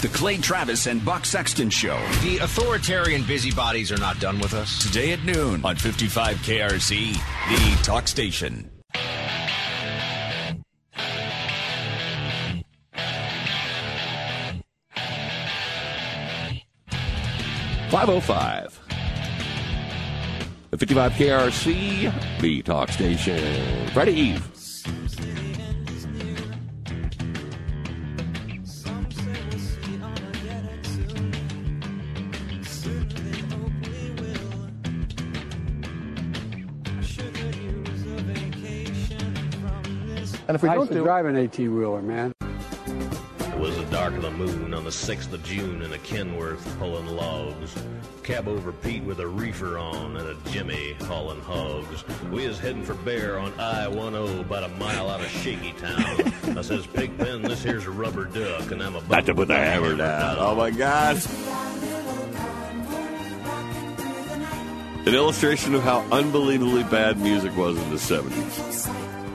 The Clay Travis and Buck Sexton Show. The authoritarian busybodies are not done with us. Today at noon on 55 KRC, the talk station. .505 The 55 KRC, the talk station. Friday Eve. And if we don't drive an 18-wheeler, man. It was the dark of the moon on the 6th of June in a Kenworth pulling logs. Cab over Pete with a reefer on and a Jimmy hauling hogs. We is heading for Bear on I-10 about a mile out of Shaky Town. I says, Pigpen, this here's a rubber duck, and I'm about to put the hammer down. Oh, my God. An illustration of how unbelievably bad music was in the 70s.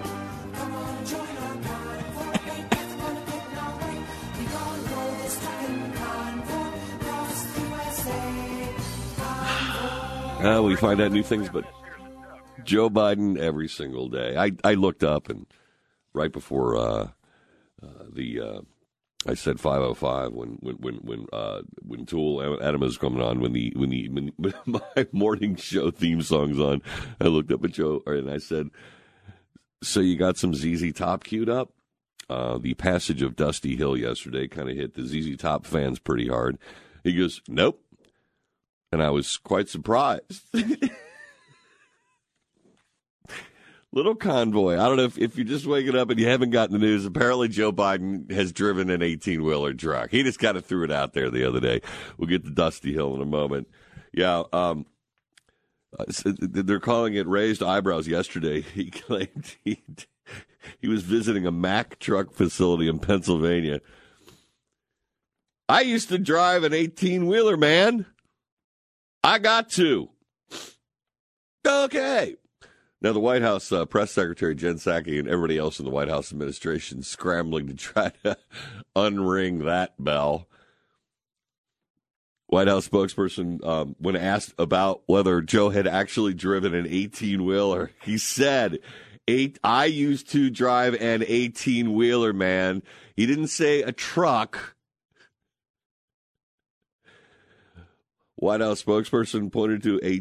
We find out new things, but Joe Biden every single day. I looked up, and right before I said 5:05 when Tool Adam is coming on, when my morning show theme song's on, I looked up at Joe and I said, "So you got some ZZ Top queued up?" The passage of Dusty Hill yesterday kind of hit the ZZ Top fans pretty hard. He goes, "Nope." And I was quite surprised. Little convoy. I don't know if you're just waking up and you haven't gotten the news. Apparently Joe Biden has driven an 18-wheeler truck. He just kind of threw it out there the other day. We'll get to Dusty Hill in a moment. Yeah, they're calling it raised eyebrows yesterday. He claimed he was visiting a Mack truck facility in Pennsylvania. I used to drive an 18-wheeler, man. I got to. Okay. Now, the White House press secretary, Jen Psaki, and everybody else in the White House administration scrambling to try to unring that bell. White House spokesperson, when asked about whether Joe had actually driven an 18-wheeler, he said, I used to drive an 18-wheeler, man. He didn't say a truck. White House spokesperson pointed to a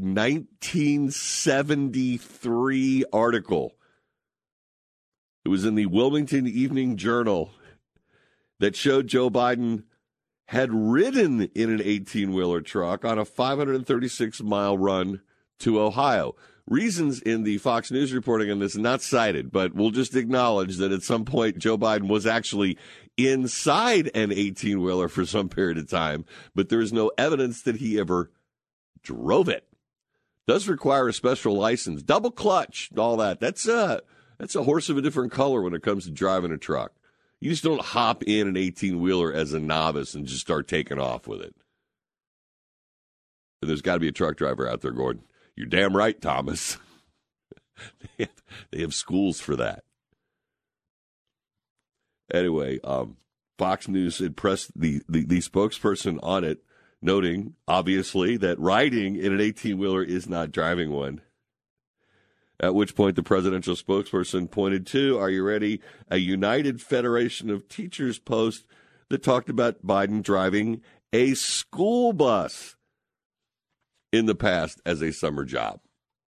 1973 article. It was in the Wilmington Evening Journal that showed Joe Biden had ridden in an 18-wheeler truck on a 536-mile run to Ohio. Reasons in the Fox News reporting on this not cited, but we'll just acknowledge that at some point Joe Biden was actually inside an 18-wheeler for some period of time, but there is no evidence that he ever drove it. Does require a special license, double clutch, all that. That's a horse of a different color when it comes to driving a truck. You just don't hop in an 18-wheeler as a novice and just start taking off with it. And there's got to be a truck driver out there, Gordon. You're damn right, Thomas. They have schools for that. Anyway, Fox News had pressed the spokesperson on it, noting, obviously, that riding in an 18-wheeler is not driving one. At which point the presidential spokesperson pointed to, are you ready, a United Federation of Teachers post that talked about Biden driving a school bus in the past as a summer job.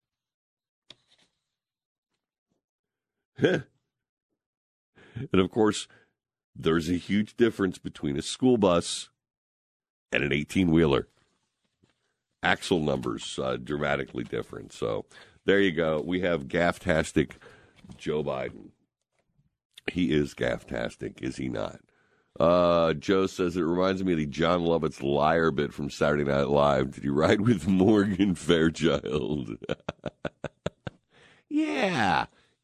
And, of course, there's a huge difference between a school bus and an 18-wheeler. Axle numbers dramatically different. So there you go. We have gafftastic Joe Biden. He is gafftastic, is he not? Joe says it reminds me of the John Lovitz liar bit from Saturday Night Live. Did you ride with Morgan Fairchild? Yeah.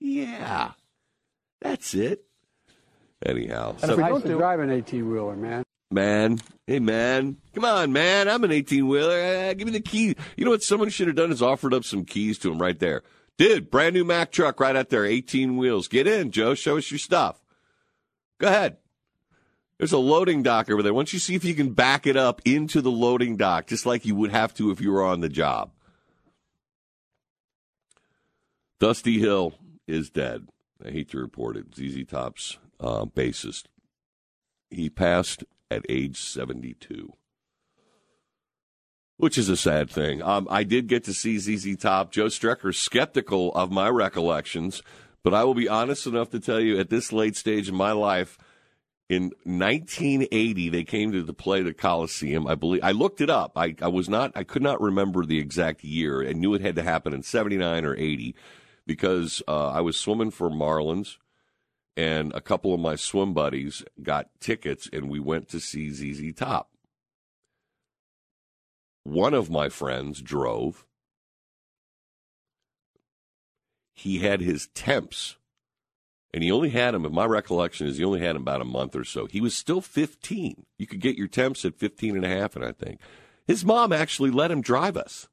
That's it. Anyhow. And if we don't drive an 18-wheeler, man. Hey, man. Come on, man. I'm an 18-wheeler. Give me the key. You know what someone should have done is offered up some keys to him right there. Dude, brand new Mack truck right out there, 18 wheels. Get in, Joe. Show us your stuff. Go ahead. There's a loading dock over there. Why don't you see if you can back it up into the loading dock, just like you would have to if you were on the job. Dusty Hill is dead. I hate to report it. ZZ Top's bassist. He passed at age 72, which is a sad thing. I did get to see ZZ Top. Joe Strecker's skeptical of my recollections, but I will be honest enough to tell you at this late stage in my life, in 1980, they came to play the Coliseum. I believe I looked it up. I could not remember the exact year. I knew it had to happen in 79 or 80 because I was swimming for Marlins, and a couple of my swim buddies got tickets, and we went to see ZZ Top. One of my friends drove. He had his temps. And he only had him, if my recollection is he only had him about a month or so. He was still 15. You could get your temps at 15 and a half, and I think. His mom actually let him drive us.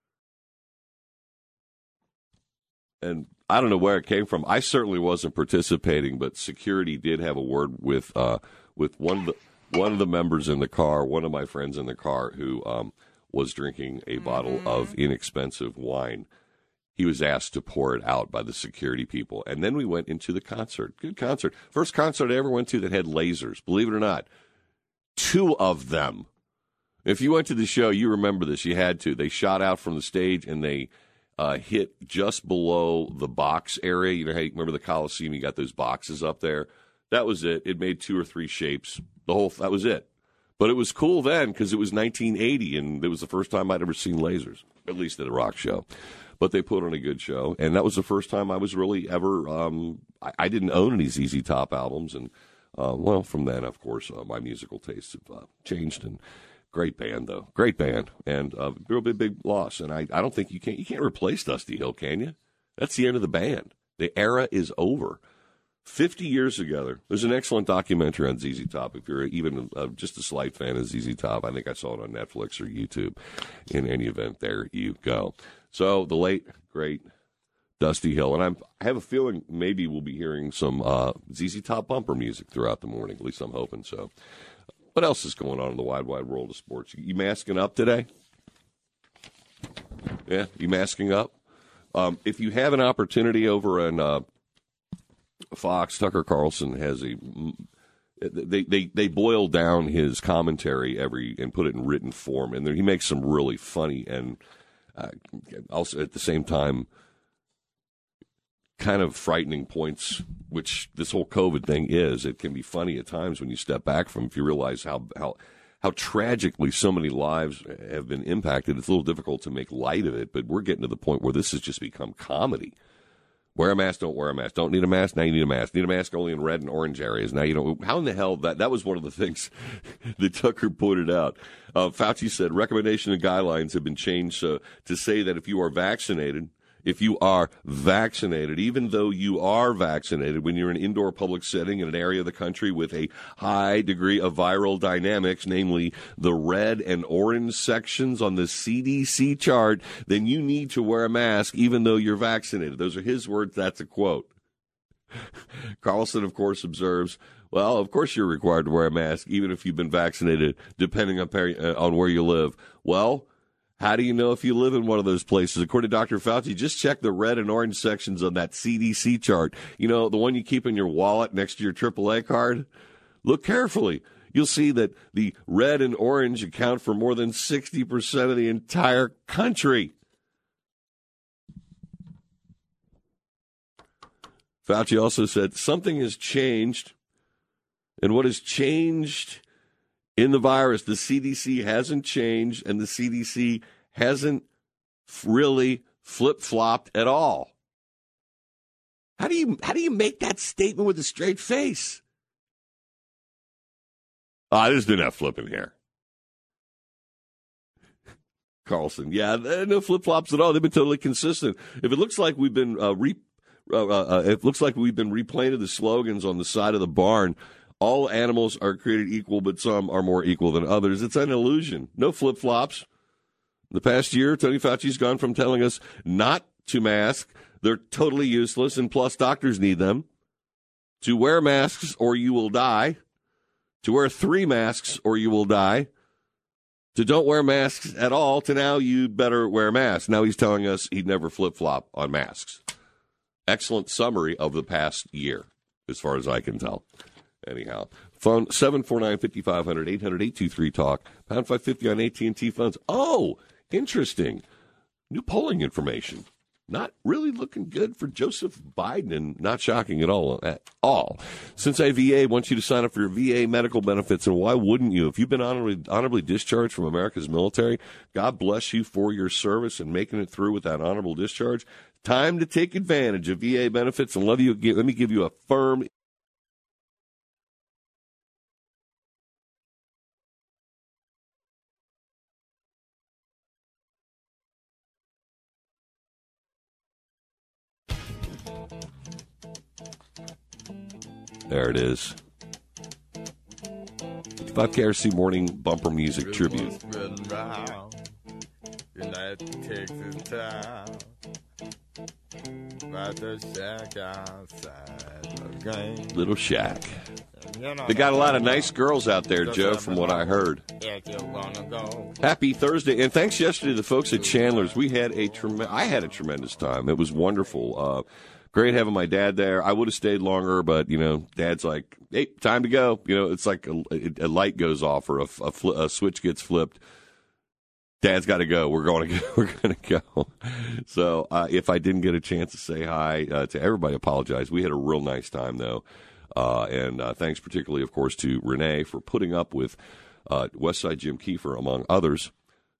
And I don't know where it came from. I certainly wasn't participating, but security did have a word with one of the members in the car, one of my friends in the car who was drinking a bottle of inexpensive wine. He was asked to pour it out by the security people. And then we went into the concert. Good concert. First concert I ever went to that had lasers. Believe it or not. 2 of them. If you went to the show, you remember this. You had to. They shot out from the stage, and they hit just below the box area. You know how you remember the Coliseum? You got those boxes up there. That was it. It made 2 or 3 shapes. That was it. But it was cool then because it was 1980, and it was the first time I'd ever seen lasers, at least at a rock show. But they put on a good show, and that was the first time I was really ever I didn't own any ZZ Top albums, and, from then, of course, my musical tastes have changed, and great band, though. Great band, and real big loss, and I don't think you can't replace Dusty Hill, can you? That's the end of the band. The era is over. 50 years together. There's an excellent documentary on ZZ Top. If you're even just a slight fan of ZZ Top, I think I saw it on Netflix or YouTube. In any event, there you go. So the late, great Dusty Hill. And I have a feeling maybe we'll be hearing some ZZ Top bumper music throughout the morning. At least I'm hoping so. What else is going on in the wide world of sports? You masking up today? Yeah, you masking up? If you have an opportunity over in Fox, Tucker Carlson has they boil down his commentary and put it in written form, and he makes some really funny and also at the same time kind of frightening points, which this whole COVID thing is. It can be funny at times when you step back from, if you realize how tragically so many lives have been impacted. It's a little difficult to make light of it, but we're getting to the point where this has just become comedy. Wear a mask, don't wear a mask. Don't need a mask, now you need a mask. Need a mask only in red and orange areas. Now you don't. How in the hell, that was one of the things that Tucker pointed out. Fauci said recommendation and guidelines have been changed to say that if you are vaccinated, even though you are vaccinated, when you're in an indoor public setting in an area of the country with a high degree of viral dynamics, namely the red and orange sections on the CDC chart, then you need to wear a mask even though you're vaccinated. Those are his words. That's a quote. Carlson, of course, observes, well, of course you're required to wear a mask even if you've been vaccinated, depending on where you live. Well, how do you know if you live in one of those places? According to Dr. Fauci, just check the red and orange sections on that CDC chart. You know, the one you keep in your wallet next to your AAA card? Look carefully. You'll see that the red and orange account for more than 60% of the entire country. Fauci also said something has changed, and what has changed in the virus, the CDC hasn't changed, and the CDC hasn't really flip-flopped at all. How do you make that statement with a straight face? I just didn't have flipping here. Carlson, yeah, no flip-flops at all. They've been totally consistent. If it looks like we've been replanted the slogans on the side of the barn, all animals are created equal, but some are more equal than others. It's an illusion. No flip-flops. The past year, Tony Fauci's gone from telling us not to mask, they're totally useless, and plus doctors need them, to wear masks or you will die, to wear 3 masks or you will die, to don't wear masks at all, to now you better wear masks. Now he's telling us he'd never flip-flop on masks. Excellent summary of the past year, as far as I can tell. Anyhow, phone 749-5500, 800-823-TALK, pound 550 on AT&T phones. Oh, interesting. New polling information. Not really looking good for Joseph Biden, and not shocking at all. Cincinnati VA wants you to sign up for your VA medical benefits, and why wouldn't you? If you've been honorably discharged from America's military, God bless you for your service and making it through with that honorable discharge. Time to take advantage of VA benefits, and let me give you a firm. There it is. 55 KRC Morning Bumper Music Tribute. Little Shack. They got a lot of nice girls out there, Joe, from what I heard. Happy Thursday, and thanks yesterday to the folks at Chandler's. I had a tremendous time. It was wonderful. Great having my dad there. I would have stayed longer, but, Dad's like, hey, time to go. It's like a light goes off or a switch gets flipped. Dad's got to go. We're going to go. So if I didn't get a chance to say hi to everybody, apologize. We had a real nice time, though. And thanks particularly, of course, to Renee for putting up with Westside Jim Kiefer, among others.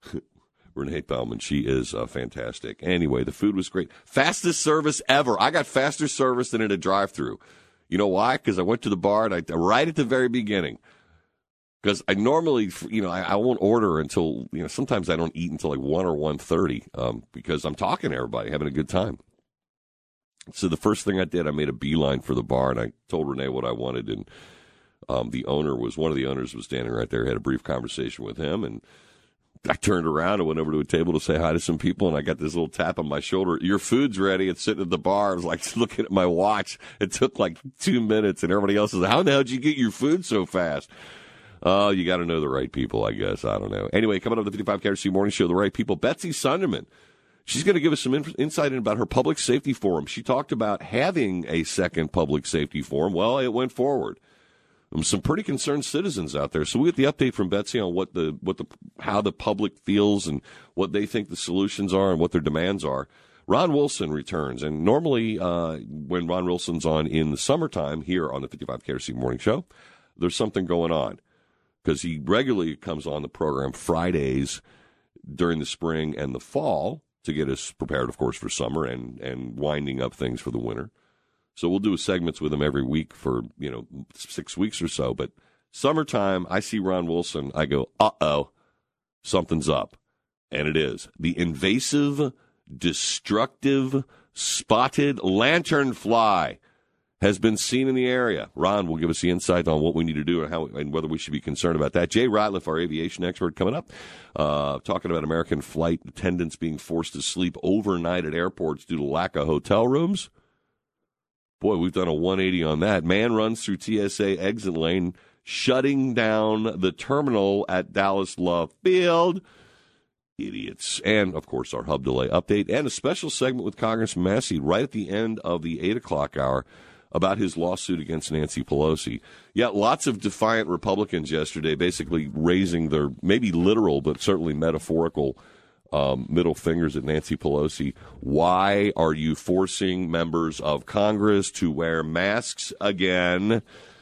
Renee Bellman, she is fantastic. Anyway, the food was great. Fastest service ever. I got faster service than in a drive-thru. You know why? Because I went to the bar and right at the very beginning. Because I normally, I won't order until, sometimes I don't eat until like 1 or 1:30 because I'm talking to everybody, having a good time. So the first thing I did, I made a beeline for the bar, and I told Renee what I wanted. And one of the owners was standing right there, had a brief conversation with him, and I turned around and went over to a table to say hi to some people, and I got this little tap on my shoulder. Your food's ready. It's sitting at the bar. I was like looking at my watch. It took like 2 minutes, and everybody else is like, how the hell did you get your food so fast? Oh, you got to know the right people, I guess. I don't know. Anyway, coming up the 55 KRC Morning Show, the right people. Betsy Sunderman. She's going to give us some insight about her public safety forum. She talked about having a second public safety forum. Well, it went forward. Some pretty concerned citizens out there. So we get the update from Betsy on how the public feels and what they think the solutions are and what their demands are. Ron Wilson returns, and normally when Ron Wilson's on in the summertime here on the 55 KRC Morning Show, there's something going on because he regularly comes on the program Fridays during the spring and the fall to get us prepared, of course, for summer and winding up things for the winter. So we'll do segments with him every week for, 6 weeks or so. But summertime, I see Ron Wilson, I go, uh-oh, something's up. And it is. The invasive, destructive, spotted lanternfly has been seen in the area. Ron will give us the insight on what we need to do and whether we should be concerned about that. Jay Ratliff, our aviation expert, coming up, talking about American flight attendants being forced to sleep overnight at airports due to lack of hotel rooms. Boy, we've done a 180 on that. Man runs through TSA exit lane, shutting down the terminal at Dallas Love Field. Idiots. And, of course, our hub delay update and a special segment with Congressman Massey right at the end of the 8 o'clock hour about his lawsuit against Nancy Pelosi. Yeah, lots of defiant Republicans yesterday basically raising their maybe literal but certainly metaphorical middle fingers at Nancy Pelosi. Why are you forcing members of Congress to wear masks again?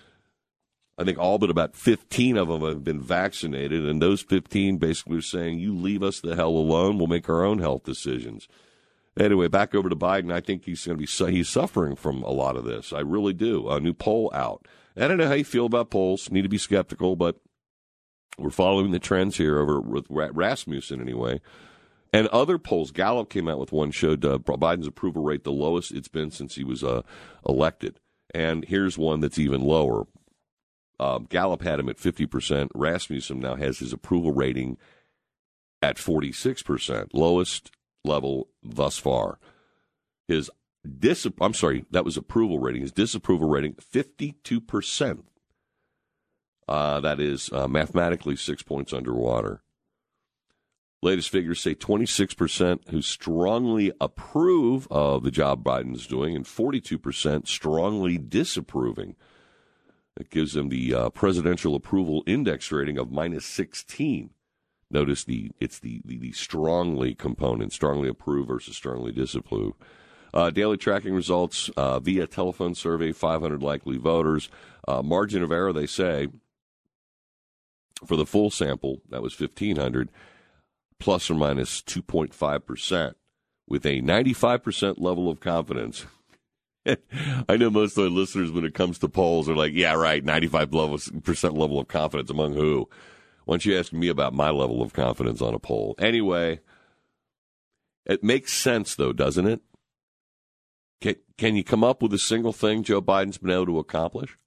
I think all but about 15 of them have been vaccinated, and those 15 basically are saying, you leave us the hell alone, we'll make our own health decisions. Anyway, back over to Biden. I think he's suffering from a lot of this. I really do. A new poll out. I don't know how you feel about polls. Need to be skeptical, but we're following the trends here over with Rasmussen anyway. And other polls, Gallup came out with one, showed Biden's approval rate the lowest it's been since he was elected. And here's one that's even lower. Gallup had him at 50%. Rasmussen now has his approval rating at 46%, lowest level thus far. That was approval rating. His disapproval rating, 52%. That is mathematically 6 points underwater. Latest figures say 26% who strongly approve of the job Biden's doing and 42% strongly disapproving. That gives them the presidential approval index rating of minus 16. Notice it's the strongly component, strongly approve versus strongly disapprove. Daily tracking results via telephone survey, 500 likely voters. Margin of error, they say, for the full sample, that was 1,500, plus or minus 2.5%, with a 95% level of confidence. I know most of the listeners, when it comes to polls, are like, yeah, right, 95% level of confidence among who? Why don't you ask me about my level of confidence on a poll? Anyway, it makes sense, though, doesn't it? Can you come up with a single thing Joe Biden's been able to accomplish?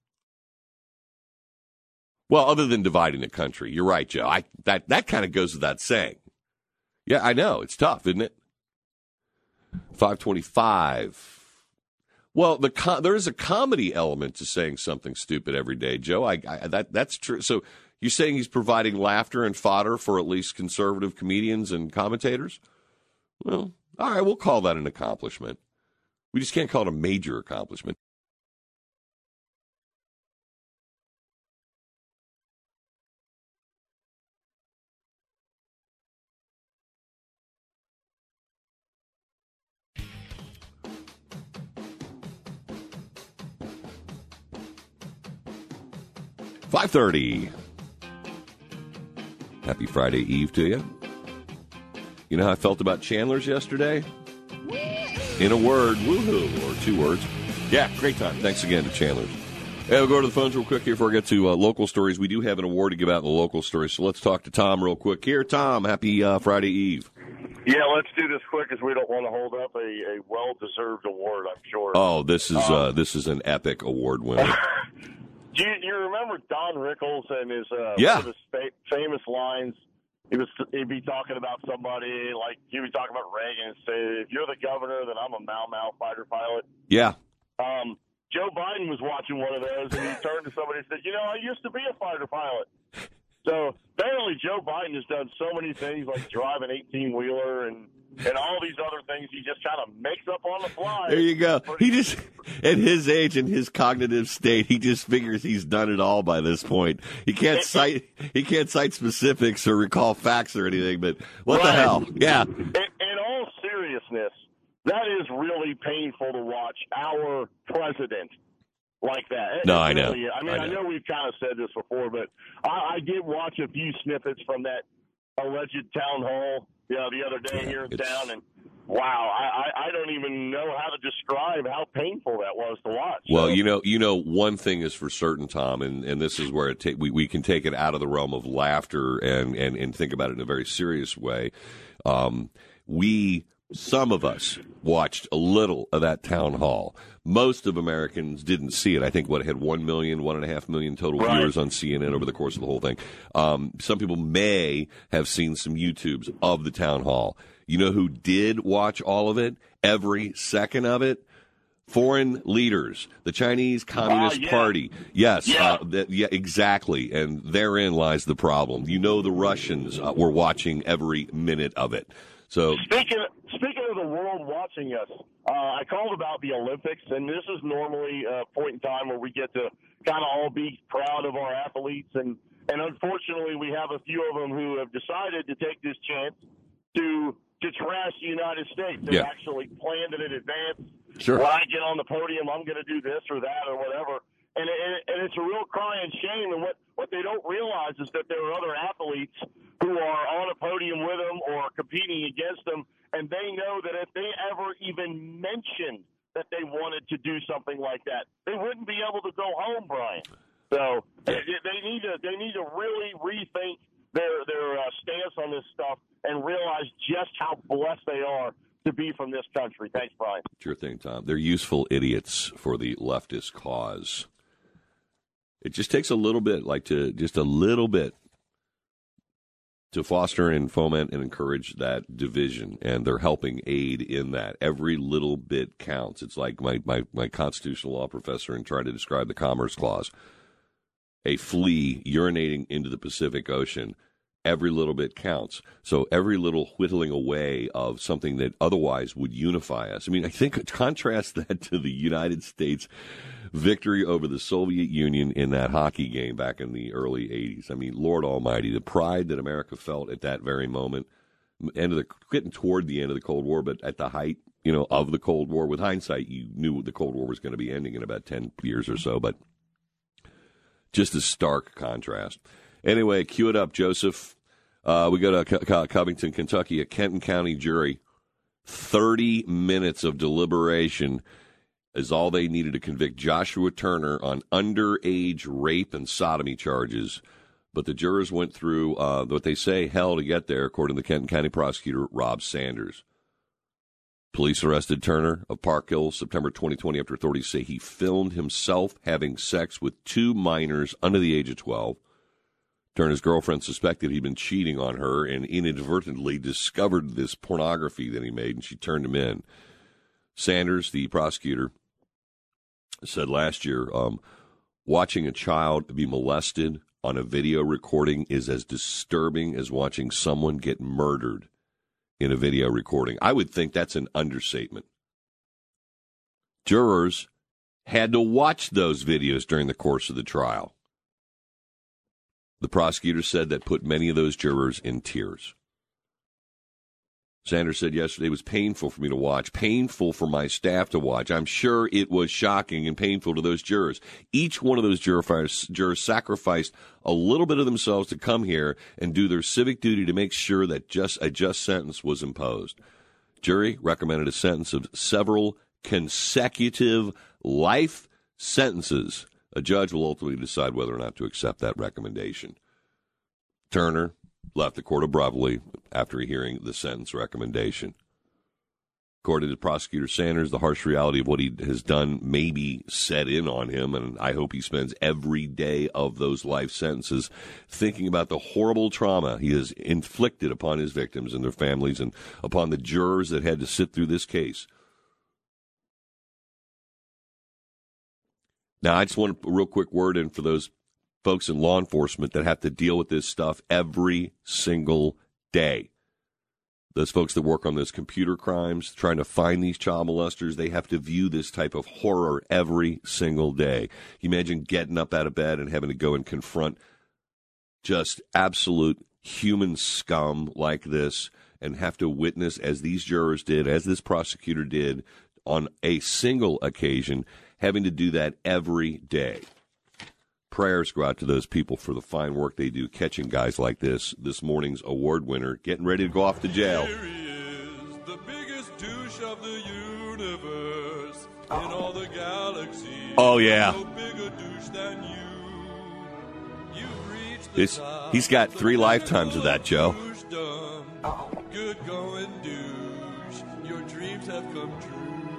Well, other than dividing the country. You're right, Joe. That kind of goes without saying. Yeah, I know. It's tough, isn't it? 525. Well, there is a comedy element to saying something stupid every day, Joe. That's true. So you're saying he's providing laughter and fodder for at least conservative comedians and commentators? Well, all right, we'll call that an accomplishment. We just can't call it a major accomplishment. $5:30. Happy Friday Eve to you. You know how I felt about Chandler's yesterday? In a word, woohoo, or 2 words. Yeah, great time. Thanks again to Chandler's. Hey, we'll go to the phones real quick here before I get to local stories. We do have an award to give out in the local stories, so let's talk to Tom real quick. Here, Tom, happy Friday Eve. Yeah, let's do this quick because we don't want to hold up a well-deserved award, I'm sure. Oh, this is an epic award winner. Do you remember Don Rickles and his one of his famous lines? He'd be talking about somebody, like he'd be talking about Reagan and say, if you're the governor, then I'm a Mau fighter pilot. Yeah. Joe Biden was watching one of those, and he turned to somebody and said, I used to be a fighter pilot. So apparently Joe Biden has done so many things like drive an 18-wheeler and all these other things he just kind of makes up on the fly. There you go. He just, at his age and his cognitive state, he just figures he's done it all by this point. He can't cite specifics or recall facts or anything, but what the hell? Yeah. In all seriousness, that is really painful to watch our president like that. No, I know. I know we've kind of said this before, but I did watch a few snippets from that alleged town hall the other day here in town, and wow, I don't even know how to describe how painful that was to watch. Well, one thing is for certain, Tom, and this is where we can take it out of the realm of laughter and think about it in a very serious way. Some of us watched a little of that town hall. Most of Americans didn't see it. I think it had 1 million, 1.5 million total viewers on CNN over the course of the whole thing. Some people may have seen some YouTubes of the town hall. You know who did watch all of it? Every second of it? Foreign leaders, the Chinese Communist Party. Yes, exactly. And therein lies the problem. The Russians were watching every minute of it. So speaking of the world watching us, I called about the Olympics, and this is normally a point in time where we get to kind of all be proud of our athletes, and unfortunately we have a few of them who have decided to take this chance to trash the United States. They've actually planned it in advance. Sure. When I get on the podium, I'm going to do this or that or whatever. And it's a real crying shame. And what they don't realize is that there are other athletes who are on a podium with them or competing against them, and they know that if they ever even mentioned that they wanted to do something like that, they wouldn't be able to go home, Brian. So they need to really rethink their stance on this stuff and realize just how blessed they are to be from this country. Thanks, Brian. Sure thing, Tom. They're useful idiots for the leftist cause. It just takes a little bit, to foster and foment and encourage that division, and they're helping aid in that. Every little bit counts. It's like my constitutional law professor in trying to describe the Commerce Clause. a flea urinating into the Pacific Ocean, every little bit counts. So every little whittling away of something that otherwise would unify us. I mean, I think contrast that to the United States victory over the Soviet Union in that hockey game back in the early 80s. I mean, Lord Almighty, the pride that America felt at that very moment, getting toward the end of the Cold War, but at the height, of the Cold War. With hindsight, you knew the Cold War was going to be ending in about 10 years or so, but just a stark contrast. Anyway, cue it up, Joseph. We go to Covington, Kentucky, a Kenton County jury. 30 minutes of deliberation is all they needed to convict Joshua Turner on underage rape and sodomy charges. But the jurors went through what they say hell to get there, according to the Kenton County prosecutor, Rob Sanders. Police arrested Turner of Park Hill September 2020 after authorities say he filmed himself having sex with 2 minors under the age of 12. Turner's girlfriend suspected he'd been cheating on her and inadvertently discovered this pornography that he made, and she turned him in. Sanders, the prosecutor, said last year, watching a child be molested on a video recording is as disturbing as watching someone get murdered in a video recording. I would think that's an understatement. Jurors had to watch those videos during the course of the trial. The prosecutor said that put many of those jurors in tears. Sanders said yesterday it was painful for me to watch, painful for my staff to watch. I'm sure it was shocking and painful to those jurors. Each one of those jurors sacrificed a little bit of themselves to come here and do their civic duty to make sure that a just sentence was imposed. Jury recommended a sentence of several consecutive life sentences. A judge will ultimately decide whether or not to accept that recommendation. Turner left the court abruptly after hearing the sentence recommendation. According to prosecutor Sanders, the harsh reality of what he has done maybe set in on him, and I hope he spends every day of those life sentences thinking about the horrible trauma he has inflicted upon his victims and their families and upon the jurors that had to sit through this case. Now, I just want a real quick word in for those folks in law enforcement that have to deal with this stuff every single day. Those folks that work on those computer crimes, trying to find these child molesters, they have to view this type of horror every single day. You imagine getting up out of bed and having to go and confront just absolute human scum like this and have to witness, as these jurors did, as this prosecutor did, on a single occasion, having to do that every day. Prayers go out to those people for the fine work they do catching guys like this. This morning's award winner getting ready to go off to jail. Here he is, the biggest douche of the universe, in all the galaxies. Oh, yeah. No bigger douche than you. You've reached the top. He's got 3 lifetimes of that, Joe. Good going douche. Your dreams have come true.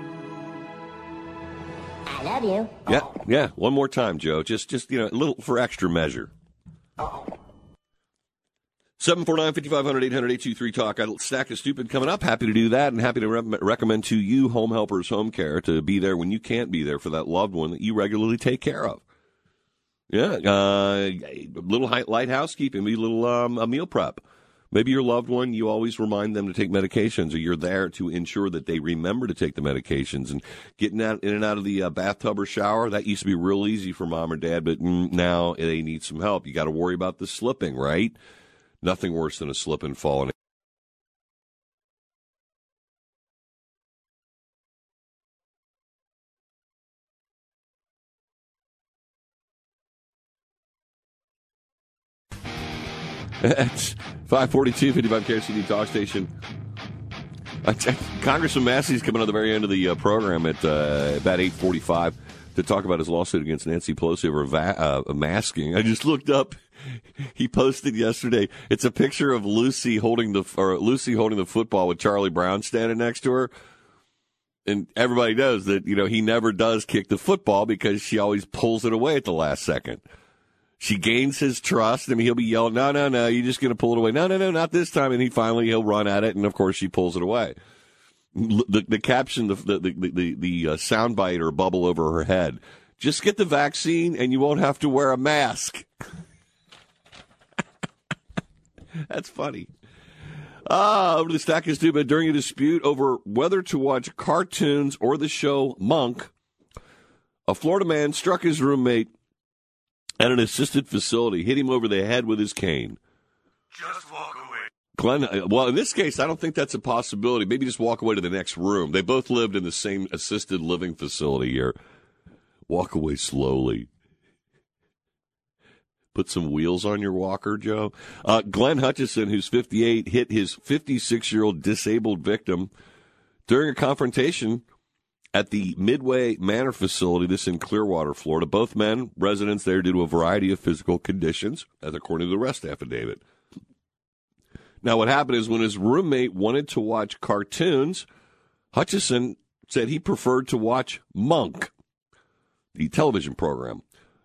I love you. Yeah. One more time, Joe. Just a little for extra measure. 749-5500-800-823 Talk. Got a stack of stupid coming up. Happy to do that, and happy to recommend to you Home Helpers Home Care to be there when you can't be there for that loved one that you regularly take care of. Yeah, a little light housekeeping, maybe a little a meal prep. Maybe your loved one, you always remind them to take medications, or you're there to ensure that they remember to take the medications. And getting out in and out of the bathtub or shower, that used to be real easy for mom or dad, but now they need some help. You got to worry about the slipping, right? Nothing worse than a slip and fall. It's 542, 55 KRCD Talk Station. Congressman Massey's coming on the very end of the program at about 8:45 to talk about his lawsuit against Nancy Pelosi over masking. I just looked up. He posted yesterday. It's a picture of Lucy holding the football with Charlie Brown standing next to her. And everybody knows that, he never does kick the football because she always pulls it away at the last second. She gains his trust. I mean, he'll be yelling, no, you're just going to pull it away. No, not this time. And he'll run at it, and of course she pulls it away. The caption, the soundbite or bubble over her head Just get the vaccine and you won't have to wear a mask. That's funny. Over to the stack is due, but during a dispute over whether to watch cartoons or the show Monk, a Florida man struck his roommate at an assisted facility, hit him over the head with his cane. Just walk away. Glenn, well, in this case, I don't think that's a possibility. Maybe just walk away to the next room. They both lived in the same assisted living facility here. Walk away slowly. Put some wheels on your walker, Joe. Glenn Hutchison, who's 58, hit his 56-year-old disabled victim during a confrontation at the Midway Manor facility, this in Clearwater, Florida. Both men, residents there due to a variety of physical conditions, as according to the arrest affidavit. Now, what happened is when his roommate wanted to watch cartoons, Hutchison said he preferred to watch Monk, the television program.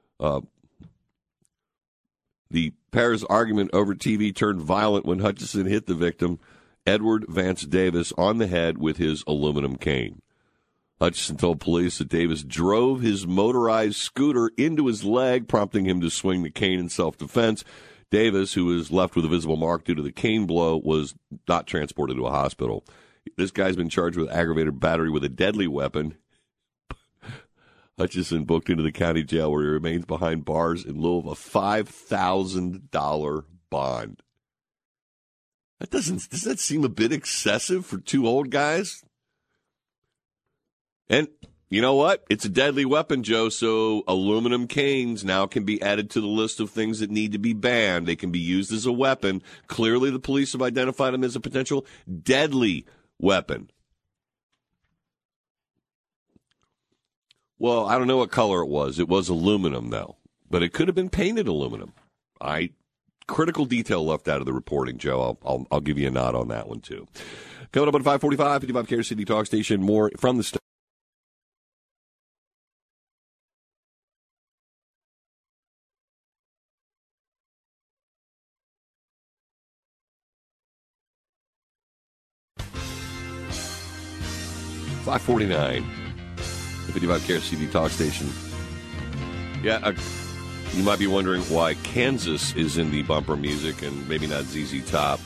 The pair's argument over TV turned violent when Hutchison hit the victim, Edward Vance Davis, on the head with his aluminum cane. Hutchison told police that Davis drove his motorized scooter into his leg, prompting him to swing the cane in self-defense. Davis, who was left with a visible mark due to the cane blow, was not transported to a hospital. This guy's been charged with aggravated battery with a deadly weapon. Hutchison booked into the county jail where he remains behind bars in lieu of a $5,000 bond. Does that seem a bit excessive for two old guys? And you know what? It's a deadly weapon, Joe, so aluminum canes now can be added to the list of things that need to be banned. They can be used as a weapon. Clearly, the police have identified them as a potential deadly weapon. Well, I don't know what color it was. It was aluminum, though. But it could have been painted aluminum. Critical detail left out of the reporting, Joe. I'll give you a nod on that one, too. Coming up at 5:45, 55 KRCD Talk Station. More from the... 549, the 55 KRCD Talk Station. Yeah, you might be wondering why Kansas is in the bumper music and maybe not ZZ Top,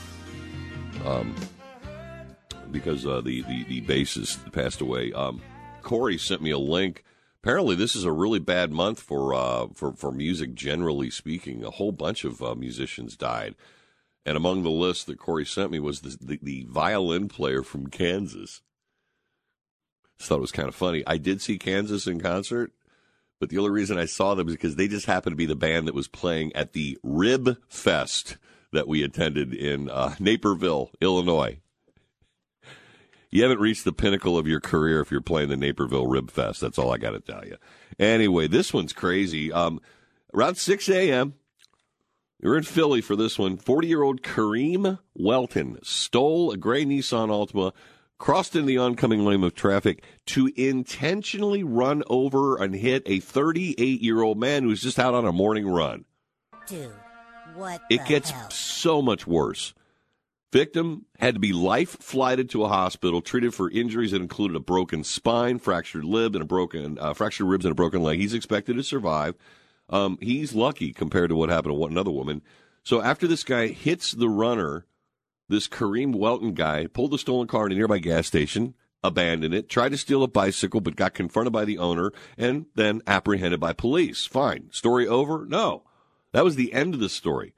because the bassist passed away. Corey sent me a link. Apparently, this is a really bad month for music, generally speaking. A whole bunch of musicians died. And among the list that Corey sent me was the violin player from Kansas. I thought it was kind of funny. I did see Kansas in concert, but the only reason I saw them is because they just happened to be the band that was playing at the Rib Fest that we attended in Naperville, Illinois. You haven't reached the pinnacle of your career if you're playing the Naperville Rib Fest. That's all I got to tell you. Anyway, this one's crazy. Around 6 a.m., we were in Philly for this one. 40-year-old Kareem Welton stole a gray Nissan Altima, crossed into the oncoming lane of traffic to intentionally run over and hit a 38-year-old man who was just out on a morning run. Dude, what It gets so much worse. Victim had to be life-flighted to a hospital, treated for injuries that included a broken spine, fractured ribs, and a broken leg. He's expected to survive. He's lucky compared to what happened to another woman. So after this guy hits the runner, this Kareem Welton guy pulled the stolen car in a nearby gas station, abandoned it, tried to steal a bicycle, but got confronted by the owner and then apprehended by police. Fine. Story over? No. That was the end of the story.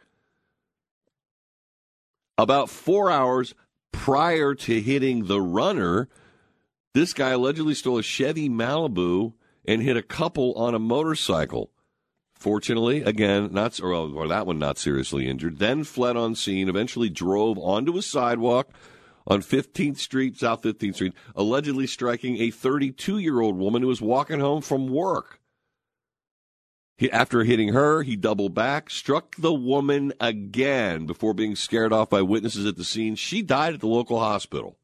About 4 hours prior to hitting the runner, this guy allegedly stole a Chevy Malibu and hit a couple on a motorcycle. Fortunately, again, that one not seriously injured, then fled on scene, eventually drove onto a sidewalk on 15th Street, South 15th Street, allegedly striking a 32-year-old woman who was walking home from work. After hitting her, he doubled back, struck the woman again before being scared off by witnesses at the scene. She died at the local hospital.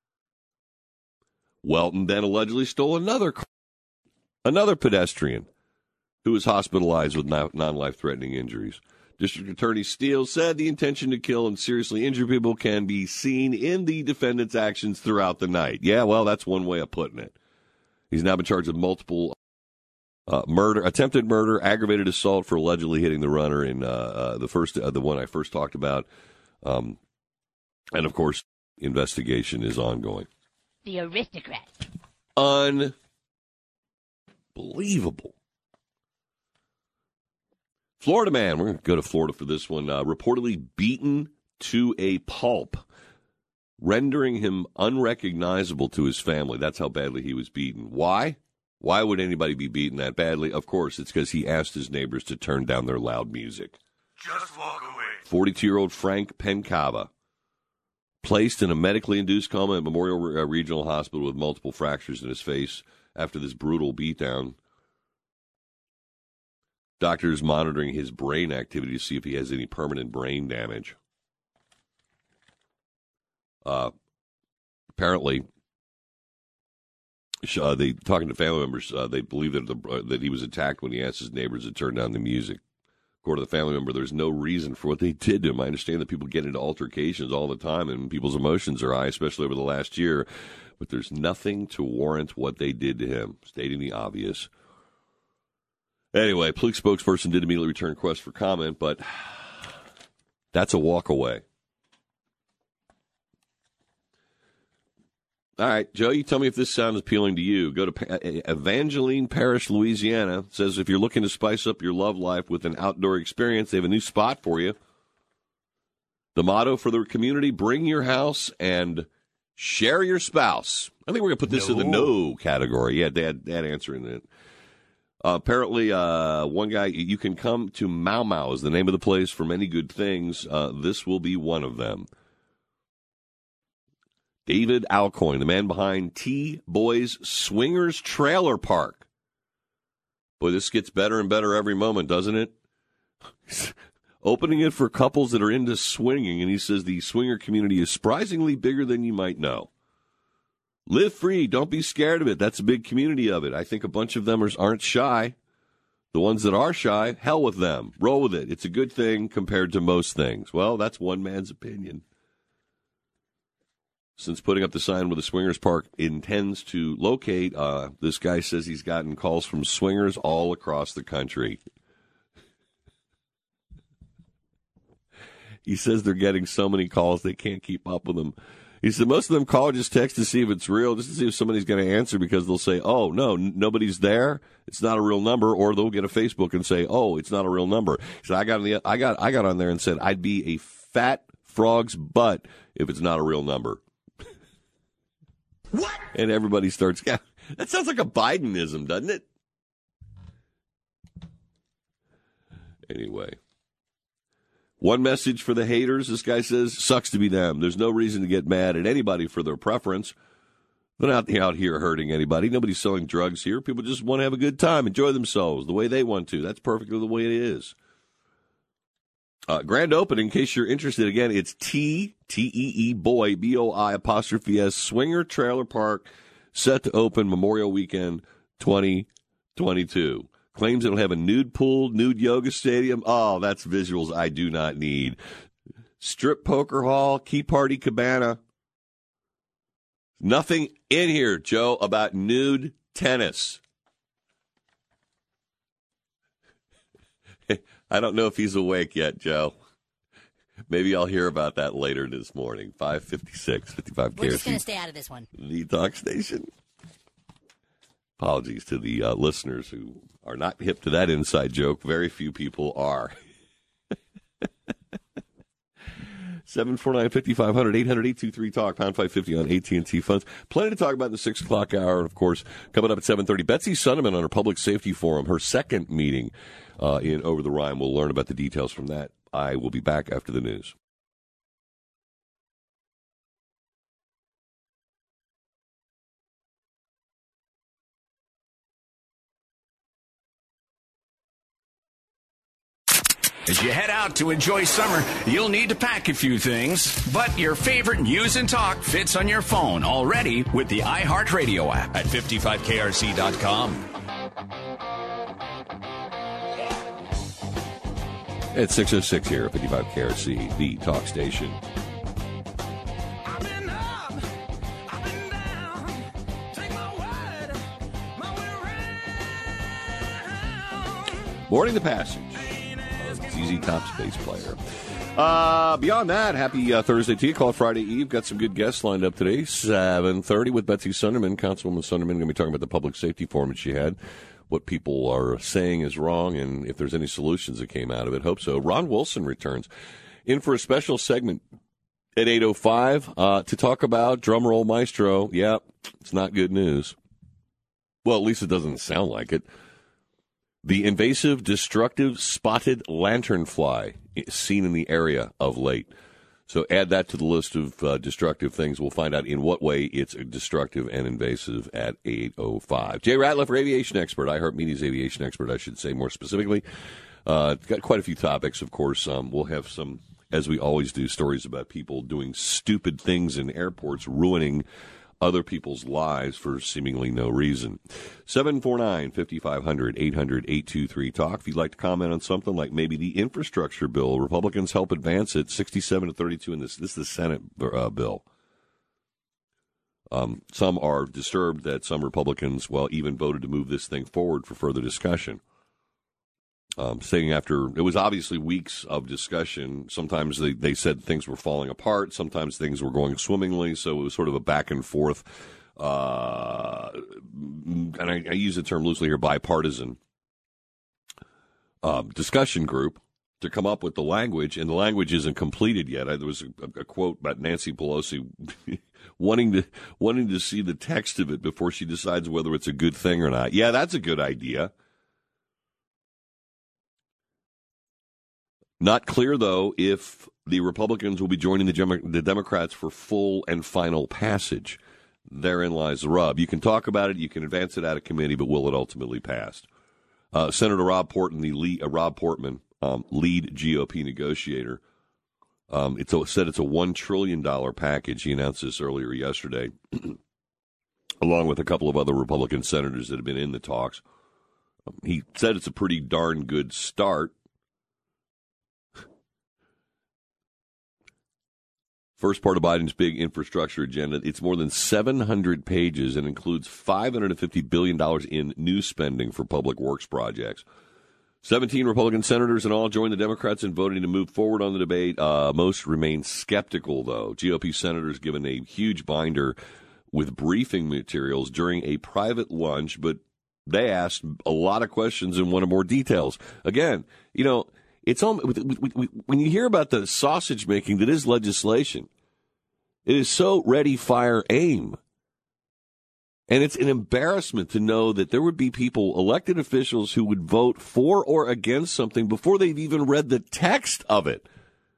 Welton then allegedly stole another pedestrian who was hospitalized with non-life-threatening injuries. District Attorney Steele said the intention to kill and seriously injure people can be seen in the defendant's actions throughout the night. Yeah, well, that's one way of putting it. He's now been charged with multiple attempted murder, aggravated assault for allegedly hitting the runner in the one I first talked about. And, of course, investigation is ongoing. The aristocrat. Unbelievable. Florida man, we're going to go to Florida for this one, reportedly beaten to a pulp, rendering him unrecognizable to his family. That's how badly he was beaten. Why? Why would anybody be beaten that badly? Of course, it's because he asked his neighbors to turn down their loud music. Just walk away. 42-year-old Frank Pencava, placed in a medically induced coma at Memorial Regional Hospital with multiple fractures in his face after this brutal beatdown. Doctors monitoring his brain activity to see if he has any permanent brain damage. Apparently, talking to family members, they believe that he was attacked when he asked his neighbors to turn down the music. According to the family member, there's no reason for what they did to him. I understand that people get into altercations all the time, and people's emotions are high, especially over the last year. But there's nothing to warrant what they did to him, stating the obvious. Anyway, police spokesperson did immediately return request for comment, but that's a walk away. All right, Joe, you tell me if this sounds appealing to you. Go to Evangeline Parish, Louisiana. It says if you're looking to spice up your love life with an outdoor experience, they have a new spot for you. The motto for the community, bring your house and share your spouse. I think we're going to put this in the no category. Yeah, Dad answering it. Apparently, one guy, you can come to Mau Mau is the name of the place for many good things. This will be one of them. David Alcoin, the man behind T-Boys Swingers Trailer Park. Boy, this gets better and better every moment, doesn't it? Opening it for couples that are into swinging, and he says the swinger community is surprisingly bigger than you might know. Live free. Don't be scared of it. That's a big community of it. I think a bunch of them aren't shy. The ones that are shy, hell with them. Roll with it. It's a good thing compared to most things. Well, that's one man's opinion. Since putting up the sign where the Swingers Park intends to locate, this guy says he's gotten calls from swingers all across the country. He says they're getting so many calls they can't keep up with them. He said most of them call just text to see if it's real, just to see if somebody's going to answer, because they'll say, oh, no, nobody's there. It's not a real number. Or they'll get a Facebook and say, oh, it's not a real number. So I got on there and said, I'd be a fat frog's butt if it's not a real number. What? And everybody starts, yeah, that sounds like a Bidenism, doesn't it? Anyway. One message for the haters, this guy says, sucks to be them. There's no reason to get mad at anybody for their preference. They're not out here hurting anybody. Nobody's selling drugs here. People just want to have a good time, enjoy themselves the way they want to. That's perfectly the way it is. Grand opening, in case you're interested, again, it's T-E-E Boy, B-O-I apostrophe S, Swinger Trailer Park, set to open Memorial Weekend 2022. Claims it'll have a nude pool, nude yoga stadium. Oh, that's visuals I do not need. Strip poker hall, key party cabana. Nothing in here, Joe, about nude tennis. I don't know if he's awake yet, Joe. Maybe I'll hear about that later this morning. 5:56, 55 KRC. We're just going to stay out of this one. The talk station. Apologies to the listeners who are not hip to that inside joke. Very few people are. 749-5500, 800-823-TALK, pound 550 on AT&T phones. Plenty to talk about in the 6 o'clock hour. And, of course, coming up at 7:30, Betsy Sonneman on her Public Safety Forum, her second meeting in Over the Rhine. We'll learn about the details from that. I will be back after the news. As you head out to enjoy summer, you'll need to pack a few things. But your favorite news and talk fits on your phone already with the iHeartRadio app at 55krc.com. It's 6:06 here at 55 KRC, the talk station. Mourning the passage of ZZ Top's bass player. Beyond that, happy Thursday to you. Call it Friday Eve. Got some good guests lined up today. 7:30 with Betsy Sunderman. Councilwoman Sunderman going to be talking about the public safety forum that she had, what people are saying is wrong, and if there's any solutions that came out of it. Hope so. Ron Wilson returns in for a special segment at 8:05 to talk about drumroll maestro. Yeah, it's not good news. Well, at least it doesn't sound like it. The invasive, destructive, spotted lanternfly seen in the area of late. So add that to the list of destructive things. We'll find out in what way it's destructive and invasive at 8:05. Jay Ratliff, aviation expert, iHeartMedia's aviation expert, I should say more specifically. Got quite a few topics, of course. We'll have some, as we always do, stories about people doing stupid things in airports, ruining other people's lives for seemingly no reason. 749-5500, 800-823-TALK. If you'd like to comment on something like maybe the infrastructure bill, Republicans help advance it 67-32 in this is the Senate bill. Some are disturbed that some Republicans, even voted to move this thing forward for further discussion. Saying after, it was obviously weeks of discussion, sometimes they said things were falling apart, sometimes things were going swimmingly, so it was sort of a back and forth, and I use the term loosely here, bipartisan discussion group to come up with the language, and the language isn't completed yet. There was a quote about Nancy Pelosi wanting to see the text of it before she decides whether it's a good thing or not. Yeah, that's a good idea. Not clear, though, if the Republicans will be joining the Democrats for full and final passage. Therein lies the rub. You can talk about it, you can advance it out of committee, but will it ultimately pass? Senator Rob Portman, lead GOP negotiator, said it's a $1 trillion package. He announced this earlier yesterday, along with a couple of other Republican senators that have been in the talks. He said it's a pretty darn good start. First part of Biden's big infrastructure agenda, it's more than 700 pages and includes $550 billion in new spending for public works projects. 17 Republican senators in all joined the Democrats in voting to move forward on the debate. Most remain skeptical, though. GOP senators given a huge binder with briefing materials during a private lunch, but they asked a lot of questions and wanted more details. Again, it's all, when you hear about the sausage making that is legislation, it is so ready, fire, aim. And it's an embarrassment to know that there would be people, elected officials, who would vote for or against something before they've even read the text of it.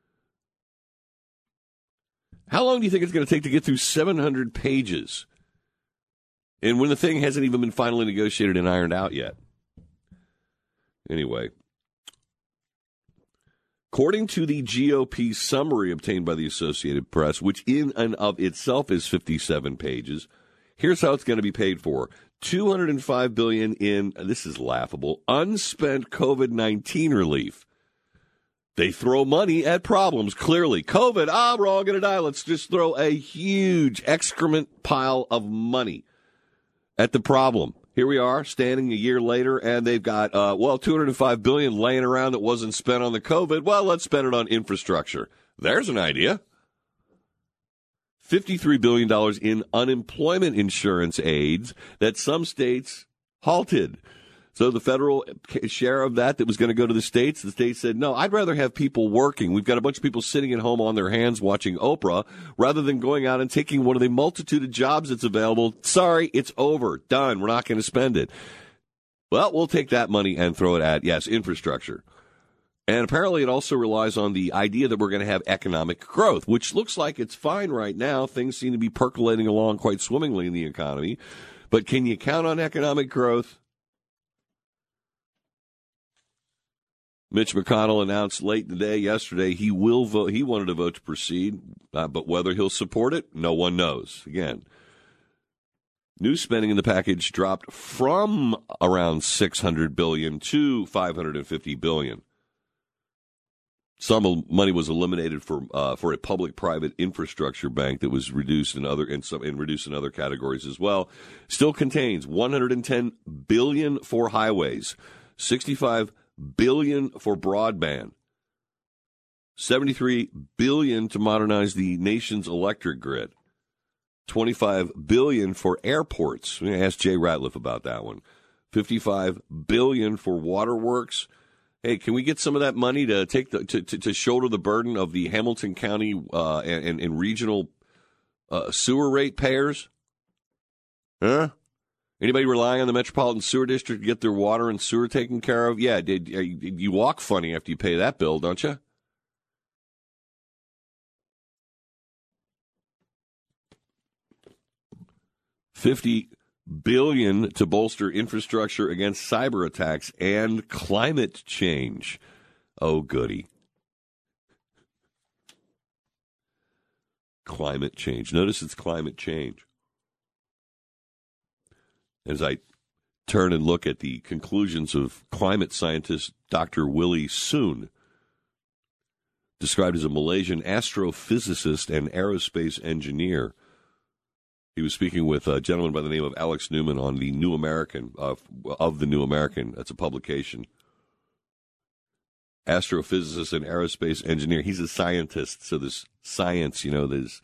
How long do you think it's going to take to get through 700 pages? And when the thing hasn't even been finally negotiated and ironed out yet. Anyway. According to the GOP summary obtained by the Associated Press, which in and of itself is 57 pages, here's how it's going to be paid for. $205 billion in, this is laughable, unspent COVID-19 relief. They throw money at problems, clearly. COVID, we're all going to die. Let's just throw a huge excrement pile of money at the problem. Here we are, standing a year later, and they've got, $205 billion laying around that wasn't spent on the COVID. Well, let's spend it on infrastructure. There's an idea. $53 billion in unemployment insurance aids that some states halted. So the federal share of that was going to go to the states said, no, I'd rather have people working. We've got a bunch of people sitting at home on their hands watching Oprah rather than going out and taking one of the multitude of jobs that's available. Sorry, it's over. Done. We're not going to spend it. Well, we'll take that money and throw it at, yes, infrastructure. And apparently it also relies on the idea that we're going to have economic growth, which looks like it's fine right now. Things seem to be percolating along quite swimmingly in the economy. But can you count on economic growth? Mitch McConnell announced late in the day yesterday he will vote. He wanted to vote to proceed, but whether he'll support it, no one knows. Again, new spending in the package dropped from around $600 billion to $550 billion. Some money was eliminated for a public-private infrastructure bank that was reduced in other categories as well. Still contains $110 billion for highways, $65 billion for broadband. $73 billion to modernize the nation's electric grid. $25 billion for airports. I'm going to ask Jay Ratliff about that one. $55 billion for waterworks. Hey, can we get some of that money to take to shoulder the burden of the Hamilton County and regional sewer rate payers? Huh? Anybody relying on the Metropolitan Sewer District to get their water and sewer taken care of? Yeah, you walk funny after you pay that bill, don't you? $50 billion to bolster infrastructure against cyber attacks and climate change. Oh, goody. Climate change. Notice it's climate change. As I turn and look at the conclusions of climate scientist Dr. Willie Soon, described as a Malaysian astrophysicist and aerospace engineer. He was speaking with a gentleman by the name of Alex Newman on the New American, of the New American. That's a publication. Astrophysicist and aerospace engineer. He's a scientist, so this science, there's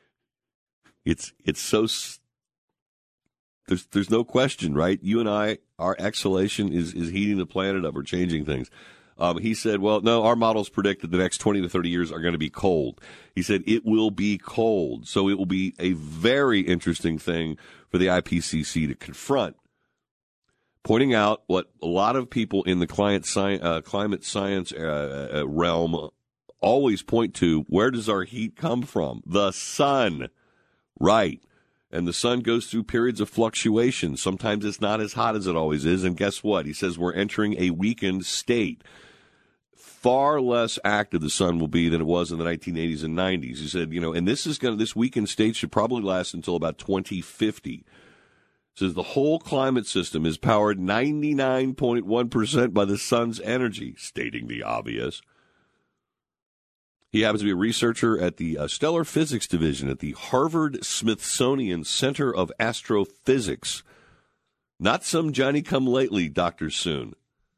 no question, right? You and I, our exhalation is heating the planet up or changing things. He said, well, no, our models predict that the next 20 to 30 years are going to be cold. He said it will be cold. So it will be a very interesting thing for the IPCC to confront, pointing out what a lot of people in the climate science realm always point to. Where does our heat come from? The sun. Right. And the sun goes through periods of fluctuation. Sometimes it's not as hot as it always is. And guess what? He says we're entering a weakened state. Far less active the sun will be than it was in the 1980s and 90s. He said, and this weakened state should probably last until about 2050. He says the whole climate system is powered 99.1% by the sun's energy, stating the obvious. He happens to be a researcher at the Stellar Physics Division at the Harvard-Smithsonian Center of Astrophysics. Not some Johnny-come-lately, Dr. Soon.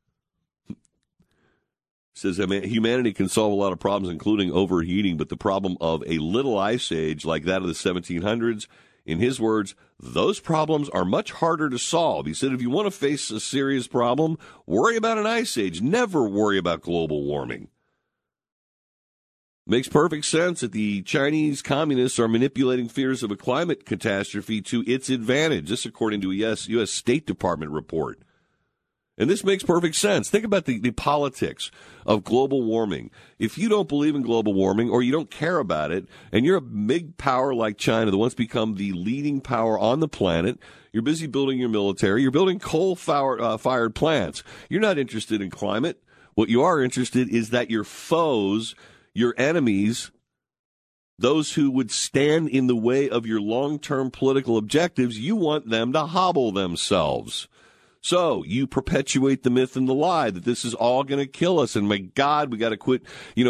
Says humanity can solve a lot of problems, including overheating, but the problem of a little ice age like that of the 1700s, in his words, those problems are much harder to solve. He said if you want to face a serious problem, worry about an ice age. Never worry about global warming. Makes perfect sense that the Chinese communists are manipulating fears of a climate catastrophe to its advantage. This according to a U.S. State Department report. And this makes perfect sense. Think about the politics of global warming. If you don't believe in global warming or you don't care about it, and you're a big power like China that wants to become the leading power on the planet, you're busy building your military, you're building coal-fired plants. You're not interested in climate. What you are interested is that your foes, your enemies, those who would stand in the way of your long-term political objectives, you want them to hobble themselves. So you perpetuate the myth and the lie that this is all going to kill us. And my God, we got to quit,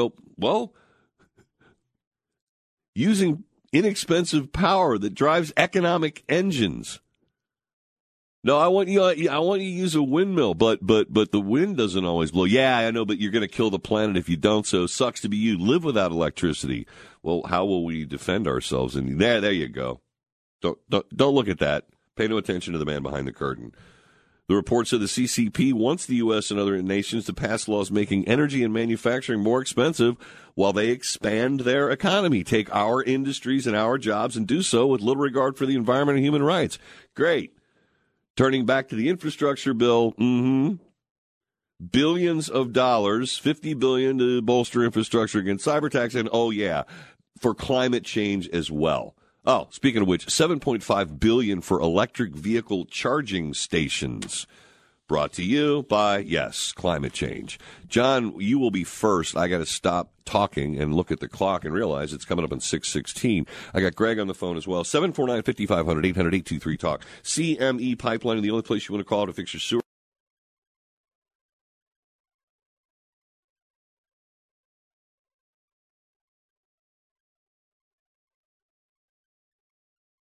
using inexpensive power that drives economic engines. No, I want you to use a windmill, but the wind doesn't always blow. Yeah, I know, but you're going to kill the planet if you don't. So it sucks to be you. Live without electricity. Well, how will we defend ourselves? And there you go. Don't look at that. Pay no attention to the man behind the curtain. The report said the CCP wants the U.S. and other nations to pass laws making energy and manufacturing more expensive while they expand their economy, take our industries and our jobs, and do so with little regard for the environment and human rights. Great. Turning back to the infrastructure bill, billions of dollars, $50 billion to bolster infrastructure against cyber attacks, and, for climate change as well. Oh, speaking of which, $7.5 billion for electric vehicle charging stations. Brought to you by, yes, climate change. John, you will be first. I got to stop talking and look at the clock and realize it's coming up on 6:16. I got Greg on the phone as well. 749-5500, 800-823-TALK. CME Pipeline, the only place you want to call to fix your sewer.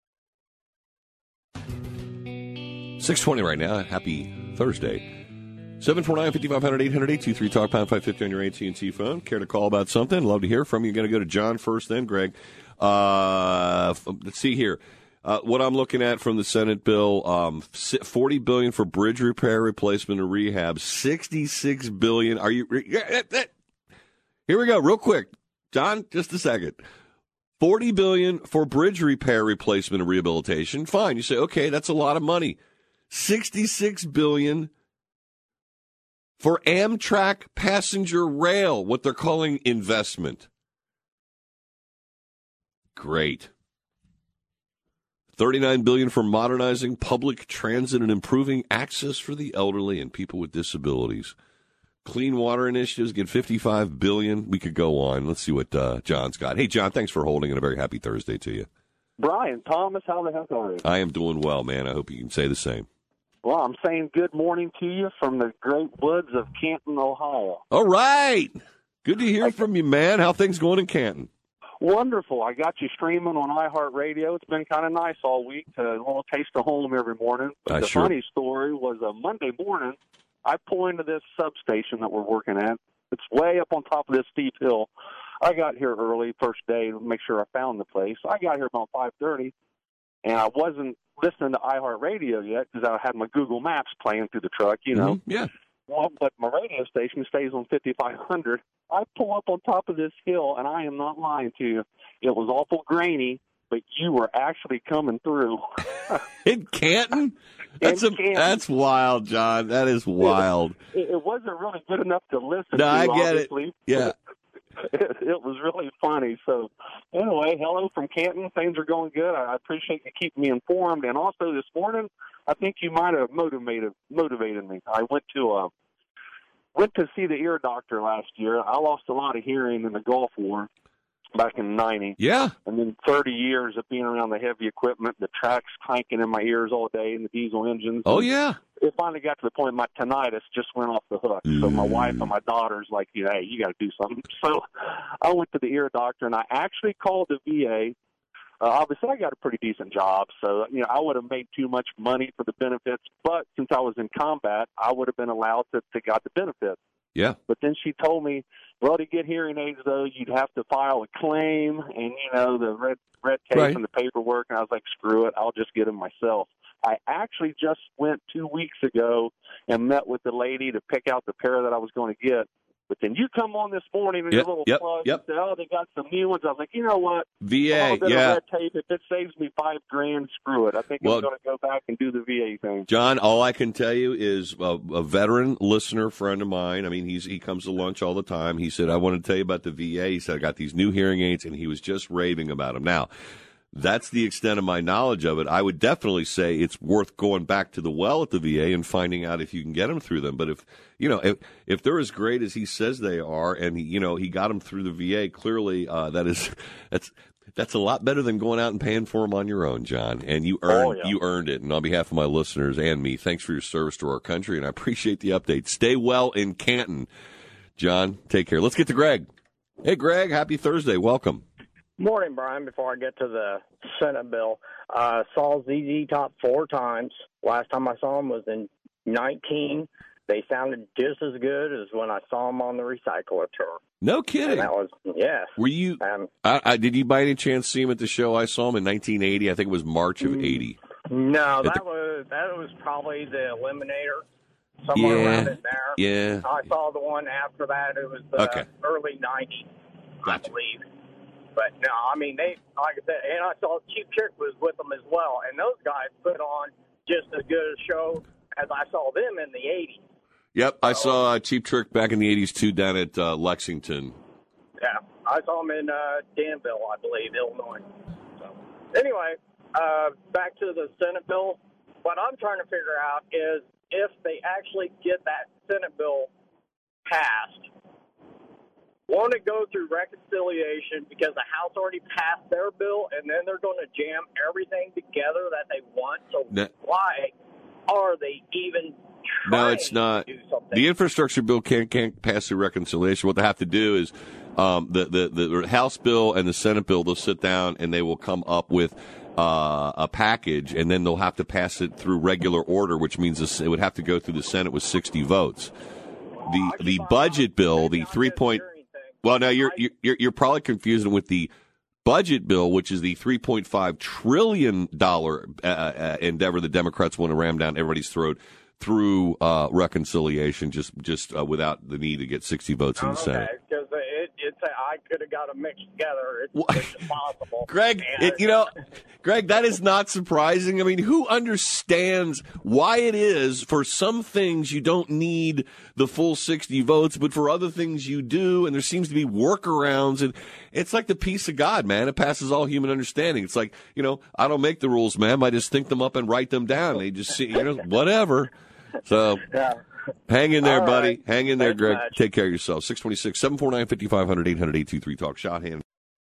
$6:20 right now. Happy Thursday. 749-5500, 800-823, talk pound 550 on your AT&T phone. Care to call about something? Love to hear from you. Going to go to John first, then Greg. Let's see here. What I'm looking at from the Senate bill, $40 billion for bridge repair, replacement, and rehab. $66 billion. Are you? Here we go, real quick, John. Just a second. $40 billion for bridge repair, replacement, and rehabilitation. Fine. You say, okay, that's a lot of money. $66 billion for Amtrak passenger rail, what they're calling investment. Great. $39 billion for modernizing public transit and improving access for the elderly and people with disabilities. Clean water initiatives get $55 billion. We could go on. Let's see what John's got. Hey, John, thanks for holding, and a very happy Thursday to you. Brian, Thomas, how the heck are you? I am doing well, man. I hope you can say the same. Well, I'm saying good morning to you from the great woods of Canton, Ohio. All right. Good to hear from you, man. How things going in Canton? Wonderful. I got you streaming on iHeartRadio. It's been kind of nice all week to a little taste of home every morning. But funny story was a Monday morning, I pull into this substation that we're working at. It's way up on top of this steep hill. I got here early, first day, to make sure I found the place. I got here about 5:30, and I wasn't listening to iHeartRadio yet because I had my Google Maps playing through the truck, you know. Mm-hmm. Yeah. Well, but my radio station stays on 5500. I pull up on top of this hill, and I am not lying to you. It was awful grainy, but you were actually coming through. In Canton? That's wild, John. That is wild. It wasn't really good enough to listen to, I get obviously. It. Yeah. It was really funny. So, anyway, hello from Canton. Things are going good. I appreciate you keeping me informed. And also this morning, I think you might have motivated me. I went to see the ear doctor last year. I lost a lot of hearing in the Gulf War back in '90. Yeah. And then 30 years of being around the heavy equipment, the tracks clanking in my ears all day, and the diesel engines. Oh, yeah. It finally got to the point my tinnitus just went off the hook. So my wife and my daughter's like, hey, you got to do something. So I went to the ear doctor, and I actually called the VA. Obviously, I got a pretty decent job, so I would have made too much money for the benefits. But since I was in combat, I would have been allowed to got the benefits. Yeah. But then she told me, well, to get hearing aids, though, you'd have to file a claim and, the red tape and the paperwork. And I was like, screw it, I'll just get them myself. I actually just went 2 weeks ago and met with the lady to pick out the pair that I was going to get. But then you come on this morning and your little plug and say, oh, they got some new ones. I was like, you know what? VA, red tape, if it saves me $5,000, screw it. I think I'm going to go back and do the VA thing. John, all I can tell you is a veteran listener friend of mine. I mean, he comes to lunch all the time. He said, I want to tell you about the VA. He said, I got these new hearing aids, and he was just raving about them. Now, that's the extent of my knowledge of it. I would definitely say it's worth going back to the well at the VA and finding out if you can get them through them. But if they're as great as he says they are, and he got them through the VA, clearly that's a lot better than going out and paying for them on your own, John. And you earned it. And on behalf of my listeners and me, thanks for your service to our country, and I appreciate the update. Stay well in Canton, John. Take care. Let's get to Greg. Hey, Greg. Happy Thursday. Welcome. Morning, Brian. Before I get to the Senate bill, saw ZZ Top 4 times. Last time I saw them was in 19. They sounded just as good as when I saw them on the Recycler tour. No kidding. And that was, yes. Were you? Did you by any chance see them at the show? I saw them in 1980. I think it was March of '80. No, that was probably the Eliminator. Somewhere around in there. Yeah. I saw the one after that. It was the early 90s, I believe. But no, I mean, they, like I said, and I saw Cheap Trick was with them as well. And those guys put on just as good a show as I saw them in the 80s. Yep, I saw Cheap Trick back in the 80s, too, down at Lexington. Yeah, I saw them in Danville, I believe, Illinois. So, anyway, back to the Senate bill. What I'm trying to figure out is if they actually get that Senate bill passed, want to go through reconciliation because the House already passed their bill, and then they're going to jam everything together that they want. So why are they even trying it's not. to do something? The infrastructure bill can't pass through reconciliation. What they have to do is the House bill and the Senate bill, they'll sit down and they will come up with a package, and then they'll have to pass it through regular order, which means it would have to go through the Senate with 60 votes. The budget bill, the 3 point. Well, now you're probably confusing with the budget bill, which is the $3.5 trillion endeavor the Democrats want to ram down everybody's throat through reconciliation, just without the need to get 60 votes in the Senate. Because I could have got them mixed together. It's impossible. Greg, Greg, that is not surprising. I mean, who understands why it is for some things you don't need the full 60 votes, but for other things you do, and there seems to be workarounds, and it's like the peace of God, man. It passes all human understanding. It's like, I don't make the rules, ma'am. I just think them up and write them down. They just see, whatever. So hang in there, buddy. Right. Hang in there, Greg. Much. Take care of yourself. 626-749-5500, 800-823-TALK. Shot hand.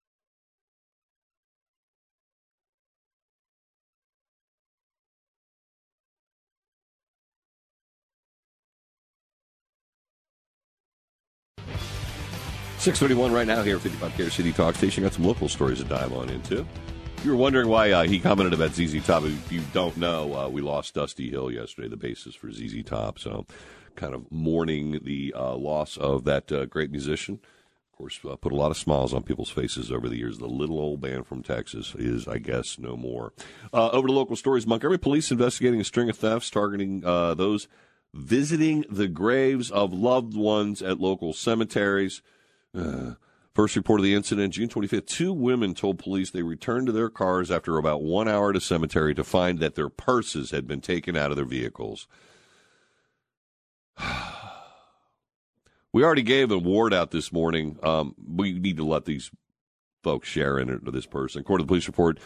$6:31 right now here at 55 KRCD Talk Station. Got some local stories to dive on into. If you were wondering why he commented about ZZ Top, if you don't know, we lost Dusty Hill yesterday, the bassist for ZZ Top. So kind of mourning the loss of that great musician. Of course, put a lot of smiles on people's faces over the years. The little old band from Texas is, I guess, no more. Over to local stories. Montgomery police investigating a string of thefts targeting those visiting the graves of loved ones at local cemeteries. First report of the incident, June 25th, 2 women told police they returned to their cars after about 1 hour at a cemetery to find that their purses had been taken out of their vehicles. We already gave an award out this morning. We need to let these folks share in it, this person. According to the police report,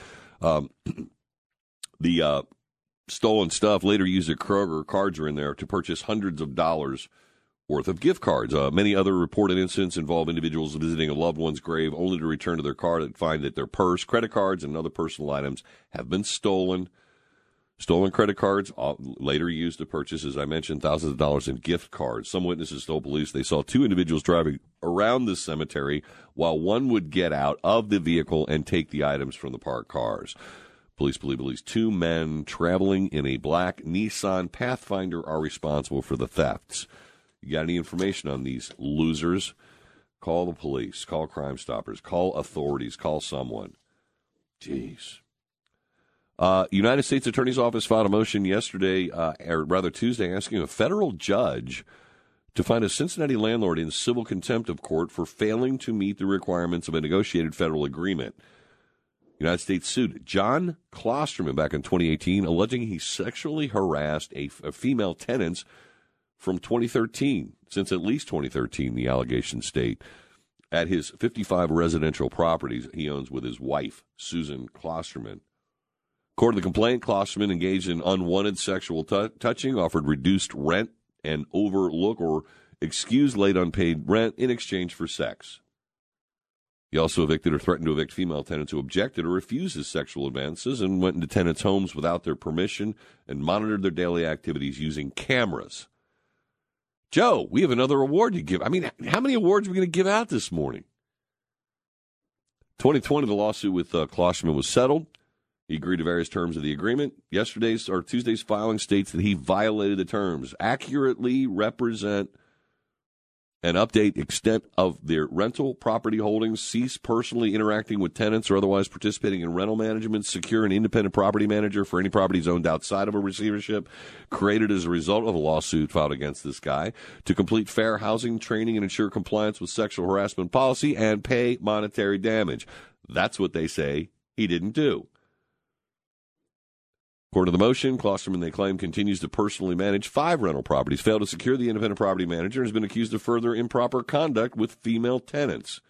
the stolen stuff later used at Kroger, cards are in there, to purchase hundreds of dollars worth of gift cards. Many other reported incidents involve individuals visiting a loved one's grave only to return to their car and find that their purse, credit cards, and other personal items have been stolen. Stolen credit cards later used to purchase, as I mentioned, thousands of dollars in gift cards. Some witnesses told police they saw 2 individuals driving around the cemetery while one would get out of the vehicle and take the items from the parked cars. Police believe at least 2 men traveling in a black Nissan Pathfinder are responsible for the thefts. You got any information on these losers? Call the police. Call Crime Stoppers. Call authorities. Call someone. Jeez. United States Attorney's Office filed a motion yesterday, or rather Tuesday, asking a federal judge to find a Cincinnati landlord in civil contempt of court for failing to meet the requirements of a negotiated federal agreement. United States sued John Klosterman back in 2018, alleging he sexually harassed a female tenant from 2013, since at least 2013, the allegations state, at his 55 residential properties he owns with his wife, Susan Klosterman. According to the complaint, Klosterman engaged in unwanted sexual touching, offered reduced rent, and overlook or excuse late unpaid rent in exchange for sex. He also evicted or threatened to evict female tenants who objected or refused his sexual advances and went into tenants' homes without their permission and monitored their daily activities using cameras. Joe, we have another award to give. I mean, how many awards are we going to give out this morning? 2020, the lawsuit with Klosterman was settled. He agreed to various terms of the agreement. Tuesday's filing states that he violated the terms, accurately represent and update extent of their rental property holdings, cease personally interacting with tenants or otherwise participating in rental management, secure an independent property manager for any properties owned outside of a receivership created as a result of a lawsuit filed against this guy, to complete fair housing training and ensure compliance with sexual harassment policy, and pay monetary damage. That's what they say he didn't do. According to the motion, Klosterman, they claim, continues to personally manage 5 rental properties, failed to secure the independent property manager, and has been accused of further improper conduct with female tenants.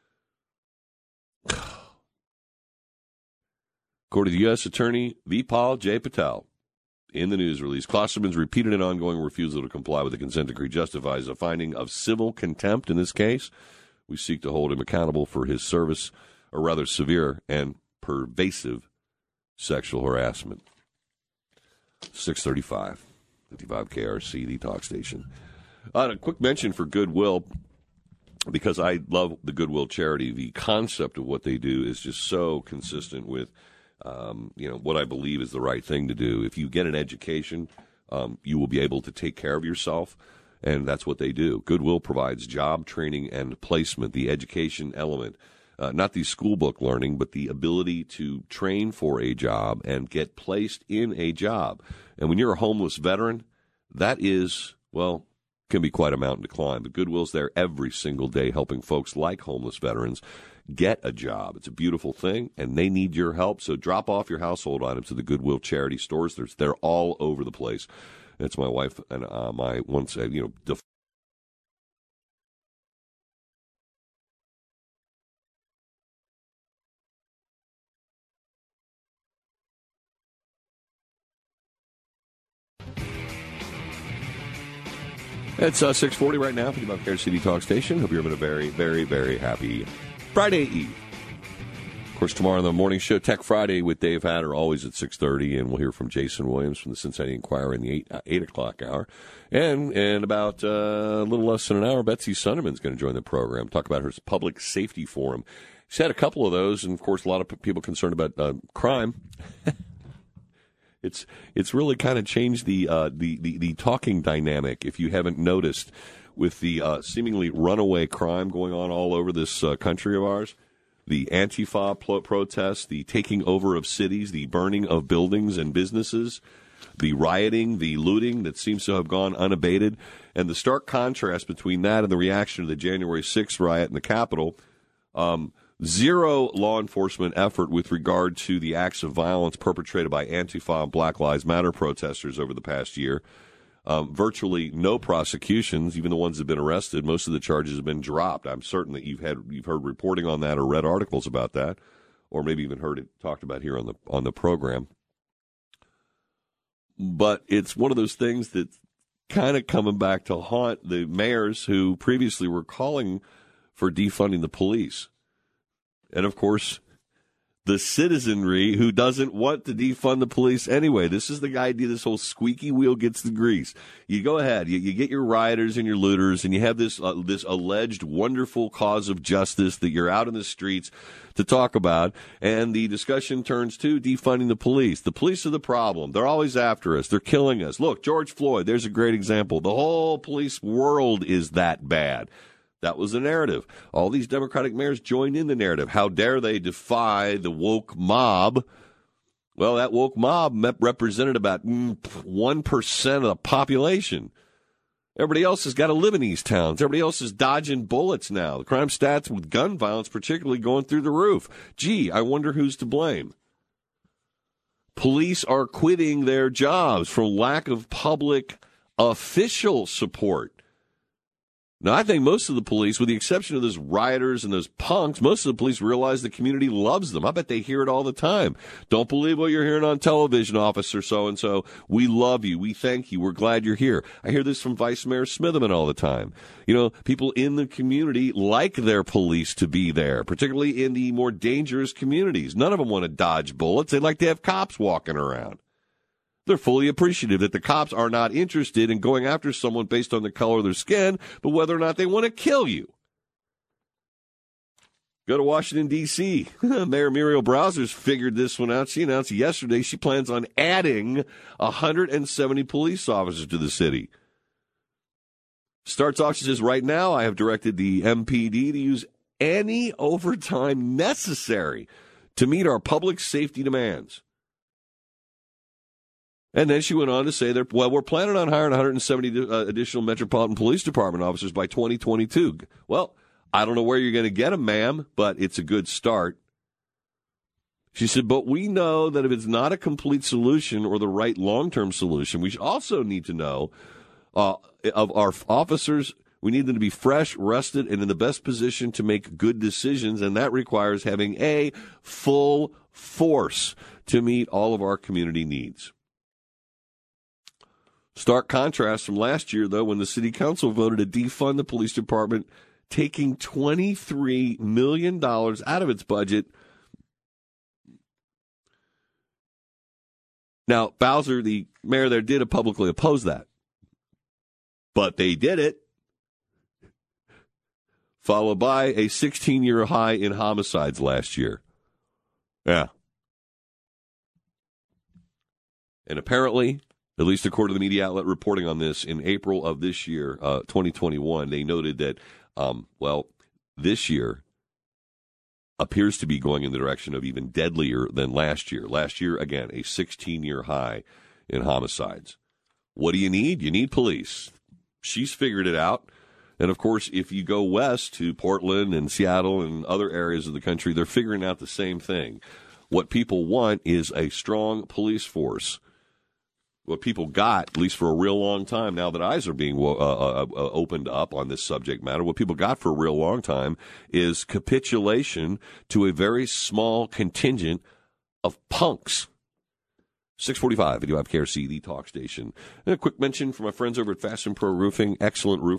According to U.S. Attorney Vipal J. Patel, in the news release, Klosterman's repeated and ongoing refusal to comply with the consent decree justifies a finding of civil contempt in this case. We seek to hold him accountable for his service, or rather severe and pervasive sexual harassment. 6:35, 55 KRC, the talk station. A quick mention for Goodwill, because I love the Goodwill charity. The concept of what they do is just so consistent with what I believe is the right thing to do. If you get an education, you will be able to take care of yourself, and that's what they do. Goodwill provides job training and placement, the education element. Not the school book learning, but the ability to train for a job and get placed in a job. And when you're a homeless veteran, that is, well, can be quite a mountain to climb. But Goodwill's there every single day helping folks like homeless veterans get a job. It's a beautiful thing, and they need your help. So drop off your household items to the Goodwill charity stores. They're all over the place. It's my wife and my once, It's 6:40 right now, 55 KRCD Talk Station. Hope you're having a very, very, very happy Friday Eve. Of course, tomorrow on the morning show, Tech Friday with Dave Hatter, always at 6:30, and we'll hear from Jason Williams from the Cincinnati Enquirer in the 8 o'clock hour. And in about a little less than an hour, Betsy Sunderman's going to join the program, talk about her public safety forum. She's had a couple of those, and, of course, a lot of people concerned about crime. It's really kind of changed the talking dynamic, if you haven't noticed, with the seemingly runaway crime going on all over this country of ours. The Antifa protests, the taking over of cities, the burning of buildings and businesses, the rioting, the looting that seems to have gone unabated, and the stark contrast between that and the reaction to the January 6th riot in the Capitol. Zero law enforcement effort with regard to the acts of violence perpetrated by Antifa and Black Lives Matter protesters over the past year. Virtually no prosecutions, even the ones that have been arrested. Most of the charges have been dropped. I'm certain that you've heard reporting on that or read articles about that, or maybe even heard it talked about here on the program. But it's one of those things that's kind of coming back to haunt the mayors who previously were calling for defunding the police. And, of course, the citizenry who doesn't want to defund the police anyway. This is the idea, this whole squeaky wheel gets the grease. You go ahead, you get your rioters and your looters, and you have this alleged wonderful cause of justice that you're out in the streets to talk about, and the discussion turns to defunding the police. The police are the problem. They're always after us. They're killing us. Look, George Floyd, there's a great example. The whole police world is that bad. That was the narrative. All these Democratic mayors joined in the narrative. How dare they defy the woke mob? Well, that woke mob represented about 1% of the population. Everybody else has got to live in these towns. Everybody else is dodging bullets now. The crime stats with gun violence particularly going through the roof. Gee, I wonder who's to blame. Police are quitting their jobs for lack of public official support. Now, I think most of the police, with the exception of those rioters and those punks, most of the police realize the community loves them. I bet they hear it all the time. Don't believe what you're hearing on television, Officer so-and-so. We love you. We thank you. We're glad you're here. I hear this from Vice Mayor Smitherman all the time. You know, people in the community like their police to be there, particularly in the more dangerous communities. None of them want to dodge bullets. They like to have cops walking around. They're fully appreciative that the cops are not interested in going after someone based on the color of their skin, but whether or not they want to kill you. Go to Washington, D.C. Mayor Muriel Browser's figured this one out. She announced yesterday she plans on adding 170 police officers to the city. Starts off, she says, right now I have directed the MPD to use any overtime necessary to meet our public safety demands. And then she went on to say that, well, we're planning on hiring 170 additional Metropolitan Police Department officers by 2022. Well, I don't know where you're going to get them, ma'am, but it's a good start. She said, but we know that if it's not a complete solution or the right long-term solution, we also need to know of our officers, we need them to be fresh, rested, and in the best position to make good decisions, and that requires having a full force to meet all of our community needs. Stark contrast from last year, though, when the city council voted to defund the police department, taking $23 million out of its budget. Now, Bowser, the mayor there, did publicly oppose that. But they did it, followed by a 16-year high in homicides last year. Yeah. And apparently, at least according to the media outlet reporting on this, in April of this year, 2021, they noted that, this year appears to be going in the direction of even deadlier than last year. Last year, again, a 16-year high in homicides. What do you need? You need police. She's figured it out. And, of course, if you go west to Portland and Seattle and other areas of the country, they're figuring out the same thing. What people want is a strong police force. What people got, at least for a real long time, now that eyes are being opened up on this subject matter, what people got for a real long time is capitulation to a very small contingent of punks. 645 at KRC, the talk station. And a quick mention from my friends over at Fast and Pro Roofing. Excellent roof.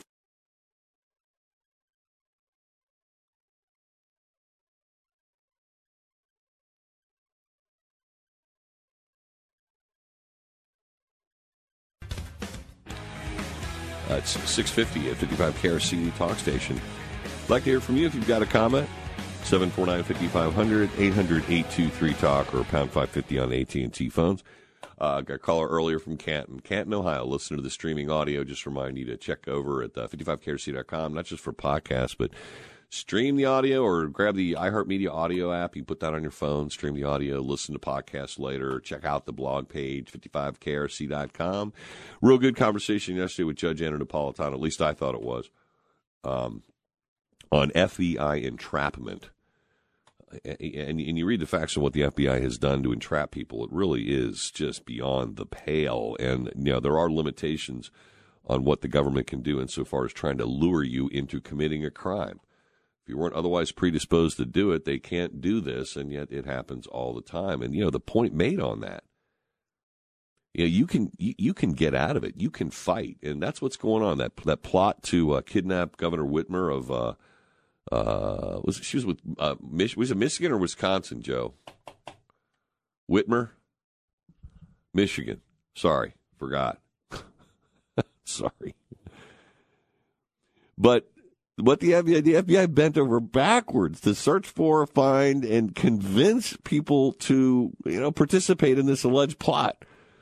It's 650 at 55 KRC Talk Station. I'd like to hear from you if you've got a comment. 749-5500, 800-823-TALK, or pound 550 on the AT&T phones. Got a caller earlier from Canton, Ohio. Listen to the streaming audio. Just remind you to check over at 55krc.com, not just for podcasts, but stream the audio or grab the iHeartMedia audio app. You put that on your phone, stream the audio, listen to podcasts later. Check out the blog page, 55krc.com. Real good conversation yesterday with Judge Anna Napolitano, at least I thought it was, on FBI entrapment. And you read the facts of what the FBI has done to entrap people. It really is just beyond the pale. And, there are limitations on what the government can do insofar as trying to lure you into committing a crime. If you weren't otherwise predisposed to do it, they can't do this, and yet it happens all the time. And, the point made on that, you can get out of it. You can fight, and that's what's going on. That plot to kidnap Governor Whitmer of was it Michigan or Wisconsin, Joe? Whitmer? Michigan. Sorry, forgot. Sorry. But what the FBI bent over backwards to search for, find, and convince people to, participate in this alleged plot.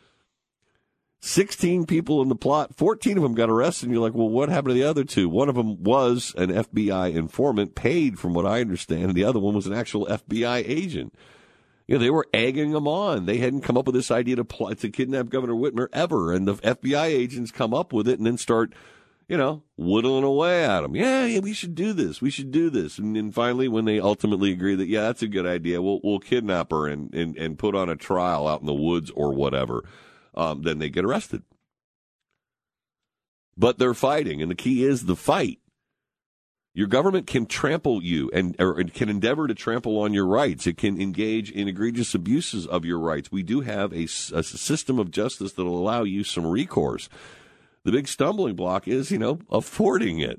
16 people in the plot, 14 of them got arrested, and you're like, well, what happened to the other two? One of them was an FBI informant, paid from what I understand, and the other one was an actual FBI agent. They were egging them on. They hadn't come up with this idea to kidnap Governor Whitmer ever, and the FBI agents come up with it and then start, whittling away at them. Yeah, we should do this. We should do this. And then finally, when they ultimately agree that, that's a good idea, we'll kidnap her and put on a trial out in the woods or whatever. Then they get arrested. But they're fighting, and the key is the fight. Your government can trample you or it can endeavor to trample on your rights. It can engage in egregious abuses of your rights. We do have a system of justice that will allow you some recourse. The big stumbling block is, affording it.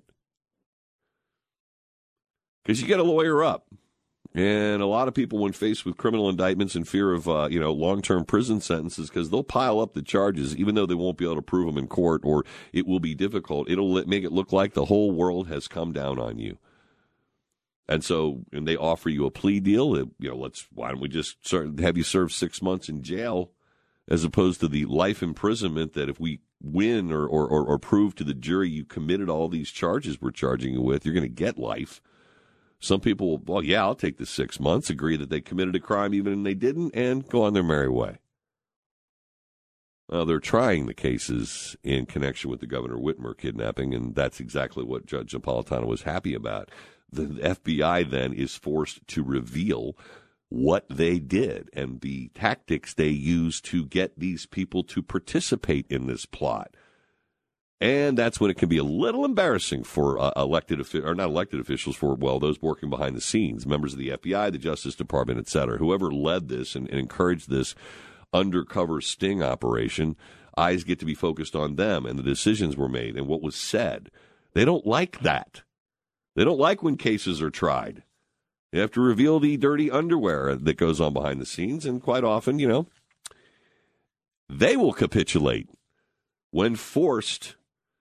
Because you got to lawyer up. And a lot of people, when faced with criminal indictments in fear of, long-term prison sentences, because they'll pile up the charges, even though they won't be able to prove them in court, or it will be difficult. It'll make it look like the whole world has come down on you. And they offer you a plea deal. Why don't we just have you serve 6 months in jail, as opposed to the life imprisonment that if we win or prove to the jury you committed all these charges we're charging you with, you're going to get life. Some people, I'll take the 6 months, agree that they committed a crime even when they didn't, and go on their merry way. They're trying the cases in connection with the Governor Whitmer kidnapping, and that's exactly what Judge Napolitano was happy about. The FBI then is forced to reveal what they did and the tactics they used to get these people to participate in this plot. And that's when it can be a little embarrassing for not elected officials, for, those working behind the scenes, members of the FBI, the Justice Department, et cetera. Whoever led this and encouraged this undercover sting operation, eyes get to be focused on them and the decisions were made and what was said. They don't like that. They don't like when cases are tried. They have to reveal the dirty underwear that goes on behind the scenes, and quite often, they will capitulate when forced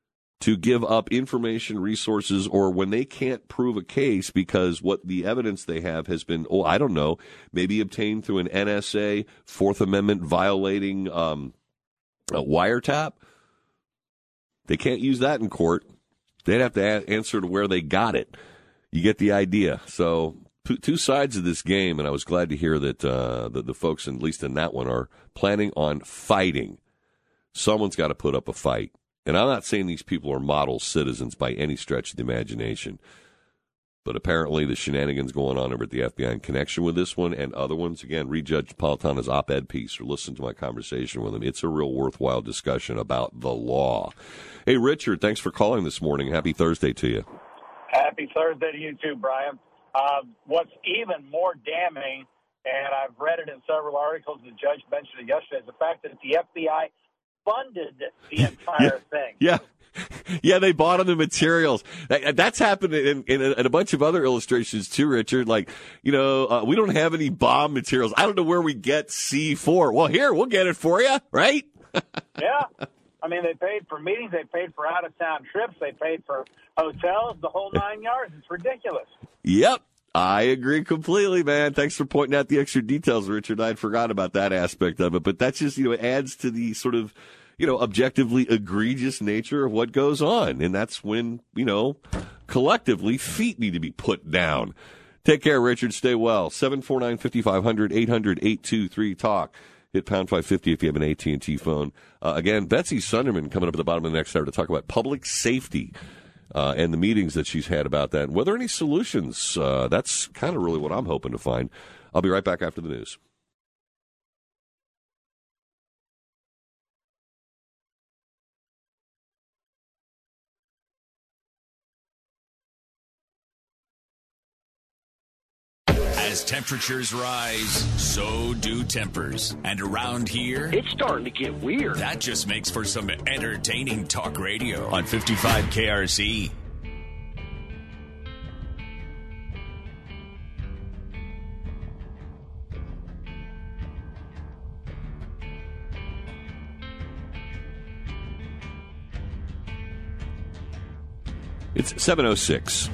to give up information, resources, or when they can't prove a case because what the evidence they have has been, I don't know, maybe obtained through an NSA, Fourth Amendment violating a wiretap. They can't use that in court. They'd have to answer to where they got it. You get the idea. So two sides of this game, and I was glad to hear that the folks, at least in that one, are planning on fighting. Someone's got to put up a fight. And I'm not saying these people are model citizens by any stretch of the imagination. But apparently the shenanigans going on over at the FBI in connection with this one and other ones, again, read Judge Napolitano's op-ed piece or listen to my conversation with him. It's a real worthwhile discussion about the law. Hey, Richard, thanks for calling this morning. Happy Thursday to you. Happy Thursday to you too, Brian. What's even more damning, and I've read it in several articles, the judge mentioned it yesterday, is the fact that the FBI funded the entire thing. Yeah. Yeah, they bought on the materials. That's happened in a bunch of other illustrations too, Richard. Like, we don't have any bomb materials. I don't know where we get C4. Well, here, we'll get it for you, right? Yeah. I mean, they paid for meetings. They paid for out-of-town trips. They paid for hotels, the whole 9 yards. It's ridiculous. Yep. I agree completely, man. Thanks for pointing out the extra details, Richard. I'd forgot about that aspect of it. But that's just, it adds to the sort of, objectively egregious nature of what goes on. And that's when, collectively feet need to be put down. Take care, Richard. Stay well. 749-5500, 800-823-TALK. Hit pound 550 if you have an AT&T phone. Again, Betsy Sunderman coming up at the bottom of the next hour to talk about public safety and the meetings that she's had about that. And were there any solutions? That's kind of really what I'm hoping to find. I'll be right back after the news. As temperatures rise, so do tempers. And around here, it's starting to get weird. That just makes for some entertaining talk radio on 55 KRC. It's 7:06.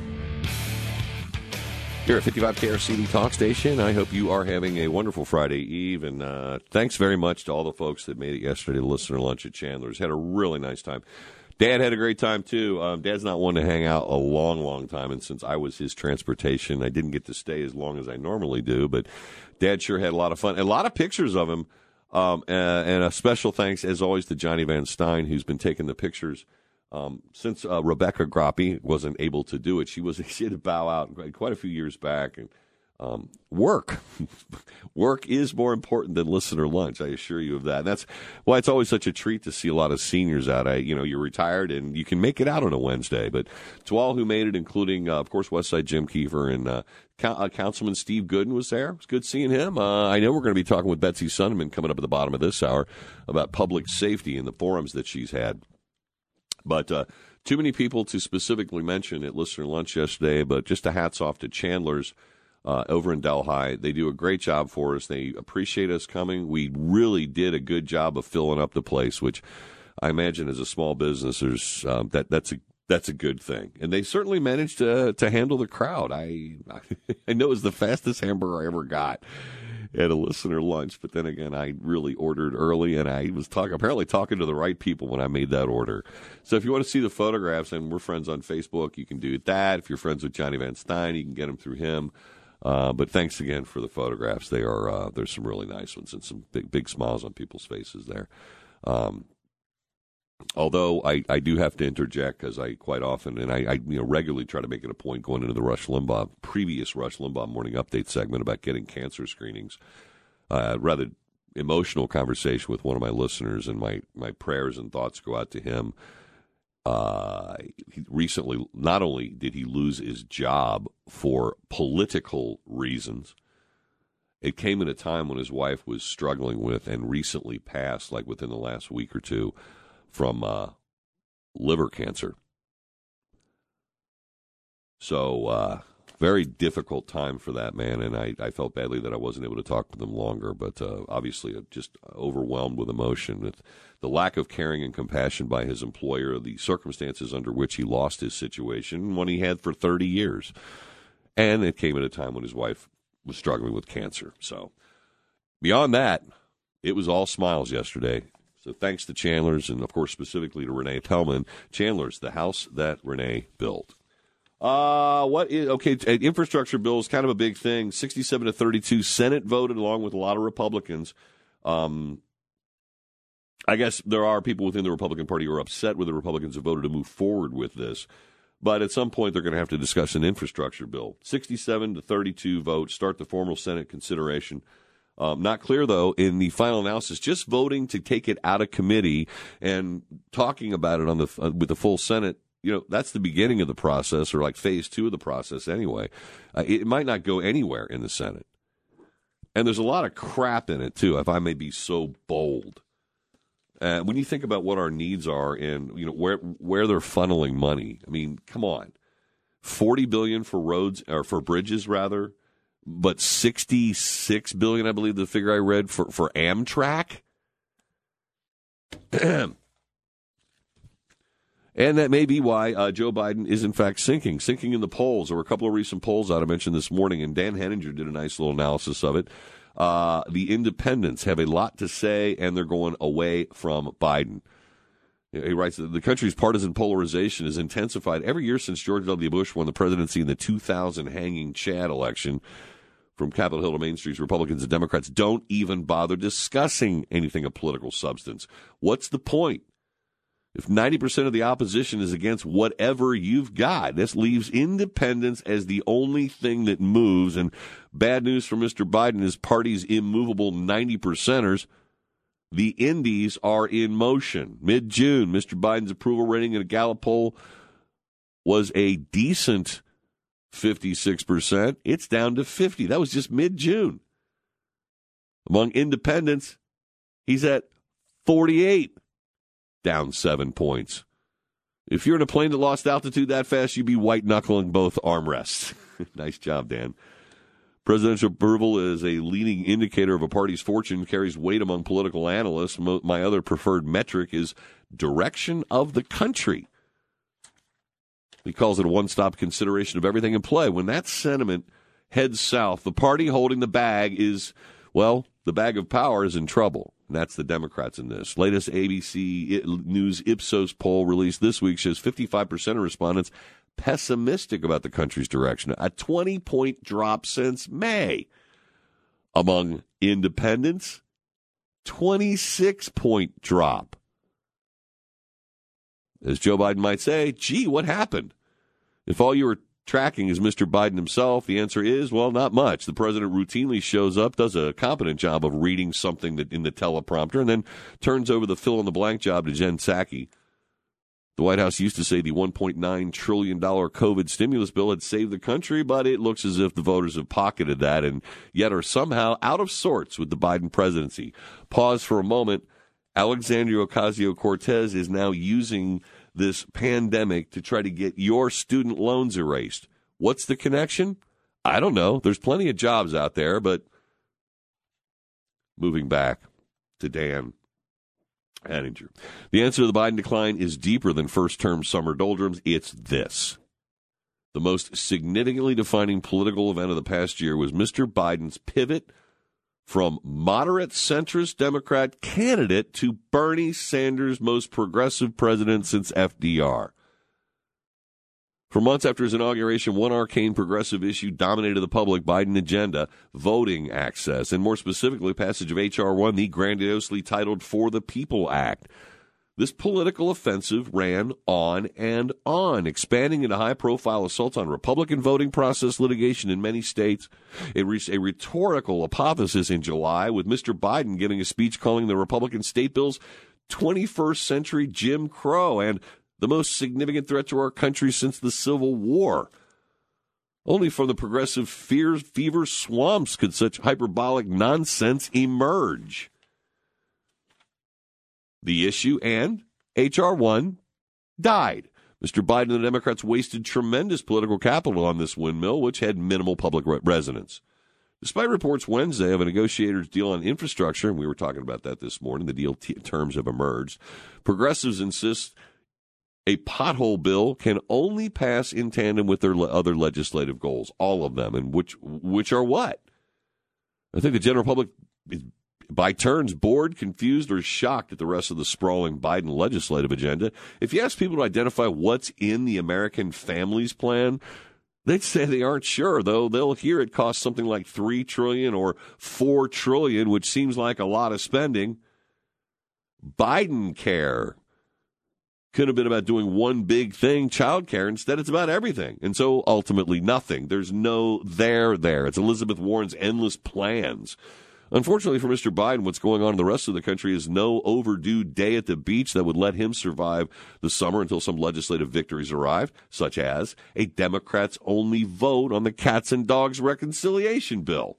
Here at 55 KRCD Talk Station, I hope you are having a wonderful Friday Eve, and thanks very much to all the folks that made it yesterday to listener lunch at Chandler's. Had a really nice time. Dad had a great time, too. Dad's not one to hang out a long, long time, and since I was his transportation, I didn't get to stay as long as I normally do, but Dad sure had a lot of fun. A lot of pictures of him, and a special thanks, as always, to Johnny Van Stein, who's been taking the pictures. Since Rebecca Groppe wasn't able to do it, she had to bow out quite a few years back. And work is more important than listener lunch. I assure you of that. And that's why it's always such a treat to see a lot of seniors out. You're retired and you can make it out on a Wednesday. But to all who made it, including of course Westside Jim Kiefer and Councilman Steve Gooden was there. It was good seeing him. I know we're going to be talking with Betsy Sunderman coming up at the bottom of this hour about public safety and the forums that she's had. But too many people to specifically mention at Listener Lunch yesterday, but just a hats off to Chandler's over in Delhi. They do a great job for us. They appreciate us coming. We really did a good job of filling up the place, which I imagine as a small business, that's a good thing. And they certainly managed to handle the crowd. I know it was the fastest hamburger I ever got at a listener lunch, but then again, I really ordered early, and I was apparently talking to the right people when I made that order. So if you want to see the photographs, and we're friends on Facebook, you can do that. If you're friends with Johnny Van Stein, you can get them through him. But thanks again for the photographs. They are there's some really nice ones and some big smiles on people's faces there. Although I do have to interject because I quite often, and I regularly try to make it a point going into the previous Rush Limbaugh morning update segment about getting cancer screenings. Rather emotional conversation with one of my listeners, and my prayers and thoughts go out to him. He recently, not only did he lose his job for political reasons, it came at a time when his wife was struggling with and recently passed, like within the last week or two, from liver cancer. So Very difficult time for that man, and I felt badly that I wasn't able to talk to them longer, but obviously just overwhelmed with emotion. With the lack of caring and compassion by his employer, the circumstances under which he lost his situation, one he had for 30 years. And it came at a time when his wife was struggling with cancer. So beyond that, it was all smiles yesterday. So thanks to Chandler's, and of course specifically to Renee Pellman. Chandler's, the house that Renee built. Infrastructure bill is kind of a big thing. 67-32, Senate voted along with a lot of Republicans. I guess there are people within the Republican Party who are upset with the Republicans who voted to move forward with this. But at some point, they're going to have to discuss an infrastructure bill. 67-32 vote, start the formal Senate consideration. Not clear, though, in the final analysis, just voting to take it out of committee and talking about it on with the full Senate, that's the beginning of the process, or like phase 2 of the process anyway. It might not go anywhere in the Senate. And there's a lot of crap in it, too, if I may be so bold. When you think about what our needs are and where they're funneling money, I mean, come on, $40 billion for roads or for bridges rather, but $66 billion, I believe the figure I read for Amtrak. And that may be why Joe Biden is in fact sinking in the polls. There were a couple of recent polls out I mentioned this morning, and Dan Henninger did a nice little analysis of it. The independents have a lot to say, and they're going away from Biden. He writes that the country's partisan polarization has intensified every year since George W. Bush won the presidency in the 2000 hanging Chad election. From Capitol Hill to Main Street, Republicans and Democrats don't even bother discussing anything of political substance. What's the point? If 90% of the opposition is against whatever you've got, this leaves independence as the only thing that moves. And bad news for Mr. Biden, his party's immovable 90%ers. The indies are in motion. Mid-June, Mr. Biden's approval rating in a Gallup poll was a decent 56%. It's down to 50%. That was just mid-June. Among independents, he's at 48%. Down 7 points. If you're in a plane that lost altitude that fast, you'd be white-knuckling both armrests. Nice job, Dan. Presidential approval is a leading indicator of a party's fortune, carries weight among political analysts. My other preferred metric is direction of the country. He calls it a one-stop consideration of everything in play. When that sentiment heads south, the party holding the bag is, well, the bag of power is in trouble. And that's the Democrats in this. Latest ABC News Ipsos poll released this week shows 55% of respondents pessimistic about the country's direction, a 20-point drop since May. Among independents, 26-point drop. As Joe Biden might say, gee, what happened? If all you were tracking is Mr. Biden himself, the answer is, well, not much. The president routinely shows up, does a competent job of reading something that in the teleprompter, and then turns over the fill-in-the-blank job to Jen Psaki. The White House used to say the $1.9 trillion COVID stimulus bill had saved the country, but it looks as if the voters have pocketed that and yet are somehow out of sorts with the Biden presidency. Pause for a moment. Alexandria Ocasio-Cortez is now using this pandemic to try to get your student loans erased. What's the connection? I don't know. There's plenty of jobs out there, but moving back to Dan Henninger. The answer to the Biden decline is deeper than first-term summer doldrums. It's this. The most significantly defining political event of the past year was Mr. Biden's pivot from moderate centrist Democrat candidate to Bernie Sanders' most progressive president since FDR. For months after his inauguration, one arcane progressive issue dominated the public Biden agenda, voting access, and more specifically, passage of H.R. 1, the grandiosely titled For the People Act. This political offensive ran on and on, expanding into high-profile assaults on Republican voting process litigation in many states. It reached a rhetorical apotheosis in July, with Mr. Biden giving a speech calling the Republican state bills 21st century Jim Crow and the most significant threat to our country since the Civil War. Only from the progressive fever swamps could such hyperbolic nonsense emerge. The issue and H.R. 1 died. Mr. Biden and the Democrats wasted tremendous political capital on this windmill, which had minimal public resonance. Despite reports Wednesday of a negotiator's deal on infrastructure, and we were talking about that this morning, the deal terms have emerged, progressives insist a pothole bill can only pass in tandem with their other legislative goals, all of them, and which are what? I think the general public is by turns bored, confused, or shocked at the rest of the sprawling Biden legislative agenda. If you ask people to identify what's in the American Families Plan, they'd say they aren't sure, though they'll hear it costs something like $3 trillion or $4 trillion, which seems like a lot of spending. Biden care could have been about doing one big thing, child care. Instead, it's about everything. And so ultimately nothing. There's no there. It's Elizabeth Warren's endless plans. Unfortunately for Mr. Biden, what's going on in the rest of the country is no overdue day at the beach that would let him survive the summer until some legislative victories arrive, such as a Democrats-only vote on the cats and dogs reconciliation bill.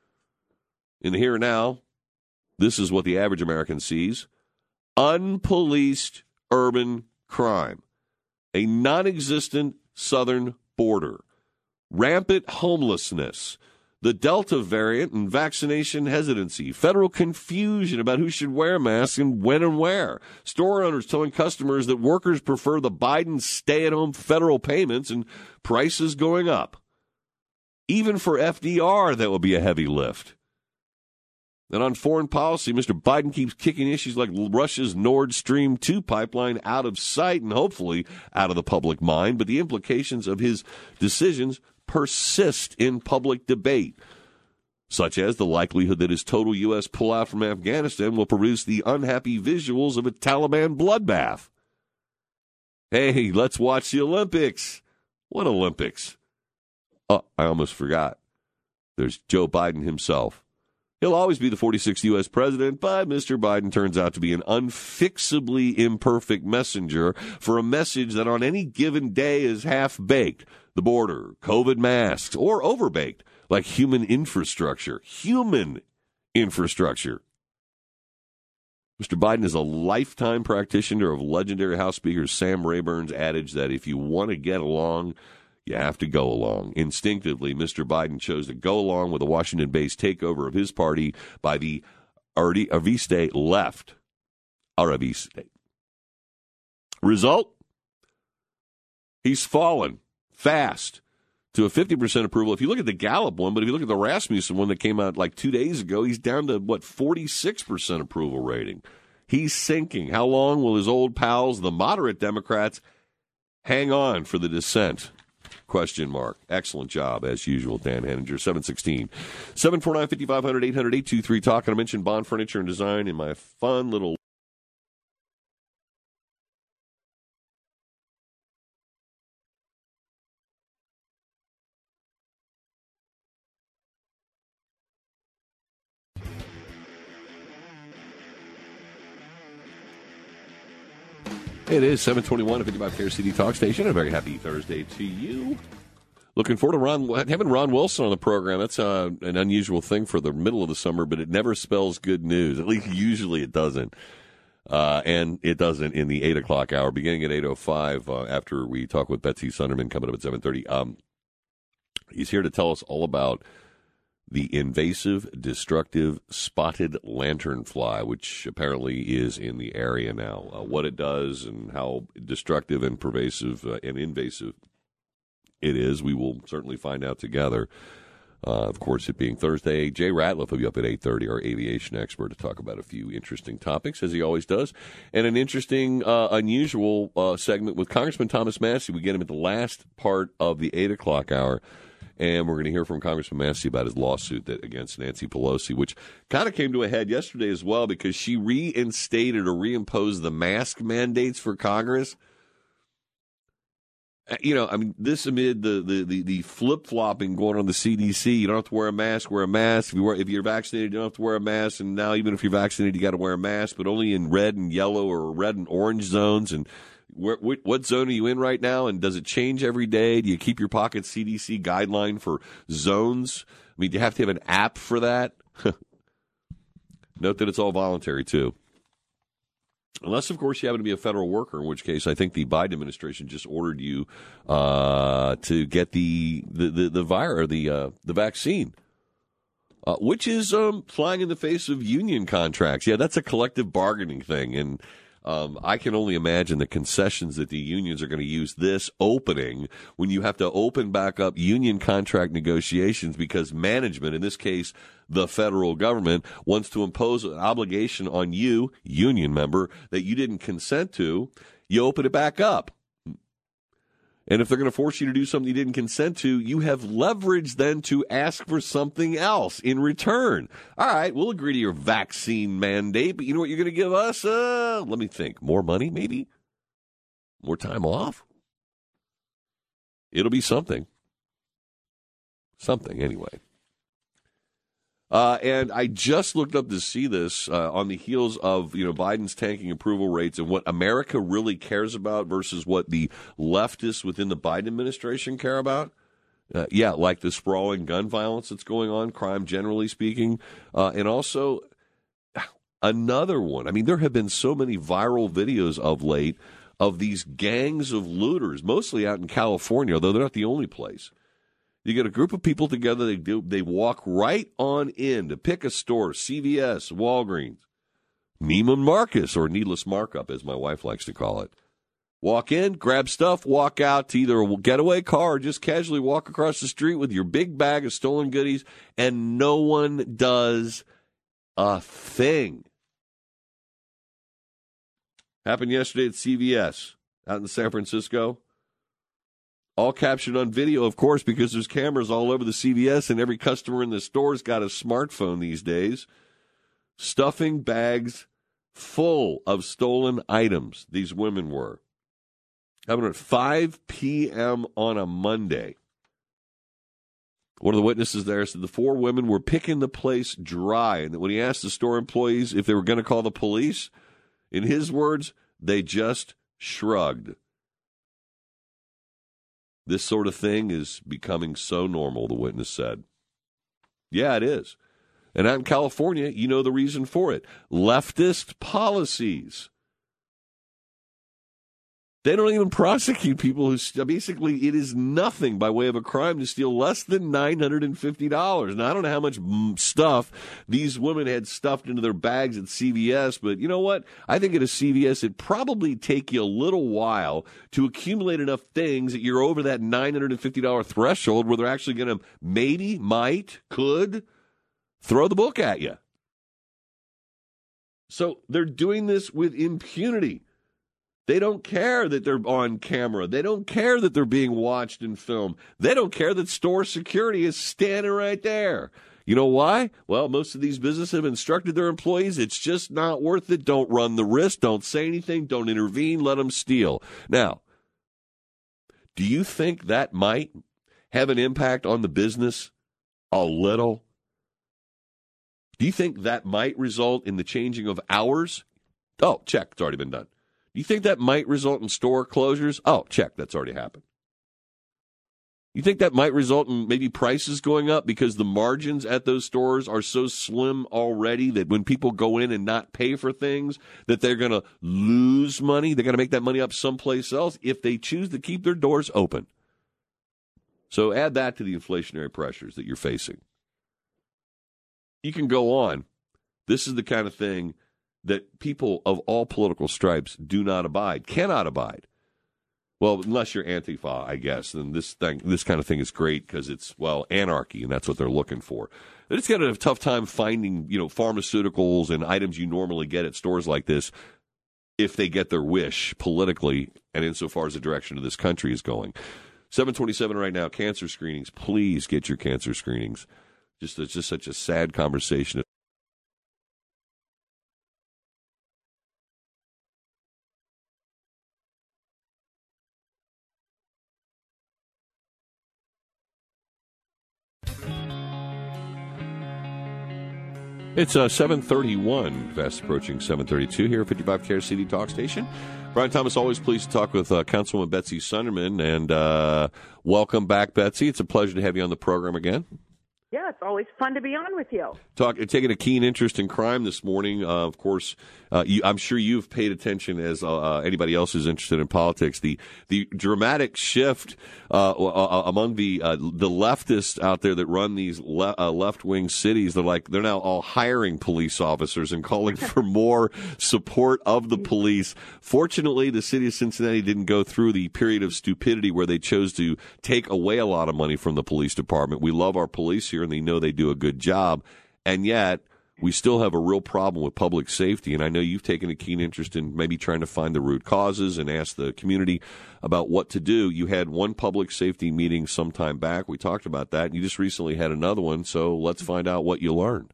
In the here and now, this is what the average American sees. Unpoliced urban crime, a non-existent southern border, rampant homelessness, the Delta variant and vaccination hesitancy, federal confusion about who should wear masks and when and where, store owners telling customers that workers prefer the Biden stay-at-home federal payments and prices going up. Even for FDR, that will be a heavy lift. And on foreign policy, Mr. Biden keeps kicking issues like Russia's Nord Stream 2 pipeline out of sight and hopefully out of the public mind, but the implications of his decisions persist in public debate, such as the likelihood that his total U.S. pullout from Afghanistan will produce the unhappy visuals of a Taliban bloodbath. Hey, let's watch the Olympics. What Olympics? Oh, I almost forgot. There's Joe Biden himself. He'll always be the 46th U.S. president, but Mr. Biden turns out to be an unfixably imperfect messenger for a message that on any given day is half-baked. The border, COVID masks, or overbaked, like human infrastructure. Human infrastructure. Mr. Biden is a lifetime practitioner of legendary House Speaker Sam Rayburn's adage that if you want to get along, you have to go along. Instinctively, Mr. Biden chose to go along with the Washington-based takeover of his party by the Araviste left. Araviste. Result? He's fallen fast to a 50% approval. If you look at the Gallup one, but if you look at the Rasmussen one that came out like 2 days ago, he's down to, 46% approval rating. He's sinking. How long will his old pals, the moderate Democrats, hang on for the dissent? Question mark. Excellent job, as usual, Dan Henninger. 716 749 5500 800 823 Talk. And I mentioned Bond Furniture and Design in my fun little. It is 7:21 at 55 KRCD Talk Station. A very happy Thursday to you. Looking forward to having Ron Wilson on the program. That's an unusual thing for the middle of the summer, but it never spells good news. At least usually it doesn't. And it doesn't in the 8 o'clock hour, beginning at 8:05 after we talk with Betsy Sunderman coming up at 7:30. He's here to tell us all about the invasive, destructive, spotted lanternfly, which apparently is in the area now. What it does and how destructive and pervasive and invasive it is, we will certainly find out together. Of course, it being Thursday, Jay Ratliff will be up at 8:30, our aviation expert, to talk about a few interesting topics, as he always does, and an interesting, unusual segment with Congressman Thomas Massie. We get him at the last part of the 8 o'clock hour. And we're going to hear from Congressman Massie about his lawsuit against Nancy Pelosi, which kind of came to a head yesterday as well because she reinstated or reimposed the mask mandates for Congress. You know, I mean, this amid the flip-flopping going on the CDC. You don't have to wear a mask, wear a mask. If you're vaccinated, you don't have to wear a mask. And now even if you're vaccinated, you got to wear a mask, but only in red and yellow or red and orange zones. And what zone are you in right now, and does it change every day? Do you keep your pocket CDC guideline for zones? I mean, do you have to have an app for that? Note that it's all voluntary, too. Unless, of course, you happen to be a federal worker, in which case I think the Biden administration just ordered you to get the virus, the vaccine, which is flying in the face of union contracts. Yeah, that's a collective bargaining thing, and I can only imagine the concessions that the unions are going to use this opening when you have to open back up union contract negotiations because management, in this case the federal government, wants to impose an obligation on you, union member, that you didn't consent to. You open it back up. And if they're going to force you to do something you didn't consent to, you have leverage then to ask for something else in return. All right, we'll agree to your vaccine mandate, but you know what you're going to give us? Let me think. More money, maybe? More time off? It'll be something. Something, anyway. And I just looked up to see this on the heels of Biden's tanking approval rates and what America really cares about versus what the leftists within the Biden administration care about. Like the sprawling gun violence that's going on, crime generally speaking, and also another one. I mean, there have been so many viral videos of late of these gangs of looters, mostly out in California, although they're not the only place. You get a group of people together, they walk right on in to pick a store, CVS, Walgreens, Neiman Marcus, or needless markup, as my wife likes to call it. Walk in, grab stuff, walk out to either a getaway car or just casually walk across the street with your big bag of stolen goodies, and no one does a thing. Happened yesterday at CVS out in San Francisco. All captured on video, of course, because there's cameras all over the CVS, and every customer in the store's got a smartphone these days. Stuffing bags full of stolen items, these women were. Happened at 5 p.m. on a Monday. One of the witnesses there said the four women were picking the place dry, and that when he asked the store employees if they were going to call the police, in his words, they just shrugged. This sort of thing is becoming so normal, the witness said. Yeah, it is. And out in California, you know the reason for it. Leftist policies. They don't even prosecute people who basically it is nothing by way of a crime to steal less than $950. Now, I don't know how much stuff these women had stuffed into their bags at CVS, but you know what? I think at a CVS, it'd probably take you a little while to accumulate enough things that you're over that $950 threshold where they're actually going to maybe, might, could throw the book at you. So they're doing this with impunity. They don't care that they're on camera. They don't care that they're being watched and filmed. They don't care that store security is standing right there. You know why? Well, most of these businesses have instructed their employees it's just not worth it. Don't run the risk. Don't say anything. Don't intervene. Let them steal. Now, do you think that might have an impact on the business? A little. Do you think that might result in the changing of hours? Oh, check. It's already been done. You think that might result in store closures? Oh, check. That's already happened. You think that might result in maybe prices going up because the margins at those stores are so slim already that when people go in and not pay for things, that they're going to lose money? They're going to make that money up someplace else if they choose to keep their doors open. So add that to the inflationary pressures that you're facing. You can go on. This is the kind of thing that people of all political stripes cannot abide. Well, unless you're Antifa, I guess, then this kind of thing is great because it's, anarchy, and that's what they're looking for. They just got a tough time finding, pharmaceuticals and items you normally get at stores like this if they get their wish politically and insofar as the direction of this country is going. 727 right now, cancer screenings. Please get your cancer screenings. It's just such a sad conversation. It's 7:31, fast approaching 7:32 here at 55 KRCD Talk Station. Brian Thomas, always pleased to talk with Councilwoman Betsy Sunderman, and welcome back, Betsy. It's a pleasure to have you on the program again. Yeah, it's always fun to be on with you. Taking a keen interest in crime this morning. Of course, I'm sure you've paid attention, as anybody else who's interested in politics. The dramatic shift among the leftists out there that run these left-wing cities. They're now all hiring police officers and calling for more support of the police. Fortunately, the city of Cincinnati didn't go through the period of stupidity where they chose to take away a lot of money from the police department. We love our police here, and they know they do a good job. And yet, we still have a real problem with public safety. And I know you've taken a keen interest in maybe trying to find the root causes and ask the community about what to do. You had one public safety meeting some time back. We talked about that. And you just recently had another one. So let's find out what you learned.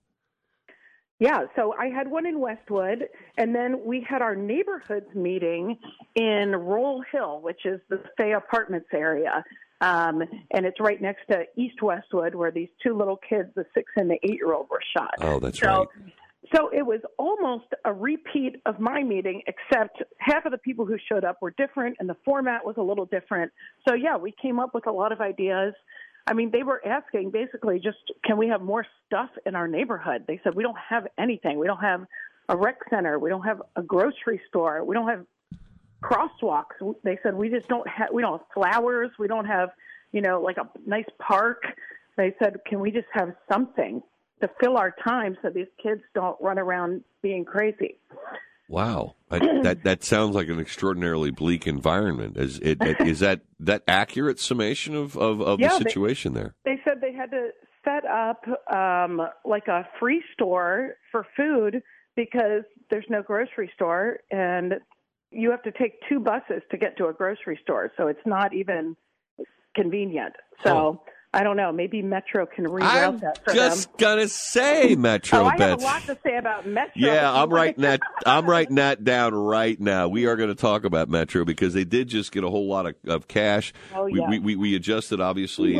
Yeah, so I had one in Westwood, and then we had our neighborhoods meeting in Roll Hill, which is the Fay Apartments area. And it's right next to East Westwood, where these two little kids, the 6 and the 8-year-old, were shot. Oh, that's right. So it was almost a repeat of my meeting, except half of the people who showed up were different, and the format was a little different. So, yeah, we came up with a lot of ideas. I mean, they were asking basically just, can we have more stuff in our neighborhood? They said, we don't have anything. We don't have a rec center. We don't have a grocery store. We don't have crosswalks. They said, we don't have flowers. We don't have, like a nice park. They said, can we just have something to fill our time so these kids don't run around being crazy? Wow. That sounds like an extraordinarily bleak environment. Is that accurate summation of the situation there? They said they had to set up like a free store for food because there's no grocery store, and you have to take 2 buses to get to a grocery store, so it's not even convenient. So I don't know. Maybe Metro can reroute that for them. I'm just gonna say Metro. I have a lot to say about Metro. Yeah, I'm writing that down right now. We are going to talk about Metro because they did just get a whole lot of cash. Oh, yeah. We adjusted obviously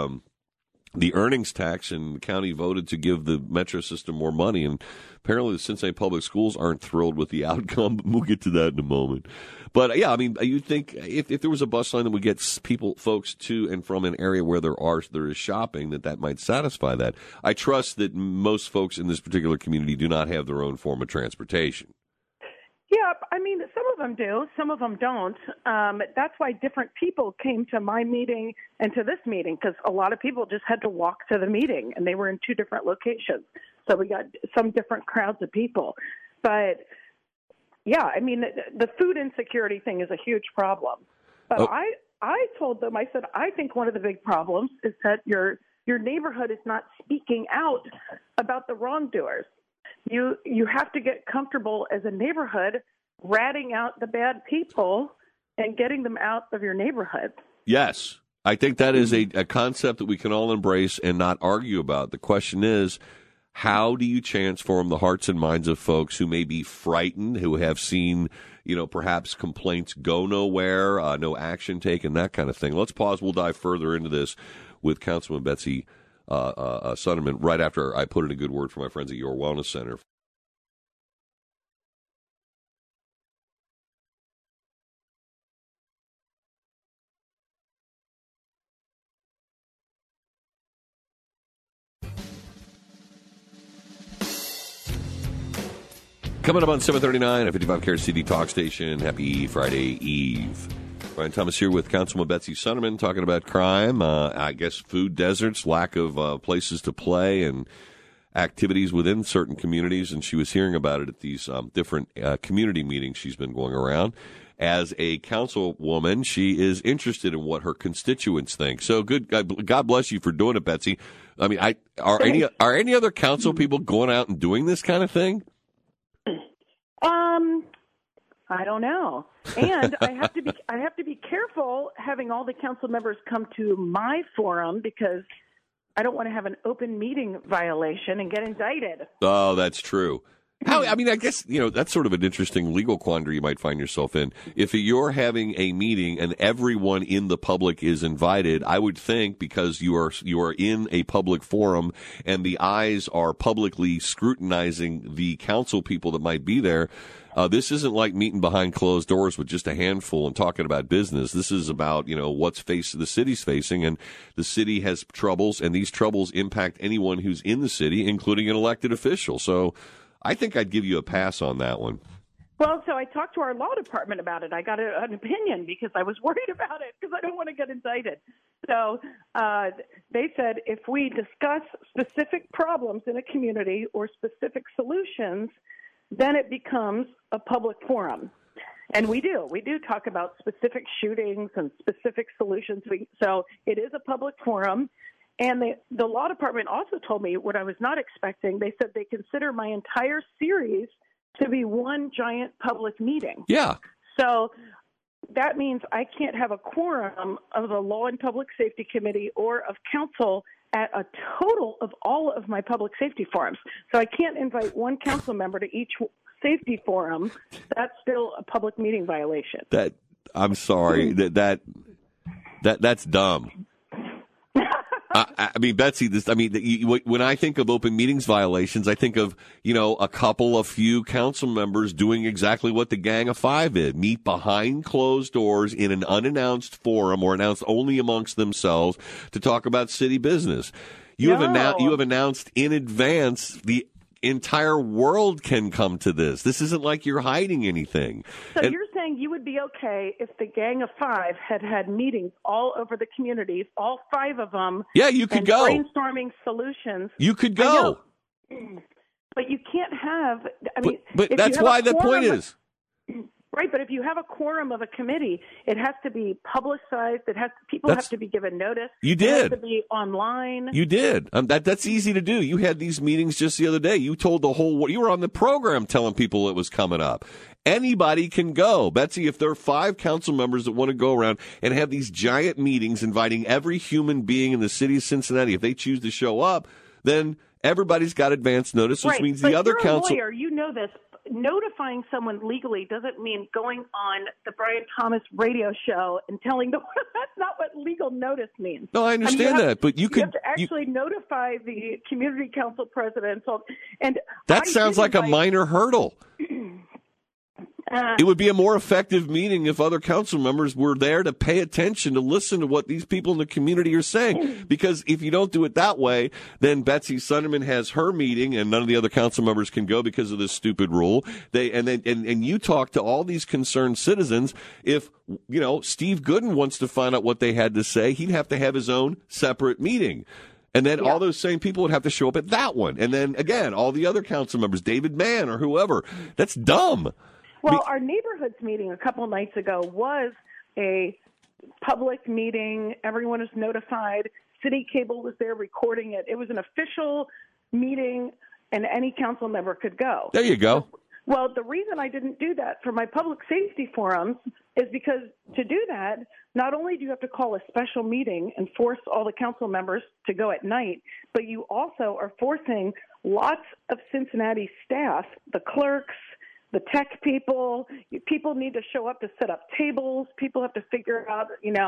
the earnings tax, and the county voted to give the Metro system more money. And apparently the Cincinnati Public Schools aren't thrilled with the outcome. We'll get to that in a moment. But, yeah, I mean, you'd think if there was a bus line that would get folks to and from an area where there is shopping, that might satisfy that. I trust that most folks in this particular community do not have their own form of transportation. Yeah, I mean, some of them do, some of them don't. That's why different people came to my meeting and to this meeting, because a lot of people just had to walk to the meeting, and they were in 2 different locations. So we got some different crowds of people. But, yeah, I mean, the food insecurity thing is a huge problem. But I told them, I said, I think one of the big problems is that your neighborhood is not speaking out about the wrongdoers. You have to get comfortable as a neighborhood ratting out the bad people and getting them out of your neighborhood. Yes. I think that is a concept that we can all embrace and not argue about. The question is, how do you transform the hearts and minds of folks who may be frightened, who have seen, perhaps complaints go nowhere, no action taken, that kind of thing? Let's pause. We'll dive further into this with Councilman Betsy Sonderman right after I put in a good word for my friends at Your Wellness Center. Coming up on 7:39 at 55 KRCD Talk Station. Happy Friday Eve. Brian Thomas here with Councilman Betsy Sonderman talking about crime, I guess food deserts, lack of places to play, and activities within certain communities. And she was hearing about it at these different community meetings she's been going around. As a councilwoman, she is interested in what her constituents think. So good. God bless you for doing it, Betsy. I mean, are any other council people going out and doing this kind of thing? I don't know. And I have to be careful having all the council members come to my forum because I don't want to have an open meeting violation and get indicted. Oh, that's true. I mean, I guess, that's sort of an interesting legal quandary you might find yourself in. If you're having a meeting and everyone in the public is invited, I would think because you are in a public forum and the eyes are publicly scrutinizing the council people that might be there, this isn't like meeting behind closed doors with just a handful and talking about business. This is about, what's the city's facing, and the city has troubles, and these troubles impact anyone who's in the city, including an elected official. So I think I'd give you a pass on that one. Well, so I talked to our law department about it. I got an opinion because I was worried about it because I don't want to get indicted. So they said if we discuss specific problems in a community or specific solutions, then it becomes a public forum. And we do talk about specific shootings and specific solutions. So it is a public forum. And the law department also told me what I was not expecting. They said they consider my entire series to be one giant public meeting. Yeah. So that means I can't have a quorum of the Law and Public Safety Committee or of council at a total of all of my public safety forums. So I can't invite one council member to each safety forum. That's still a public meeting violation. I'm sorry. That's dumb. I mean, Betsy, when I think of open meetings violations, I think of, a few council members doing exactly what the Gang of Five did. Meet behind closed doors in an unannounced forum or announced only amongst themselves to talk about city business. You have announced in advance the entire world can come to this. This isn't like you're hiding anything. So you're saying you would be okay if the Gang of Five had meetings all over the communities, all five of them. Yeah, you could go. Brainstorming solutions. You could go. But you can't have, But that's why the point is. Right, but if you have a quorum of a committee, it has to be publicized. People have to be given notice. You did. It has to be online. You did. That's easy to do. You had these meetings just the other day. You told you were on the program telling people it was coming up. Anybody can go. Betsy, if there are 5 council members that want to go around and have these giant meetings inviting every human being in the city of Cincinnati, if they choose to show up, then everybody's got advance notice, which means the other council. You're a lawyer. You know this. Notifying someone legally doesn't mean going on the Brian Thomas radio show and telling them that's not what legal notice means. No, I understand that, but you have to actually notify the community council president. And that sounds like a minor hurdle. It would be a more effective meeting if other council members were there to pay attention, to listen to what these people in the community are saying. Because if you don't do it that way, then Betsy Sunderman has her meeting and none of the other council members can go because of this stupid rule. And you talk to all these concerned citizens. If, Steve Gooden wants to find out what they had to say, he'd have to have his own separate meeting. And then all those same people would have to show up at that one. And then, again, all the other council members, David Mann or whoever. That's dumb. Well, our neighborhoods meeting a couple of nights ago was a public meeting. Everyone was notified. City Cable was there recording it. It was an official meeting, and any council member could go. There you go. Well, the reason I didn't do that for my public safety forums is because to do that, not only do you have to call a special meeting and force all the council members to go at night, but you also are forcing lots of Cincinnati staff, the clerks, the tech people need to show up to set up tables. People have to figure out,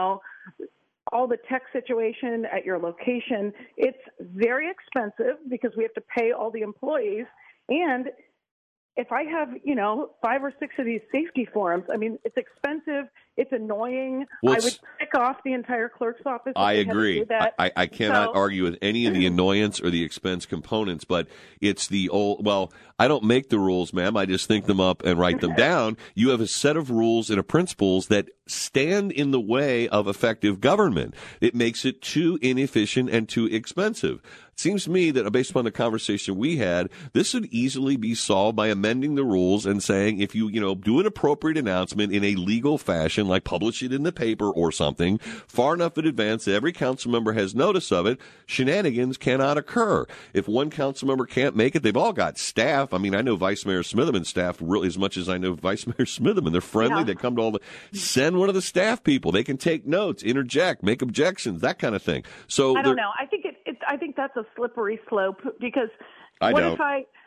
all the tech situation at your location. It's very expensive because we have to pay all the employees. And if I have, 5 or 6 of these safety forums, it's expensive. It's annoying. I would pick off the entire clerk's office. I agree. I cannot argue with any of the annoyance or the expense components, but it's the old, I don't make the rules, ma'am. I just think them up and write them down. You have a set of rules and principles that stand in the way of effective government. It makes it too inefficient and too expensive. It seems to me that based upon the conversation we had, this would easily be solved by amending the rules and saying if you, do an appropriate announcement in a legal fashion, like publish it in the paper or something, far enough in advance that every council member has notice of it, shenanigans cannot occur. If one council member can't make it, they've all got staff. I know Vice Mayor Smitherman's staff really as much as I know Vice Mayor Smitherman. They're friendly. Yeah. They come to all send one of the staff people. They can take notes, interject, make objections, that kind of thing. So I don't know. I think that's a slippery slope because what if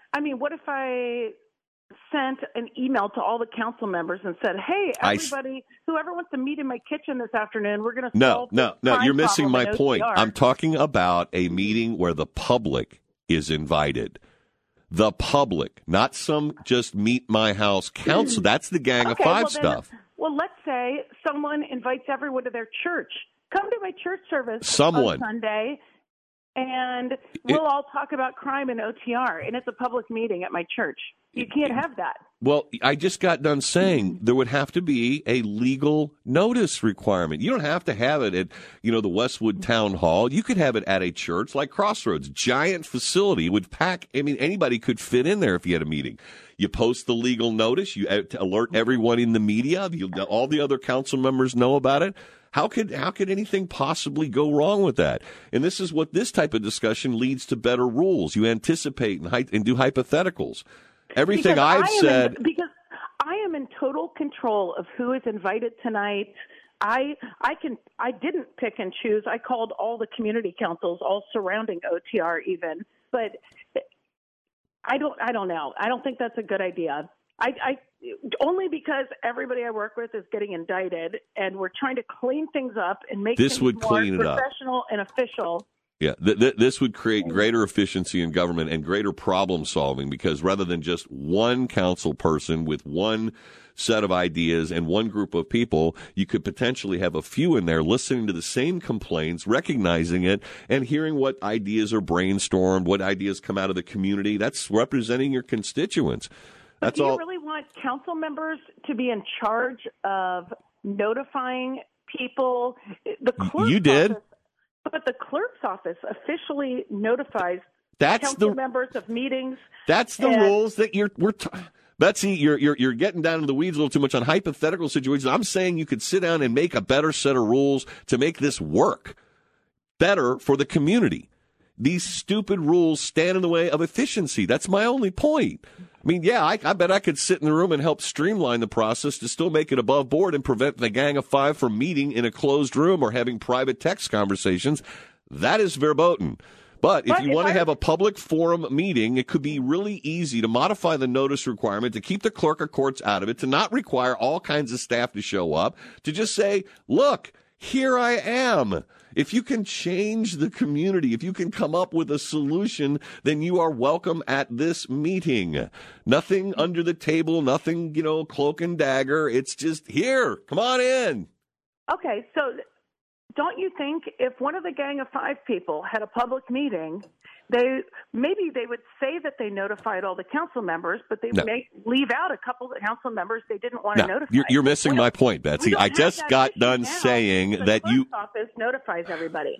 I mean, what if I sent an email to all the council members and said, hey, everybody, whoever wants to meet in my kitchen this afternoon, we're going to solve No, you're missing my point. OTR. I'm talking about a meeting where the public is invited. The public, not some just meet my house council. That's the Gang of Five stuff. Well, let's say someone invites everyone to their church. Come to my church service on Sunday, and we'll all talk about crime and OTR, and it's a public meeting at my church. You can't have that. Well, I just got done saying there would have to be a legal notice requirement. You don't have to have it at, the Westwood Town Hall. You could have it at a church like Crossroads. Giant facility would pack. I mean, anybody could fit in there if you had a meeting. You post the legal notice. You alert everyone in the media. All the other council members know about it. How could anything possibly go wrong with that? And this is what this type of discussion leads to: better rules. You anticipate and do hypotheticals. Everything because I've said. Because I am in total control of who is invited tonight. I didn't pick and choose. I called all the community councils, all surrounding OTR even. But I don't know. I don't think that's a good idea. I only because everybody I work with is getting indicted, and we're trying to clean things up and make things more professional and official. Yeah, this would create greater efficiency in government and greater problem solving, because rather than just one council person with one set of ideas and one group of people, you could potentially have a few in there listening to the same complaints, recognizing it, and hearing what ideas are brainstormed, what ideas come out of the community. That's representing your constituents. That's all. Do you really want council members to be in charge of notifying people? The clerk's You did. Office, but the clerk's office officially notifies council members of meetings. That's the rules that Betsy, you're getting down into the weeds a little too much on hypothetical situations. I'm saying you could sit down and make a better set of rules to make this work better for the community. These stupid rules stand in the way of efficiency. That's my only point. I mean, yeah, I bet I could sit in the room and help streamline the process to still make it above board and prevent the Gang of Five from meeting in a closed room or having private text conversations. That is verboten. But if you want to have a public forum meeting, it could be really easy to modify the notice requirement, to keep the clerk of courts out of it, to not require all kinds of staff to show up, to just say, look, here I am. If you can change the community, if you can come up with a solution, then you are welcome at this meeting. Nothing under the table, nothing, cloak and dagger. It's just here. Come on in. Okay, so don't you think if one of the Gang of Five people had a public meeting, maybe they would say that they notified all the council members, but they may leave out a couple of council members they didn't want to notify. You're missing my point, Betsy. I just got done saying that the office notifies everybody.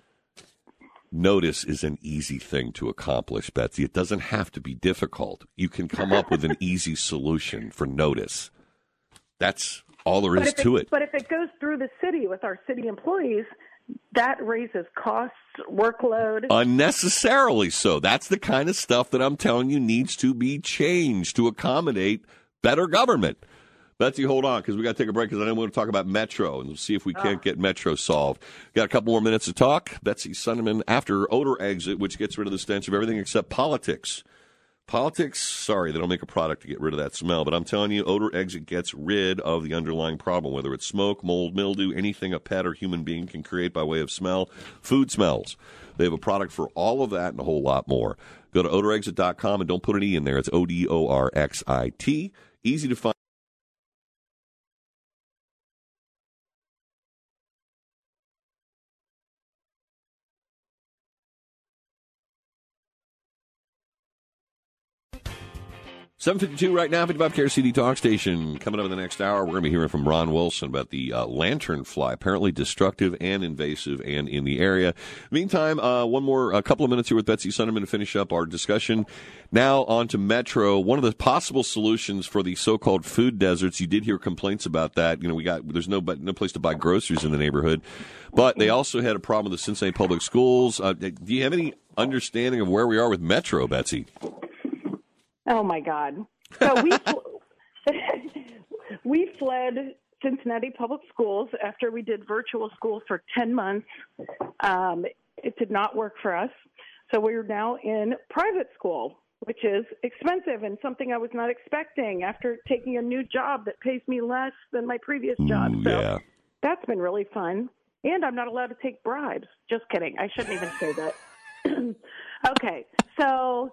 Notice is an easy thing to accomplish, Betsy. It doesn't have to be difficult. You can come up with an easy solution for notice. That's all there is to it. But if it goes through the city with our city employees, that raises costs, workload. Unnecessarily so. That's the kind of stuff that I'm telling you needs to be changed to accommodate better government. Betsy, hold on, because we got to take a break, because I want to talk about Metro and see if we can't get Metro solved. Got a couple more minutes to talk. Betsy Sunderman after Odor Exit, which gets rid of the stench of everything except politics. Politics, sorry, they don't make a product to get rid of that smell, but I'm telling you, Odor Exit gets rid of the underlying problem, whether it's smoke, mold, mildew, anything a pet or human being can create by way of smell, food smells. They have a product for all of that and a whole lot more. Go to odorexit.com and don't put an E in there. It's ODORXIT. Easy to find. 7:52 right now, 55 KRCD Talk Station. Coming up in the next hour, we're going to be hearing from Ron Wilson about the lanternfly, apparently destructive and invasive and in the area. Meantime, a couple of minutes here with Betsy Sunderman to finish up our discussion. Now on to Metro. One of the possible solutions for the so-called food deserts, you did hear complaints about that. There's no place to buy groceries in the neighborhood. But they also had a problem with the Cincinnati Public Schools. Do you have any understanding of where we are with Metro, Betsy? Oh, my God. So we fled Cincinnati Public Schools after we did virtual school for 10 months. It did not work for us. So we're now in private school, which is expensive and something I was not expecting after taking a new job that pays me less than my previous job. So that's been really fun. And I'm not allowed to take bribes. Just kidding. I shouldn't even say that. Okay. So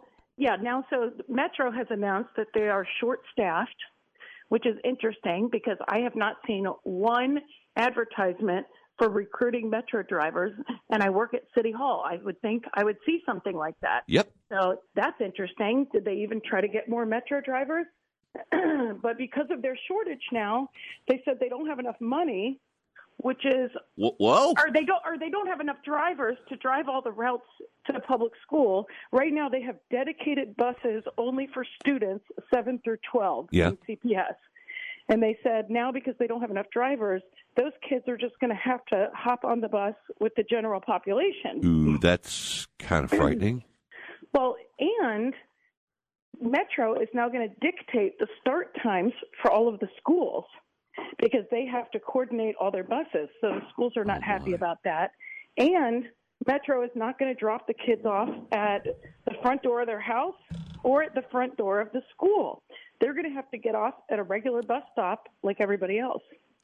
Metro has announced that they are short-staffed, which is interesting because I have not seen one advertisement for recruiting Metro drivers, and I work at City Hall. I would think I would see something like that. Yep. So that's interesting. Did they even try to get more Metro drivers? But because of their shortage now, they said they don't have enough money, which is well, or they don't have enough drivers to drive all the routes to the public school. Right now, they have dedicated buses only for students 7 through 12 in CPS. And they said now because they don't have enough drivers, those kids are just going to have to hop on the bus with the general population. Ooh, that's kind of frightening. Well, and Metro is now going to dictate the start times for all of the schools because they have to coordinate all their buses. So the schools are not happy about that. And Metro is not going to drop the kids off at the front door of their house or at the front door of the school. They're going to have to get off at a regular bus stop like everybody else.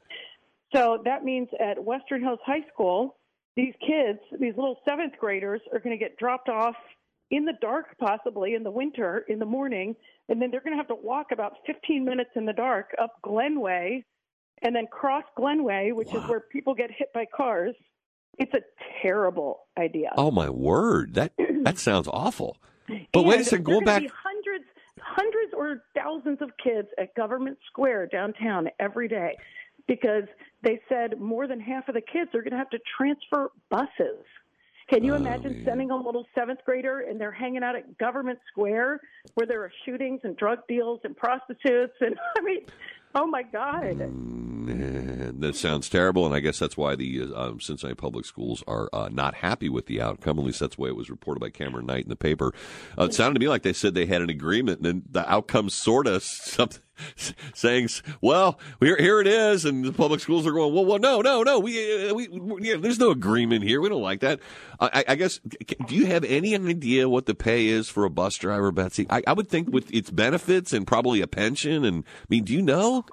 So that means at Western Hills High School, these kids, these little 7th graders, are going to get dropped off in the dark, possibly in the winter, in the morning, and then they're going to have to walk about 15 minutes in the dark up Glenway and then cross Glenway, which is where people get hit by cars. It's a terrible idea. Oh, my word. That sounds awful. But wait a second, going back. Hundreds or thousands of kids at Government Square downtown every day because they said more than half of the kids are going to have to transfer buses. Can you imagine sending a little 7th grader and they're hanging out at Government Square where there are shootings and drug deals and prostitutes? And I mean, oh, my God. That sounds terrible, and I guess that's why the Cincinnati Public Schools are not happy with the outcome. At least that's the way it was reported by Cameron Knight in the paper. It sounded to me like they said they had an agreement, and then the outcome sort of something saying, well, here it is, and the public schools are going, well, no, we there's no agreement here. We don't like that. I guess, do you have any idea what the pay is for a bus driver, Betsy? I would think with its benefits and probably a pension, and I mean, do you know?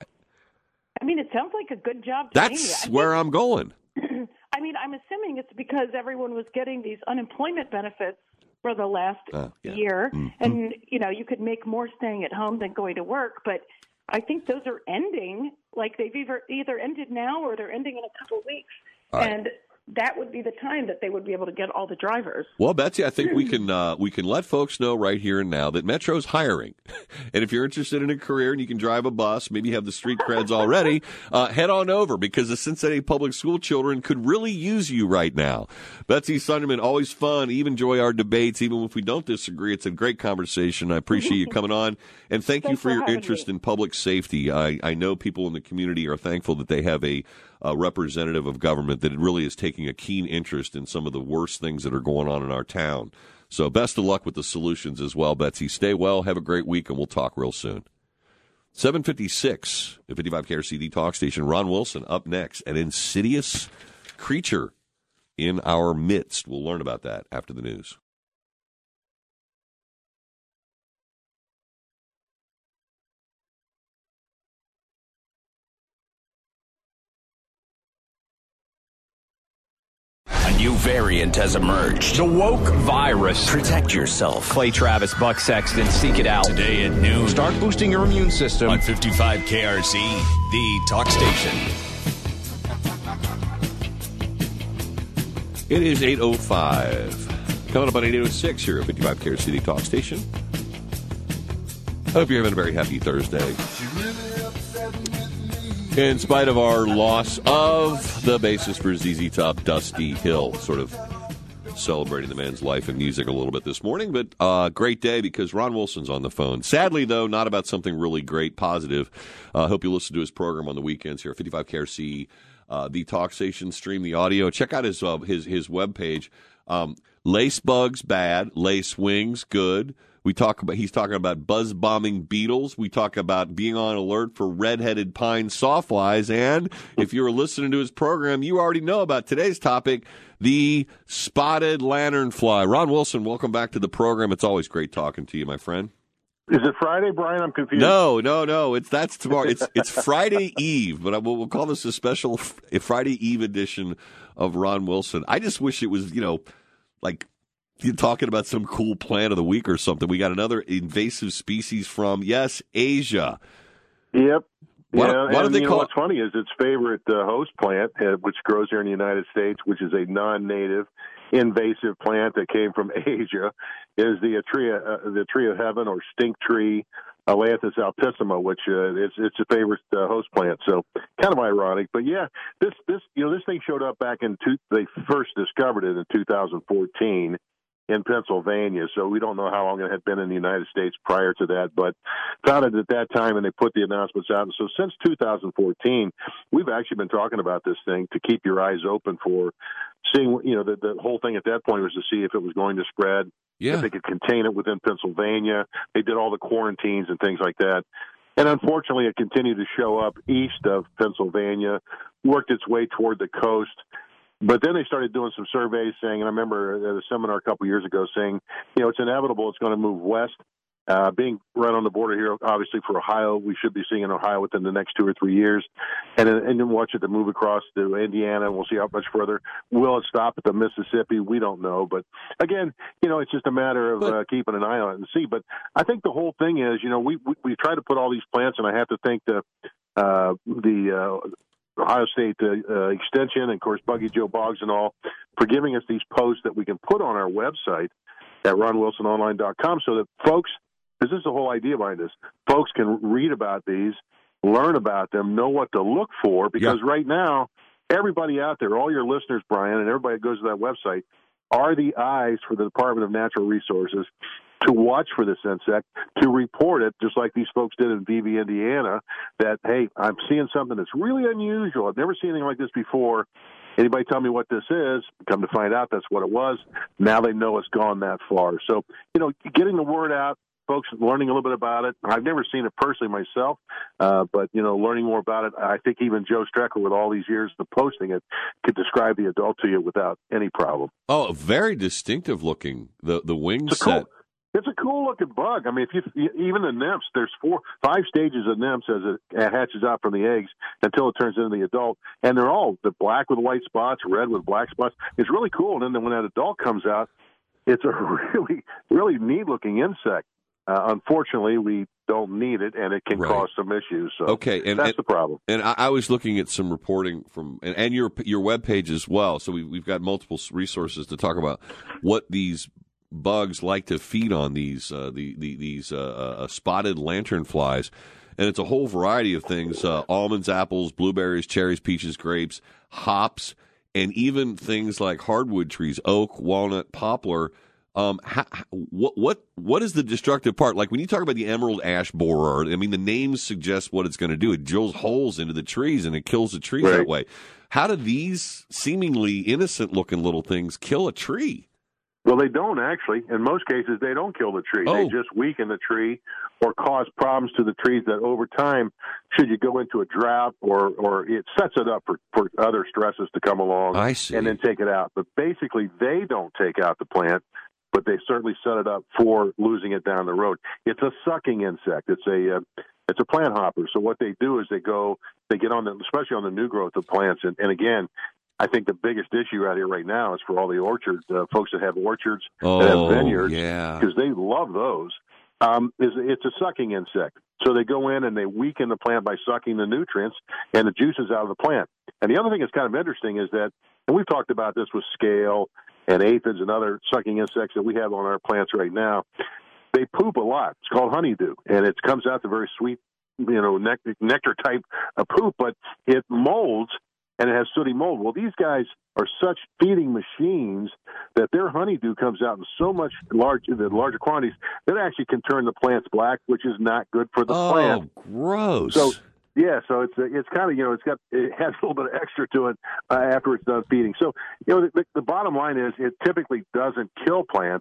I mean, it sounds like a good job to me. That's where I'm going. I mean, I'm assuming it's because everyone was getting these unemployment benefits for the last year. Mm-hmm. And, you could make more staying at home than going to work. But I think those are ending. Like they've either ended now or they're ending in a couple of weeks. Right. And that would be the time that they would be able to get all the drivers. Well, Betsy, I think we can let folks know right here and now that Metro's hiring. And if you're interested in a career and you can drive a bus, maybe you have the street creds already, head on over because the Cincinnati Public School children could really use you right now. Betsy Sunderman, always fun. You enjoy our debates, even if we don't disagree. It's a great conversation. I appreciate you coming on. And thank you for your interest in public safety. I know people in the community are thankful that they have a representative of government that really is taking a keen interest in some of the worst things that are going on in our town. So best of luck with the solutions as well, Betsy. Stay well, have a great week, and we'll talk real soon. 7:56, the 55 KRCD talk station. Ron Wilson up next. An insidious creature in our midst. We'll learn about that after the news. A new variant has emerged. The woke virus. Protect yourself. Clay Travis, Buck Sexton, seek it out. Today at noon. Start boosting your immune system. On 55 KRC, the talk station. It is 8:05. Coming up on 8:06 here at 55 KRC, the talk station. I hope you're having a very happy Thursday. In spite of our loss of the bassist for ZZ Top, Dusty Hill, sort of celebrating the man's life and music a little bit this morning, but great day because Ron Wilson's on the phone. Sadly, though, not about something really great, positive. I hope you listen to his program on the weekends here at 55 KRC, the talk station, stream the audio. Check out his webpage. Lace bugs, bad. Lace wings, good. He's talking about buzz bombing beetles. We talk about being on alert for red-headed pine sawflies. And if you were listening to his program, you already know about today's topic, the spotted lanternfly. Ron Wilson, welcome back to the program. It's always great talking to you, my friend. Is it Friday, Brian? I'm confused. No. That's tomorrow. It's Friday Eve, but we'll call this a special Friday Eve edition of Ron Wilson. I just wish it was, like you're talking about some cool plant of the week or something. We got another invasive species from, Asia. Yep. Why do they call what's funny is its favorite host plant, which grows here in the United States, which is a non-native invasive plant that came from Asia, is the tree of heaven or stink tree, Ailanthus altissima, which it's a favorite host plant. So kind of ironic, but this thing showed up back they first discovered it in 2014 in Pennsylvania. So we don't know how long it had been in the United States prior to that, but found it at that time, and they put the announcements out. And so since 2014, we've actually been talking about this thing to keep your eyes open for seeing, the whole thing at that point was to see if it was going to spread, if they could contain it within Pennsylvania. They did all the quarantines and things like that. And unfortunately, it continued to show up east of Pennsylvania, worked its way toward the coast. But then they started doing some surveys saying, and I remember at a seminar a couple of years ago saying, it's inevitable it's going to move west. Being right on the border here, obviously, for Ohio, we should be seeing in Ohio within the next 2 or 3 years. And then watch it to move across to Indiana, and we'll see how much further. Will it stop at the Mississippi? We don't know. But, again, it's just a matter of keeping an eye on it and see. But I think the whole thing is, we try to put all these plants, and I have to thank the Ohio State Extension, and, of course, Buggy Joe Boggs and all, for giving us these posts that we can put on our website at ronwilsononline.com so that folks, because this is the whole idea behind this, folks can read about these, learn about them, know what to look for, because right now, everybody out there, all your listeners, Brian, and everybody that goes to that website, are the eyes for the Department of Natural Resources to watch for this insect, to report it, just like these folks did in Beebe, Indiana, that, hey, I'm seeing something that's really unusual. I've never seen anything like this before. Anybody tell me what this is? Come to find out, that's what it was. Now they know it's gone that far. So, getting the word out, folks learning a little bit about it. I've never seen it personally myself, but, learning more about it, I think even Joe Strecker, with all these years of posting it, could describe the adult to you without any problem. Oh, very distinctive looking, the wing set. It's a cool-looking bug. I mean, even the nymphs, there's 5 stages of nymphs as it hatches out from the eggs until it turns into the adult, and they're all the black with white spots, red with black spots. It's really cool. And then when that adult comes out, it's a really, really neat-looking insect. Unfortunately, we don't need it, and it can cause some issues. So that's the problem. And I was looking at some reporting from and your webpage as well. So we've got multiple resources to talk about what these bugs like to feed on, these spotted lanternflies, and it's a whole variety of things: almonds, apples, blueberries, cherries, peaches, grapes, hops, and even things like hardwood trees, oak, walnut, poplar. What is the destructive part? Like when you talk about the emerald ash borer, I mean, the names suggest what it's going to do. It drills holes into the trees and it kills the trees that way. How do these seemingly innocent-looking little things kill a tree? Well, they don't actually. In most cases, they don't kill the tree. They just weaken the tree or cause problems to the trees that over time, should you go into a drought or it sets it up for other stresses to come along and then take it out. But basically, they don't take out the plant, but they certainly set it up for losing it down the road. It's a sucking insect. It's a plant hopper. So what they do is they get on especially on the new growth of plants. And again, I think the biggest issue out here right now is for all the orchard folks that have orchards, that have vineyards, because they love those. It's a sucking insect. So they go in and they weaken the plant by sucking the nutrients and the juices out of the plant. And the other thing that's kind of interesting is that, and we've talked about this with scale and aphids and other sucking insects that we have on our plants right now, they poop a lot. It's called honeydew, and it comes out the very sweet, nectar type of poop, but it molds. And it has sooty mold. Well, these guys are such feeding machines that their honeydew comes out in so much larger quantities that it actually can turn the plants black, which is not good for the plant. Oh, gross. So it's kind of, it has a little bit of extra to it after it's done feeding. So, the bottom line is it typically doesn't kill plants.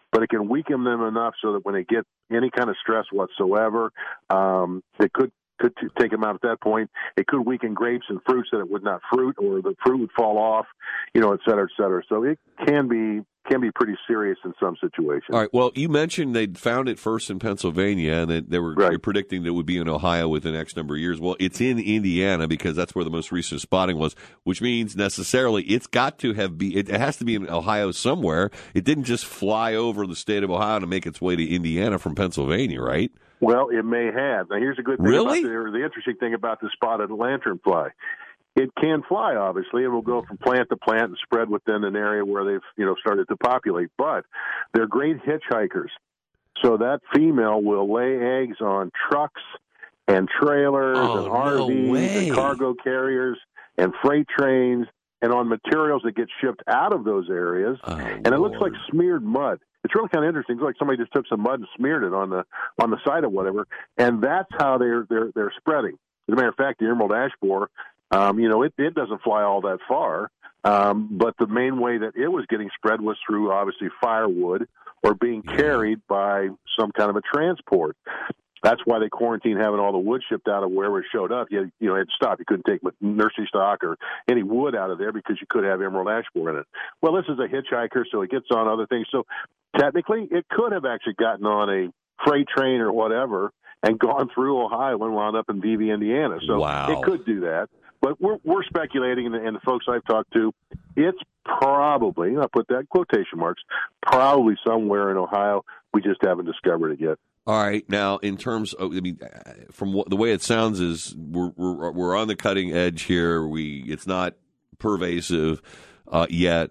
but it can weaken them enough so that when they get any kind of stress whatsoever, it could take them out at that point. It could weaken grapes and fruits that it would not fruit, or the fruit would fall off, et cetera, et cetera. So it can be pretty serious in some situations. All right. Well, you mentioned they'd found it first in Pennsylvania, and that they were predicting that it would be in Ohio within X number of years. Well, it's in Indiana because that's where the most recent spotting was, which means necessarily it has to be in Ohio somewhere. It didn't just fly over the state of Ohio to make its way to Indiana from Pennsylvania, right? Well, it may have. Now, here's a good thing really? about the interesting thing about the spotted lanternfly. It can fly, obviously. It will go from plant to plant and spread within an area where they've, started to populate. But they're great hitchhikers. So that female will lay eggs on trucks and trailers and RVs and cargo carriers and freight trains and on materials that get shipped out of those areas. And it looks like smeared mud. It's really kind of interesting. It's like somebody just took some mud and smeared it on the side of whatever, and that's how they're spreading. As a matter of fact, the emerald ash borer, it doesn't fly all that far, but the main way that it was getting spread was through obviously firewood or being carried by some kind of a transport. That's why they quarantined having all the wood shipped out of wherever it showed up. You had to stop. You couldn't take nursery stock or any wood out of there because you could have emerald ash borer in it. Well, this is a hitchhiker, so it gets on other things. So technically, it could have actually gotten on a freight train or whatever and gone through Ohio and wound up in Beebe, Indiana. So it could do that. But we're speculating, and the folks I've talked to, it's probably, I'll put that in quotation marks, probably somewhere in Ohio. We just haven't discovered it yet. All right. Now, in terms of, from the way it sounds is we're on the cutting edge here. It's not pervasive yet.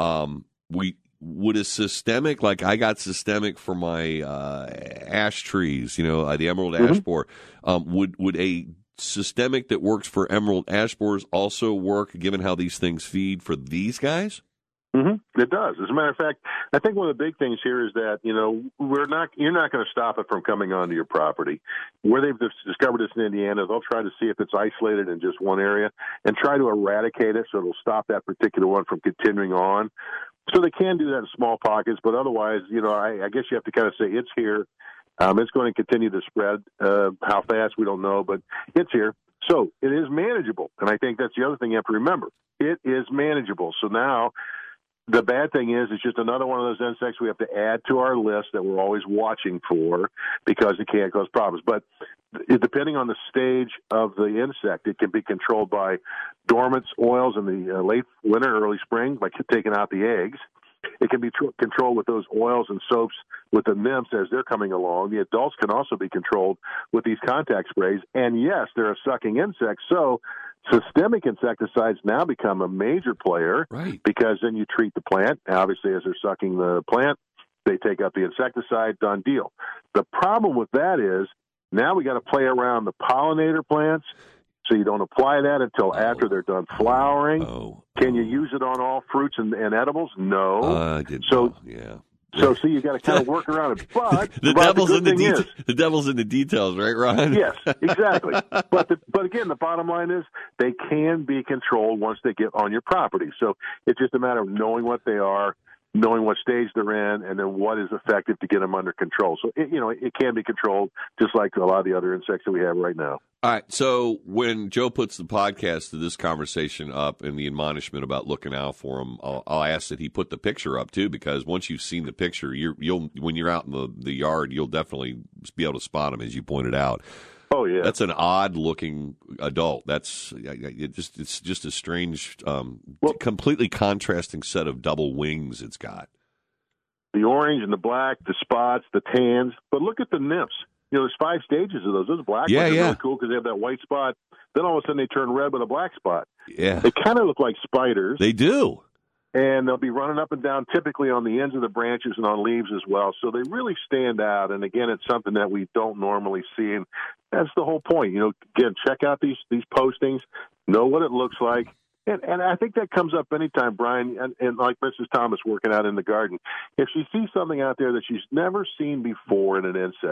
Would a systemic, like I got systemic for my ash trees, the emerald ash borer, would a systemic that works for emerald ash borers also work, given how these things feed for these guys? It does. As a matter of fact, I think one of the big things here is that, you're not going to stop it from coming onto your property. Where they've discovered this in Indiana, they'll try to see if it's isolated in just one area and try to eradicate it so it'll stop that particular one from continuing on. So they can do that in small pockets, but otherwise, I guess you have to kind of say it's here. It's going to continue to spread. How fast, we don't know, but it's here. So it is manageable. And I think that's the other thing you have to remember. It is manageable. So now the bad thing is it's just another one of those insects we have to add to our list that we're always watching for because it can cause problems. But depending on the stage of the insect, it can be controlled by dormant oils in the late winter, early spring by taking out the eggs. It can be controlled with those oils and soaps with the nymphs as they're coming along. The adults can also be controlled with these contact sprays. And yes, they're a sucking insect. So systemic insecticides now become a major player, right? Because then you treat the plant. Obviously, as they're sucking the plant, they take out the insecticide, done deal. The problem with that is now we got to play around the pollinator plants. So you don't apply that until after they're done flowering. Can you use it on all fruits and edibles? No. I didn't know. Yeah. So see, you got to kind of work around it. But the devil's in the devil's in the details, right, Ron? Yes, exactly. But again, the bottom line is they can be controlled once they get on your property. So it's just a matter of knowing what they are, knowing what stage they're in, and then what is effective to get them under control. So it can be controlled just like a lot of the other insects that we have right now. All right. So when Joe puts the podcast to this conversation up and the admonishment about looking out for him, I'll ask that he put the picture up too, because once you've seen the picture, you'll when you're out in the yard, you'll definitely be able to spot him, as you pointed out. Oh yeah, that's an odd looking adult. It's just a strange, completely contrasting set of double wings it's got. The orange and the black, the spots, the tans. But look at the nymphs. There's 5 stages of those. Those black ones are really cool because they have that white spot. Then all of a sudden they turn red with a black spot. Yeah. They kind of look like spiders. They do. And they'll be running up and down typically on the ends of the branches and on leaves as well. So they really stand out. And, again, it's something that we don't normally see. And that's the whole point. Again, check out these postings, know what it looks like. And I think that comes up anytime, Brian, and like Mrs. Thomas working out in the garden. If she sees something out there that she's never seen before in an insect,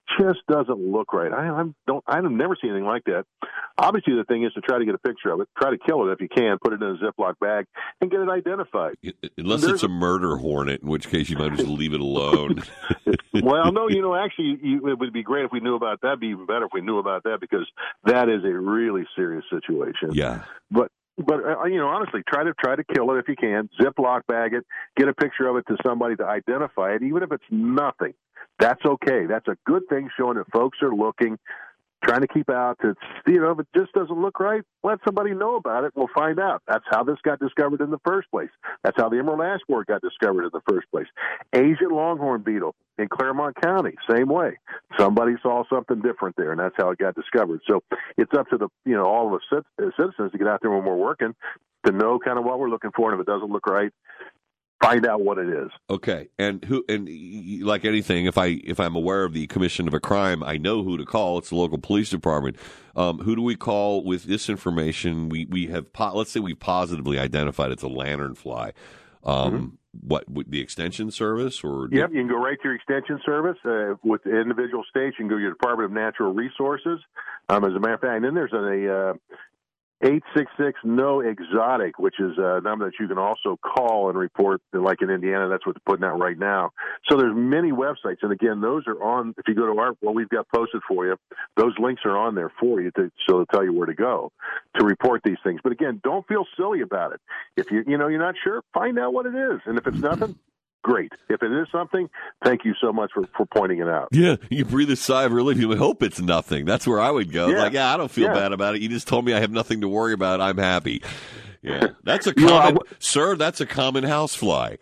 just doesn't look right. I've never seen anything like that. Obviously, the thing is to try to get a picture of it, try to kill it if you can, put it in a Ziploc bag, and get it identified. Unless it's a murder hornet, in which case you might just leave it alone. Well, no, actually, it would be great if we knew about that. It'd be even better if we knew about that, because that is a really serious situation. Yeah. But honestly, try to kill it if you can. Ziploc bag it. Get a picture of it to somebody to identify it, even if it's nothing. That's okay. That's a good thing, showing that folks are looking, trying to keep out. If it just doesn't look right, let somebody know about it. We'll find out. That's how this got discovered in the first place. That's how the emerald ash borer got discovered in the first place. Asian longhorn beetle in Claremont County, same way. Somebody saw something different there, and that's how it got discovered. So it's up to all of us citizens to get out there when we're working to know kind of what we're looking for, and if it doesn't look right, find out what it is. Okay, and like anything, if I'm aware of the commission of a crime, I know who to call. It's the local police department. Who do we call with this information? We have let's say we've positively identified it's a lanternfly. What the extension service or? Yep, you can go right to your extension service with the individual states. You can go to your Department of Natural Resources. As a matter of fact, and then there's a 866-NO-EXOTIC, which is a number that you can also call and report. Like in Indiana, that's what they're putting out right now. So there's many websites, and again, those are on. If you go to what we've got posted for you, those links are on there for you so they'll tell you where to go to report these things. But again, don't feel silly about it. If you're not sure, find out what it is, and if it's nothing, great. If it is something, thank you so much for pointing it out. Yeah, you breathe a sigh of relief. You hope it's nothing. That's where I would go. I don't feel bad about it. You just told me I have nothing to worry about. I'm happy. Yeah, that's a common, sir. That's a common housefly.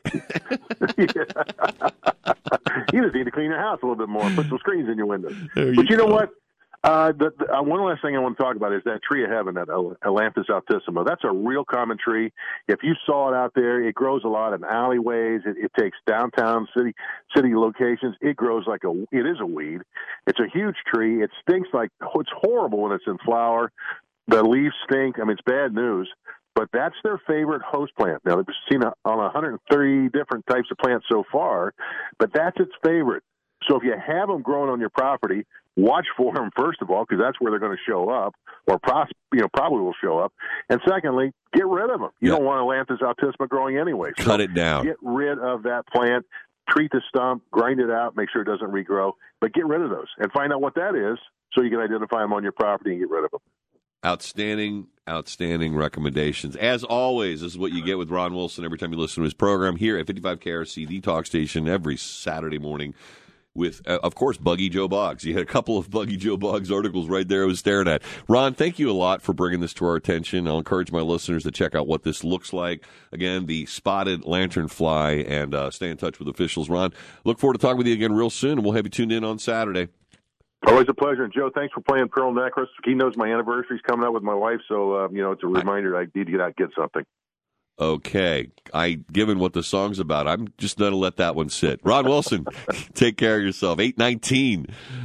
You just need to clean your house a little bit more. Put some screens in your windows. But you know what? One last thing I want to talk about is that tree of heaven, that Ailanthus altissima. That's a real common tree. If you saw it out there, it grows a lot in alleyways. It takes downtown city locations. It grows it is a weed. It's a huge tree. It stinks it's horrible when it's in flower. The leaves stink. I mean, it's bad news. But that's their favorite host plant. Now, they've seen on 130 different types of plants so far, but that's its favorite. So if you have them growing on your property, watch for them, first of all, because that's where they're going to show up, or probably will show up. And secondly, get rid of them. You don't want Ailanthus altissima growing anyway. So cut it down. Get rid of that plant. Treat the stump, grind it out, make sure it doesn't regrow. But get rid of those and find out what that is so you can identify them on your property and get rid of them. Outstanding recommendations. As always, this is what you get with Ron Wilson every time you listen to his program here at 55KRC, the talk station, every Saturday morning with, of course, Buggy Joe Boggs. You had a couple of Buggy Joe Boggs articles right there I was staring at. Ron, thank you a lot for bringing this to our attention. I'll encourage my listeners to check out what this looks like. Again, the spotted lanternfly, and stay in touch with officials. Ron, look forward to talking with you again real soon, and we'll have you tuned in on Saturday. Always a pleasure. And, Joe, thanks for playing Pearl Necklace. He knows my anniversary's coming up with my wife, so, it's a reminder I need to get out and get something. Okay. Given what the song's about, I'm just going to let that one sit. Ron Wilson, take care of yourself. 8:19.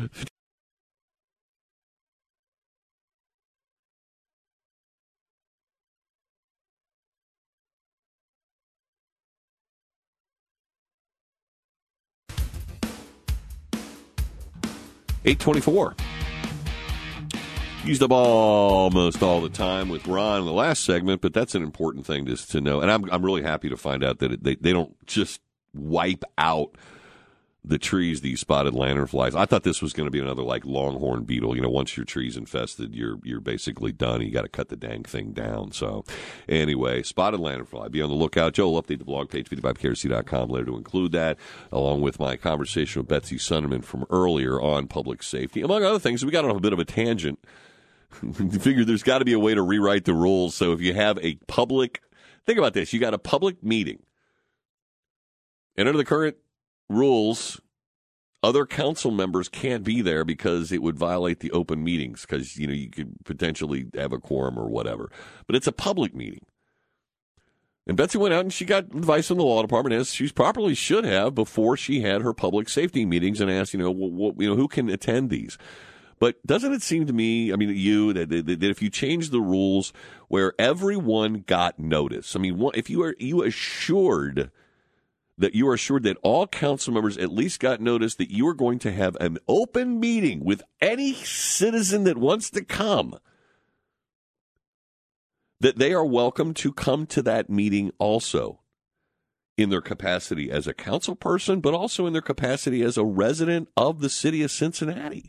$8:24. Used up almost all the time with Ron in the last segment, but that's an important thing just to know. And I'm really happy to find out that they don't just wipe out the trees, these spotted lanternflies. I thought this was going to be another longhorn beetle. Once your tree's infested, you're basically done. You got to cut the dang thing down. So anyway, spotted lanternfly. Be on the lookout. Joe will update the blog page, 55krc.com, later to include that, along with my conversation with Betsy Sunderman from earlier on public safety. Among other things, we got on a bit of a tangent. Figured there's got to be a way to rewrite the rules. So if you have a public, think about this, you got a public meeting, and under the current rules, other council members can't be there because it would violate the open meetings, because you could potentially have a quorum or whatever. But it's a public meeting. And Betsy went out and she got advice from the law department, as she probably should have before she had her public safety meetings, and asked, who can attend these? But doesn't it seem to me, that if you change the rules where everyone got notice, if you assured that you are assured that all council members at least got notice that you are going to have an open meeting with any citizen that wants to come, that they are welcome to come to that meeting also in their capacity as a council person, but also in their capacity as a resident of the city of Cincinnati.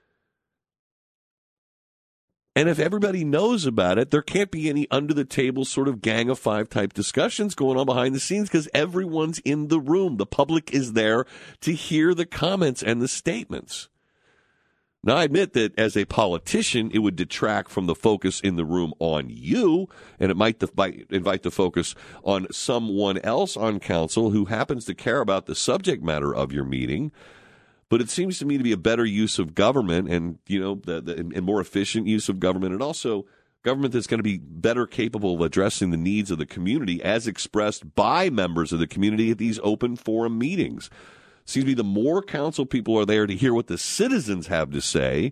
And if everybody knows about it, there can't be any under-the-table sort of Gang of Five type discussions going on behind the scenes because everyone's in the room. The public is there to hear the comments and the statements. Now, I admit that as a politician, it would detract from the focus in the room on you, and it might invite the focus on someone else on council who happens to care about the subject matter of your meeting. But it seems to me to be a better use of government and, and more efficient use of government, and also government that's going to be better capable of addressing the needs of the community as expressed by members of the community at these open forum meetings. Seems to me the more council people are there to hear what the citizens have to say,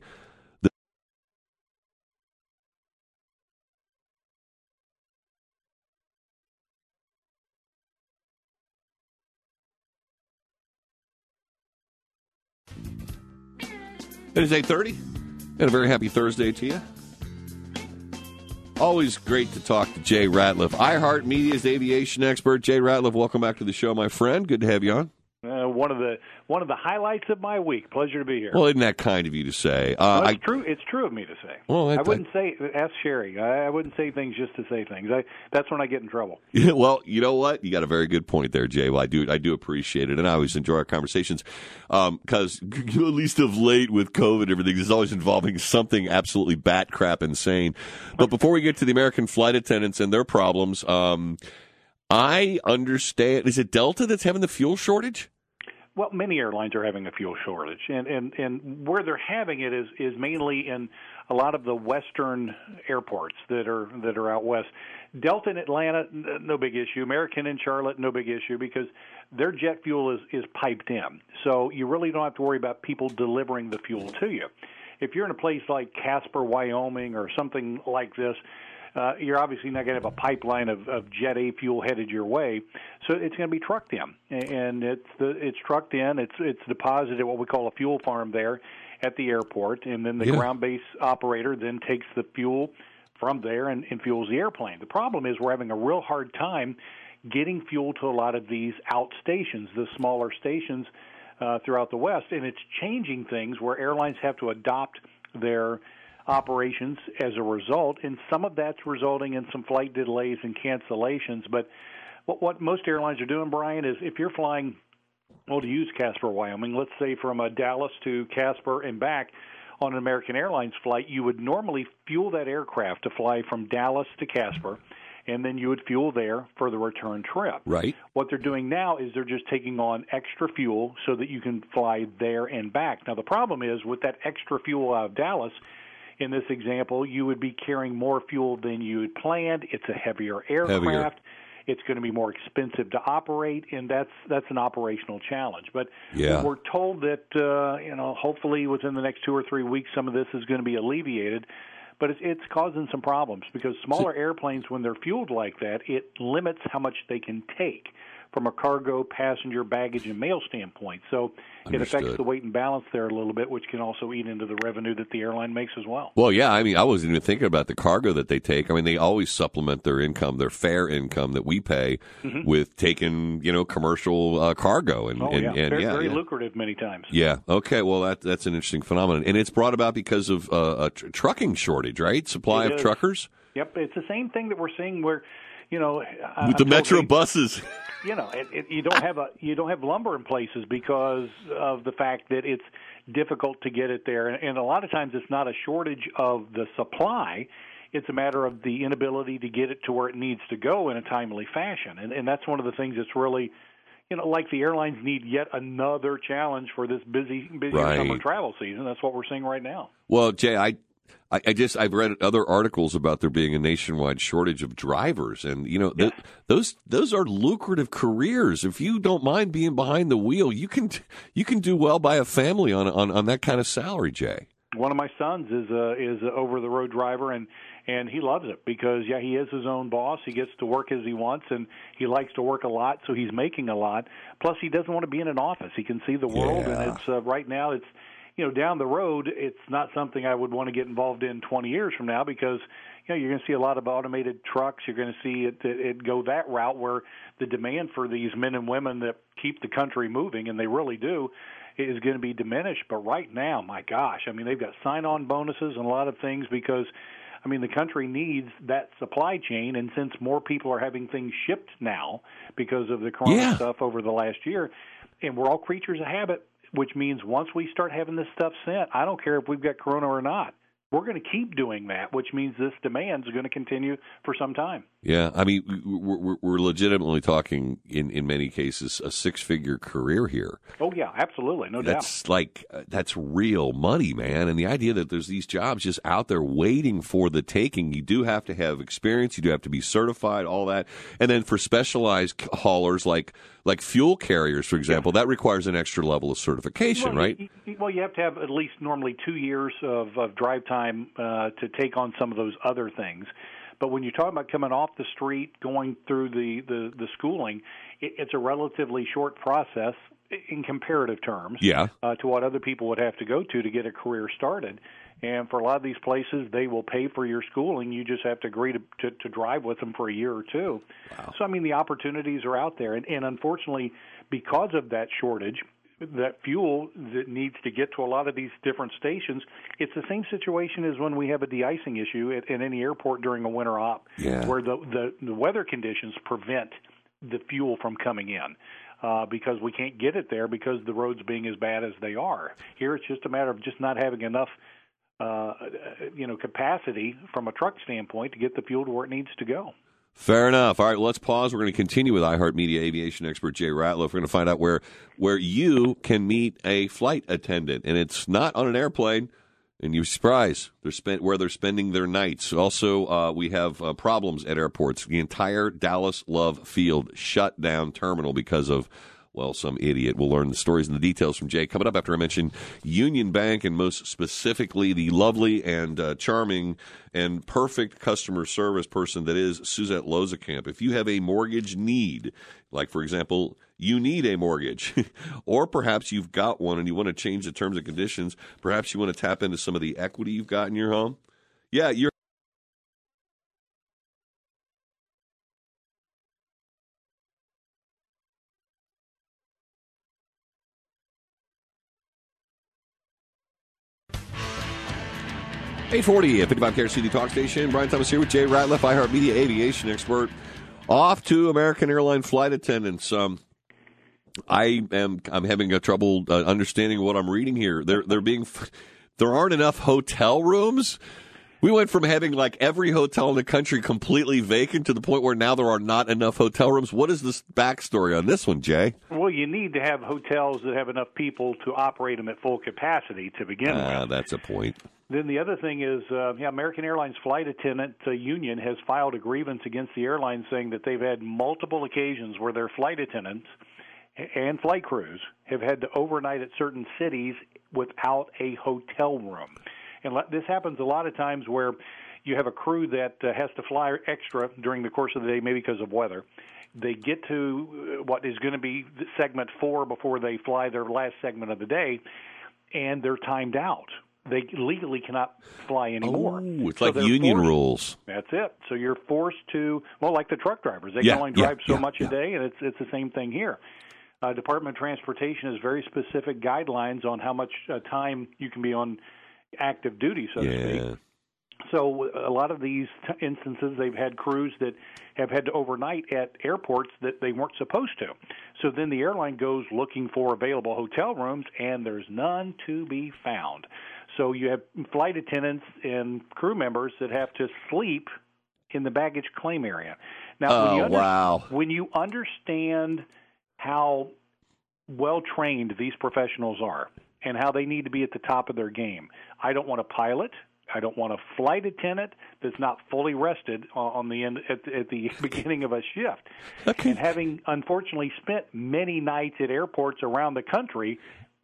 It is 8:30, and a very happy Thursday to you. Always great to talk to Jay Ratliff, iHeartMedia's aviation expert. Jay Ratliff, welcome back to the show, my friend. Good to have you on. One of the highlights of my week. Pleasure to be here. Well, isn't that kind of you to say? It's true. It's true of me to say. Well, I wouldn't say. Ask Sherry. I wouldn't say things just to say things. That's when I get in trouble. Yeah, well, you know what? You got a very good point there, Jay. Well, I do appreciate it, and I always enjoy our conversations because at least of late with COVID, and everything is always involving something absolutely bat crap insane. But before we get to the American flight attendants and their problems, I understand. Is it Delta that's having the fuel shortage? Well, many airlines are having a fuel shortage, and where they're having it is mainly in a lot of the western airports that are out west. Delta in Atlanta, no big issue. American in Charlotte, no big issue because their jet fuel is piped in. So you really don't have to worry about people delivering the fuel to you. If you're in a place like Casper, Wyoming, or something like this, you're obviously not going to have a pipeline of Jet A fuel headed your way, so it's going to be trucked in, and it's trucked in. It's deposited at what we call a fuel farm there at the airport, and then the ground base operator then takes the fuel from there and fuels the airplane. The problem is we're having a real hard time getting fuel to a lot of these outstations, the smaller stations throughout the West, and it's changing things where airlines have to adopt their operations as a result, and some of that's resulting in some flight delays and cancellations. But what most airlines are doing, Brian, is if you're flying, to use Casper, Wyoming, let's say from Dallas to Casper and back on an American Airlines flight, you would normally fuel that aircraft to fly from Dallas to Casper, and then you would fuel there for the return trip. Right. What they're doing now is they're just taking on extra fuel so that you can fly there and back. Now, the problem is with that extra fuel out of Dallas, in this example, you would be carrying more fuel than you had planned. It's a heavier aircraft. It's going to be more expensive to operate, and that's an operational challenge. But we're told that hopefully within the next 2 or 3 weeks, some of this is going to be alleviated. But it's causing some problems because smaller airplanes, when they're fueled like that, it limits how much they can take from a cargo, passenger, baggage, and mail standpoint. So it affects the weight and balance there a little bit, which can also eat into the revenue that the airline makes as well. Well, yeah, I mean, I wasn't even thinking about the cargo that they take. I mean, they always supplement their income, their fare income that we pay with taking, commercial cargo. And very lucrative many times. Yeah, okay, well, that's an interesting phenomenon. And it's brought about because of a trucking shortage, right? Supply of truckers? Yep, it's the same thing that we're seeing where, with the metro buses. You don't have lumber in places because of the fact that it's difficult to get it there, and a lot of times it's not a shortage of the supply; it's a matter of the inability to get it to where it needs to go in a timely fashion, and that's one of the things that's really, like the airlines need yet another challenge for this busy summer travel season. That's what we're seeing right now. Well, Jay, I've read other articles about there being a nationwide shortage of drivers, and those are lucrative careers. If you don't mind being behind the wheel, you can do well by a family on that kind of salary, Jay. One of my sons is a over-the-road driver, and he loves it because, he is his own boss. He gets to work as he wants, and he likes to work a lot, so he's making a lot. Plus, he doesn't want to be in an office. He can see the world, and it's right now it's, down the road, it's not something I would want to get involved in 20 years from now because, you're going to see a lot of automated trucks. You're going to see it go that route where the demand for these men and women that keep the country moving, and they really do, is going to be diminished. But right now, my gosh, they've got sign-on bonuses and a lot of things because, the country needs that supply chain. And since more people are having things shipped now because of the corona stuff over the last year, and we're all creatures of habit, which means once we start having this stuff sent, I don't care if we've got corona or not. We're going to keep doing that, which means this demand is going to continue for some time. Yeah, we're legitimately talking, in many cases, a six-figure career here. Oh, yeah, absolutely, no doubt. That's real money, man. And the idea that there's these jobs just out there waiting for the taking, you do have to have experience, you do have to be certified, all that. And then for specialized haulers like fuel carriers, for example, that requires an extra level of certification, right? You have to have at least normally 2 years of drive time to take on some of those other things. But when you're talking about coming off the street, going through the schooling, it's a relatively short process in comparative terms to what other people would have to go to get a career started. And for a lot of these places, they will pay for your schooling. You just have to agree to drive with them for a year or two. Wow. So, the opportunities are out there. And unfortunately, because of that shortage, that fuel that needs to get to a lot of these different stations, it's the same situation as when we have a de-icing issue at any airport during a winter op, where the weather conditions prevent the fuel from coming in. Because we can't get it there because the roads being as bad as they are. Here it's just a matter of just not having enough capacity from a truck standpoint to get the fuel to where it needs to go. Fair enough. All right, let's pause. We're going to continue with iHeartMedia aviation expert Jay Ratliff. We're going to find out where you can meet a flight attendant, and it's not on an airplane. And you're surprised where they're spending their nights. Also, we have problems at airports. The entire Dallas Love Field shut down terminal because of, some idiot. We'll learn the stories and the details from Jay coming up after I mention Union Bank, and most specifically the lovely and charming and perfect customer service person that is Suzette Lozekamp. If you have a mortgage need, like, for example, you need a mortgage, or perhaps you've got one and you want to change the terms and conditions, perhaps you want to tap into some of the equity you've got in your home, you're 840 at 55 KRCD Talk Station. Brian Thomas here with Jay Ratliff, iHeartMedia aviation expert. Off to American Airlines flight attendants. I'm having a trouble understanding what I'm reading here. There aren't enough hotel rooms. We went from having every hotel in the country completely vacant to the point where now there are not enough hotel rooms. What is this backstory on this one, Jay? Well, you need to have hotels that have enough people to operate them at full capacity to begin with. That's a point. Then the other thing is, American Airlines flight attendant union has filed a grievance against the airline saying that they've had multiple occasions where their flight attendants and flight crews have had to overnight at certain cities without a hotel room. And this happens a lot of times where you have a crew that has to fly extra during the course of the day, maybe because of weather. They get to what is going to be segment 4 before they fly their last segment of the day, and they're timed out. They legally cannot fly anymore. Oh, it's like union rules. That's it. So you're forced to, like the truck drivers. They can only drive so much a day, and it's the same thing here. Department of Transportation has very specific guidelines on how much time you can be on active duty, so to speak. So a lot of these instances, they've had crews that have had to overnight at airports that they weren't supposed to. So then the airline goes looking for available hotel rooms, and there's none to be found. So you have flight attendants and crew members that have to sleep in the baggage claim area. Now, when you understand how well-trained these professionals are and how they need to be at the top of their game, I don't want a pilot. I don't want a flight attendant that's not fully rested on the end at the beginning of a shift. Okay. And having unfortunately spent many nights at airports around the country,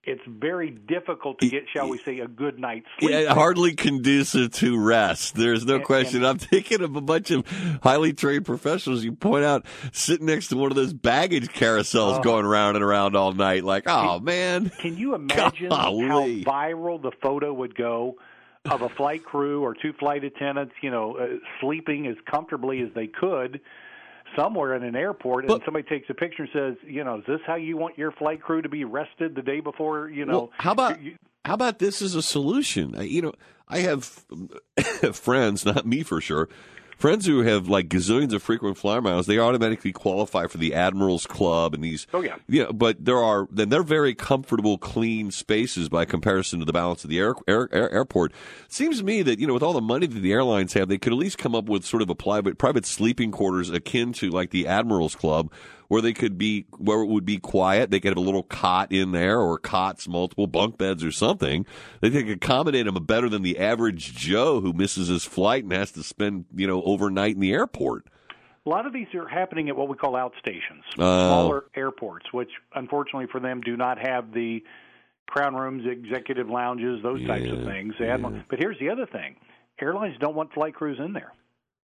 it's very difficult to get, shall we say, a good night's sleep. Yeah, hardly conducive to rest. There's no question. I'm thinking of a bunch of highly trained professionals you point out sitting next to one of those baggage carousels going round and around all night. Like, man. Can you imagine how viral the photo would go of a flight crew or two flight attendants, sleeping as comfortably as they could somewhere in an airport, and somebody takes a picture and says, is this how you want your flight crew to be rested the day before? Well, how about this as a solution? I have friends, not me for sure, friends who have like gazillions of frequent flyer miles. They automatically qualify for the Admirals Club and these. Oh yeah. But they're very comfortable, clean spaces by comparison to the balance of the airport. It seems to me that with all the money that the airlines have, they could at least come up with sort of a private sleeping quarters akin to like the Admirals Club, where it would be quiet. They could have a little cot in there, or cots, multiple bunk beds or something. They could accommodate them better than the average Joe who misses his flight and has to spend, overnight in the airport. A lot of these are happening at what we call outstations, smaller airports, which unfortunately for them do not have the crown rooms, executive lounges, those types of things. But here's the other thing. Airlines don't want flight crews in there.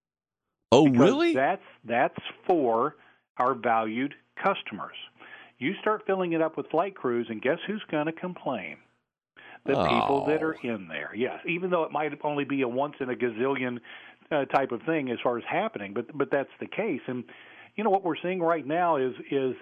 Oh, really? That's for our valued customers. You start filling it up with flight crews, and guess who's going to complain? The people that are in there. Yes, even though it might only be a once in a gazillion type of thing as far as happening, but that's the case. And what we're seeing right now is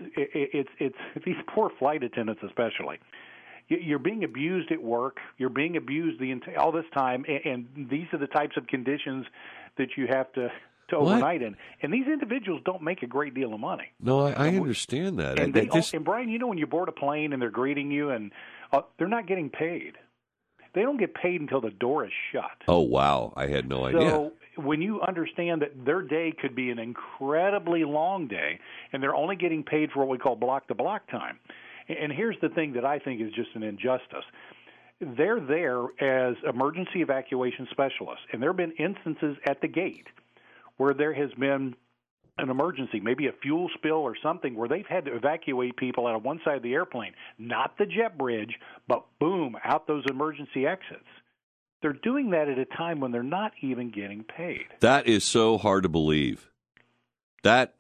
it's these poor flight attendants especially. You're being abused at work. You're being abused all this time, and these are the types of conditions that you have to overnight in. And these individuals don't make a great deal of money. No, I understand that. And, and Brian, when you board a plane and they're greeting you, and they're not getting paid. They don't get paid until the door is shut. Oh, wow. I had no idea. So when you understand that their day could be an incredibly long day, and they're only getting paid for what we call block-to-block time. And here's the thing that I think is just an injustice. They're there as emergency evacuation specialists, and there have been instances at the gate where there has been an emergency, maybe a fuel spill or something, where they've had to evacuate people out of one side of the airplane, not the jet bridge, but boom, out those emergency exits. They're doing that at a time when they're not even getting paid. That is so hard to believe. That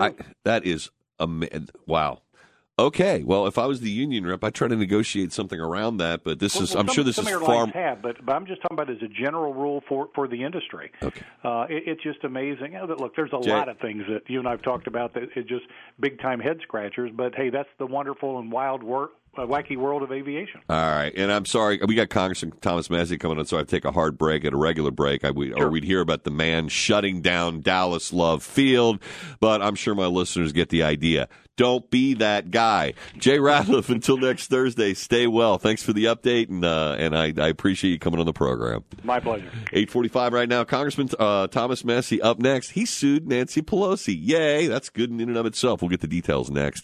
is wow. Okay, well, if I was the union rep, I'd try to negotiate something around that. But I'm sure this is far. But I'm just talking about as a general rule for the industry. Okay, it's just amazing. Look, there's a lot of things that you and I've talked about that are just big time head scratchers. But hey, that's the wonderful and wild wacky world of aviation. All right, and I'm sorry, we got Congressman Thomas Massey coming on, so I have to take a hard break at a regular break. Or we'd hear about the man shutting down Dallas Love Field, but I'm sure my listeners get the idea. Don't be that guy. Jay Ratliff, until next Thursday, stay well. Thanks for the update, and I appreciate you coming on the program. My pleasure. 8:45 right now. Congressman Thomas Massey up next. He sued Nancy Pelosi. Yay, that's good in and of itself. We'll get the details next.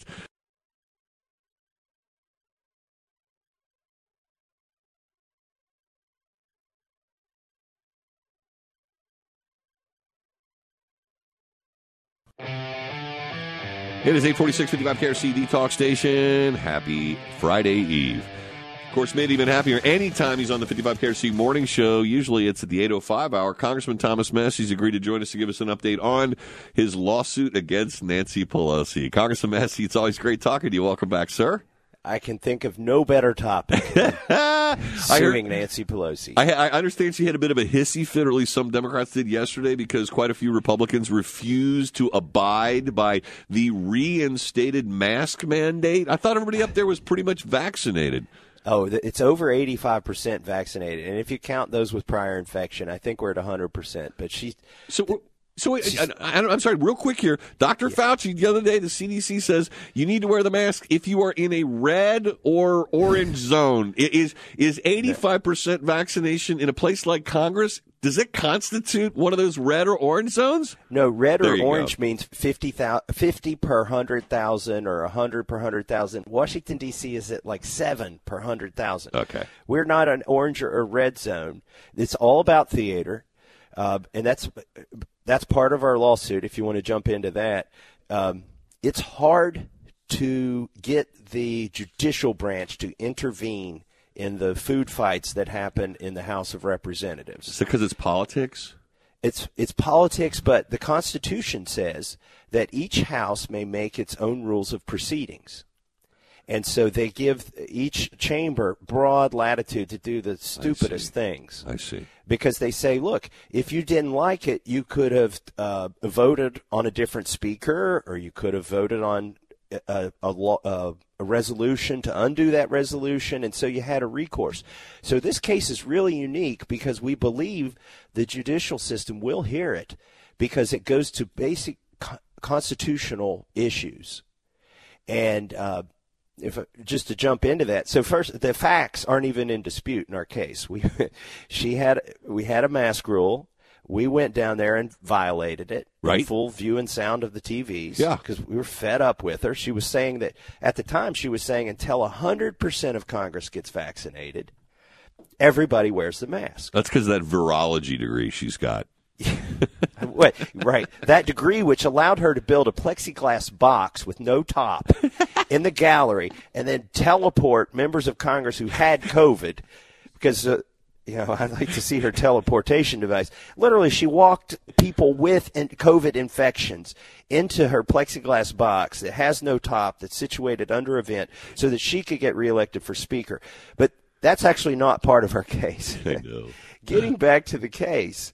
It is 8:46, 55 KRC Talk Station. Happy Friday Eve. Of course, made even happier anytime he's on the 55 KRC Morning Show. Usually it's at the 8:05 hour. Congressman Thomas Massey's agreed to join us to give us an update on his lawsuit against Nancy Pelosi. Congressman Massey, it's always great talking to you. Welcome back, sir. I can think of no better topic than suing Nancy Pelosi. I understand she had a bit of a hissy fit, or at least some Democrats did yesterday, because quite a few Republicans refused to abide by the reinstated mask mandate. I thought everybody up there was pretty much vaccinated. Oh, it's over 85% vaccinated. And if you count those with prior infection, I think we're at 100%. But So I'm sorry, real quick here. Dr. Fauci, the other day, the CDC says you need to wear the mask if you are in a red or orange zone. Is 85% vaccination in a place like Congress, does it constitute one of those red or orange zones? No, red or orange means 50 per 100,000 or 100 per 100,000. Washington, D.C. is at like 7 per 100,000. Okay. We're not an orange or red zone. It's all about theater, and that's part of our lawsuit, if you want to jump into that. It's hard to get the judicial branch to intervene in the food fights that happen in the House of Representatives. Is it because it's politics? It's politics, but the Constitution says that each house may make its own rules of proceedings. And so they give each chamber broad latitude to do the stupidest things. I see. Because they say, look, if you didn't like it, you could have voted on a different speaker, or you could have voted on a resolution to undo that resolution, and so you had a recourse. So this case is really unique because we believe the judicial system will hear it because it goes to basic constitutional issues. And just to jump into that, so first, the facts aren't even in dispute in our case. We had a mask rule. We went down there and violated it. Right. In full view and sound of the TVs. Yeah. Because we were fed up with her. She was saying that, at the time, she was saying until 100% of Congress gets vaccinated, everybody wears the mask. That's because of that virology degree she's got. Right. That degree, which allowed her to build a plexiglass box with no top in the gallery and then teleport members of Congress who had COVID because I'd like to see her teleportation device. Literally, she walked people with COVID infections into her plexiglass box that has no top, that's situated under a vent, so that she could get reelected for Speaker. But that's actually not part of her case. I know. Getting back to the case,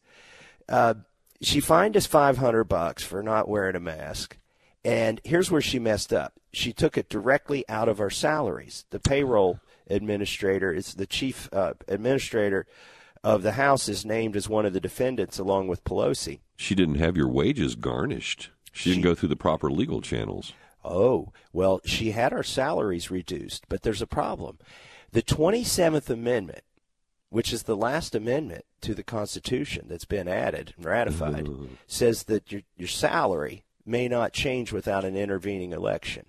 she fined us $500 for not wearing a mask. And here's where she messed up. She took it directly out of our salaries. The payroll administrator is the chief administrator of the House is named as one of the defendants along with Pelosi. She didn't have your wages garnished. She didn't go through the proper legal channels. Oh, well, she had our salaries reduced, but there's a problem. The 27th Amendment, which is the last amendment to the Constitution that's been added and ratified, says that your salary may not change without an intervening election.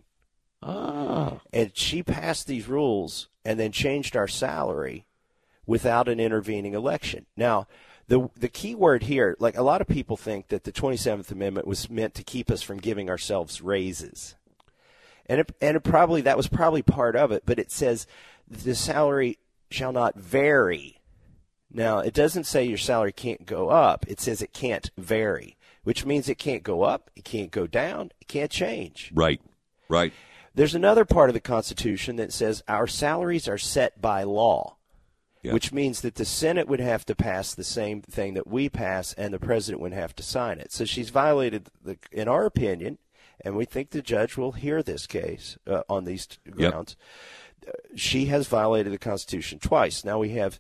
And she passed these rules and then changed our salary without an intervening election. Now, the key word here, like a lot of people think that the 27th Amendment was meant to keep us from giving ourselves raises. And that was probably part of it, but it says the salary shall not vary. Now, it doesn't say your salary can't go up. It says it can't vary, which means it can't go up, it can't go down, it can't change. Right. There's another part of the Constitution that says our salaries are set by law, which means that the Senate would have to pass the same thing that we pass and the president would have to sign it. So she's violated, in our opinion, and we think the judge will hear this case on these grounds, she has violated the Constitution twice. Now we have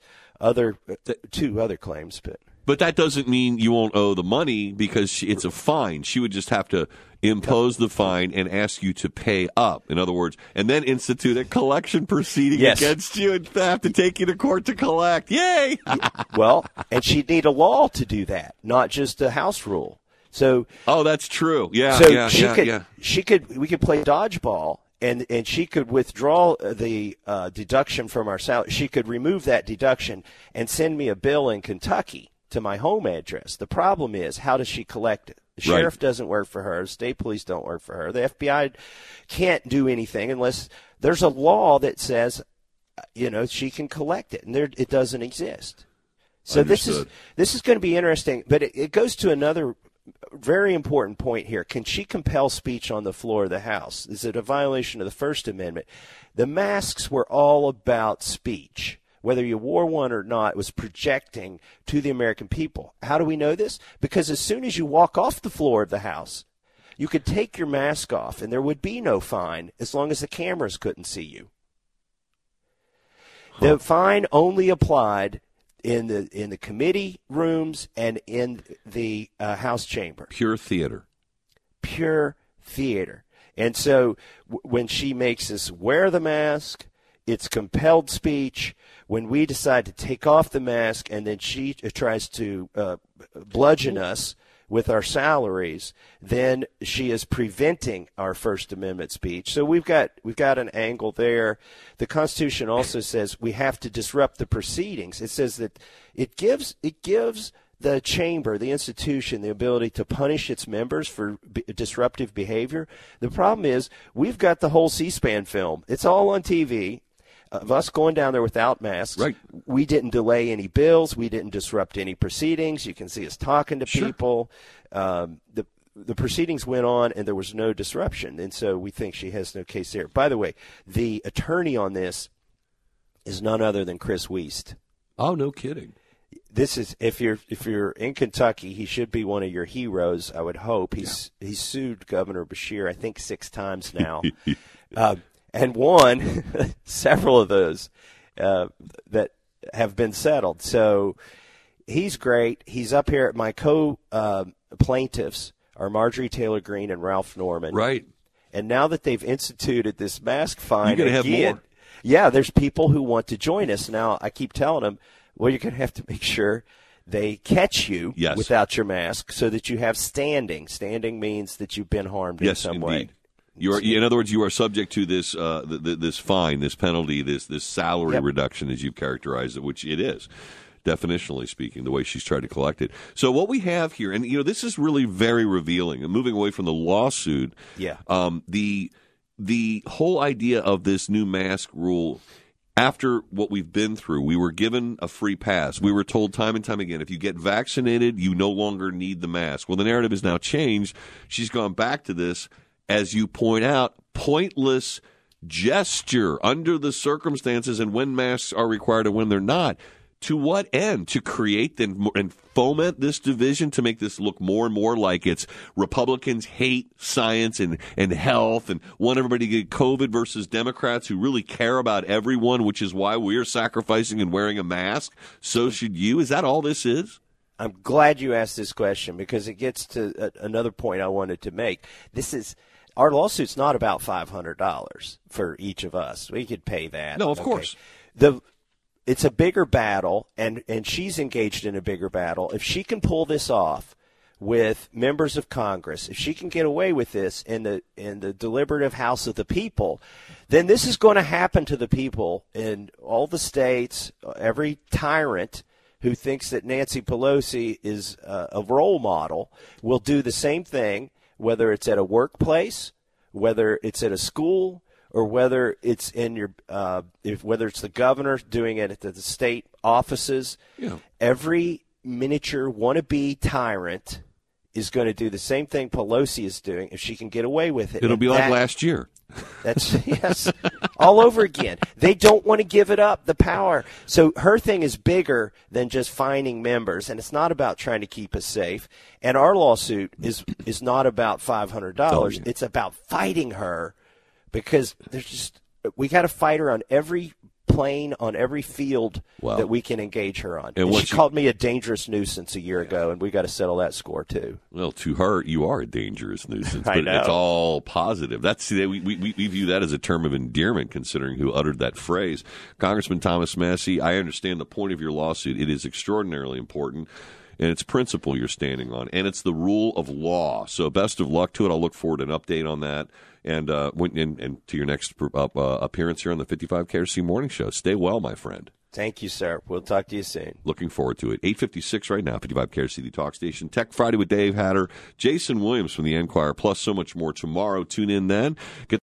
two other claims. But that doesn't mean you won't owe the money because it's a fine. She would just have to impose the fine and ask you to pay up, in other words, and then institute a collection proceeding against you and have to take you to court to collect. Yay! Well, and she'd need a law to do that, not just a House rule. So, that's true. We could play dodgeball. And she could withdraw the deduction from our salary. She could remove that deduction and send me a bill in Kentucky to my home address. The problem is, how does she collect it? The sheriff doesn't work for her. State police don't work for her. The FBI can't do anything unless there's a law that says, she can collect it, and it doesn't exist. So Understood. this is going to be interesting, but it goes to another very important point here. Can she compel speech on the floor of the House? Is it a violation of the First Amendment? The masks were all about speech. Whether you wore one or not, it was projecting to the American people. How do we know this? Because as soon as you walk off the floor of the House, you could take your mask off and there would be no fine as long as the cameras couldn't see you. The fine only applied in the committee rooms and in the House chamber. Pure theater. And so when she makes us wear the mask, it's compelled speech. When we decide to take off the mask and then she tries to bludgeon us with our salaries, then she is preventing our First Amendment speech. So we've got an angle there. The Constitution also says we have to disrupt the proceedings. It says that it gives the chamber, the institution, the ability to punish its members for disruptive behavior. The problem is we've got the whole C-SPAN film. It's all on TV of us going down there without masks. Right. We didn't delay any bills. We didn't disrupt any proceedings. You can see us talking to people. The proceedings went on, and there was no disruption, and so we think she has no case there. By the way, the attorney on this is none other than Chris Wiest. Oh, no kidding. This is if you're in Kentucky, he should be one of your heroes. I would hope. He's sued Governor Beshear, I think 6 times now, and won several of those that have been settled. So he's great. He's up here. My co-plaintiffs are Marjorie Taylor Greene and Ralph Norman. Right. And now that they've instituted this mask fine, you're going to have more. Yeah, there's people who want to join us. Now, I keep telling them, well, you're going to have to make sure they catch you without your mask so that you have standing. Standing means that you've been harmed in some way. You are, in other words, you are subject to this this fine, this penalty, this salary reduction, as you've characterized it, which it is, definitionally speaking, the way she's tried to collect it. So what we have here, and this is really very revealing. And moving away from the lawsuit, the whole idea of this new mask rule. After what we've been through, we were given a free pass. We were told time and time again, if you get vaccinated, you no longer need the mask. Well, the narrative has now changed. She's gone back to this, as you point out, pointless gesture under the circumstances and when masks are required and when they're not. To what end? To create and foment this division, to make this look more and more like it's Republicans hate science and health and want everybody to get COVID versus Democrats who really care about everyone, which is why we're sacrificing and wearing a mask. So should you. Is that all this is? I'm glad you asked this question because it gets to another point I wanted to make. Our lawsuit's not about $500 for each of us. We could pay that. No, of course. It's a bigger battle, and she's engaged in a bigger battle. If she can pull this off with members of Congress, if she can get away with this in the deliberative House of the people, then this is going to happen to the people in all the states. Every tyrant who thinks that Nancy Pelosi is a role model will do the same thing, whether it's at a workplace, whether it's at a school, or whether it's in your whether it's the governor doing it at the state offices. Yeah. Every miniature wannabe tyrant is going to do the same thing Pelosi is doing if she can get away with it. It'll be like last year. That's all over again. They don't want to give it up, the power. So her thing is bigger than just fining members, and it's not about trying to keep us safe. And our lawsuit is not about $500. Oh, yeah. It's about fighting her. Because we got to fight her on every plane, on every field that we can engage her on. And she called me a dangerous nuisance a year ago, and we got to settle that score too. Well, to her, you are a dangerous nuisance, but it's all positive. We view that as a term of endearment, considering who uttered that phrase. Congressman Thomas Massie, I understand the point of your lawsuit. It is extraordinarily important. And it's principle you're standing on, and it's the rule of law. So best of luck to it. I'll look forward to an update on that, and to your next appearance here on the 55 KRC Morning Show. Stay well, my friend. Thank you, sir. We'll talk to you soon. Looking forward to it. 8:56 right now, 55 KRC, the talk station. Tech Friday with Dave Hatter, Jason Williams from the Enquirer, plus so much more tomorrow. Tune in then.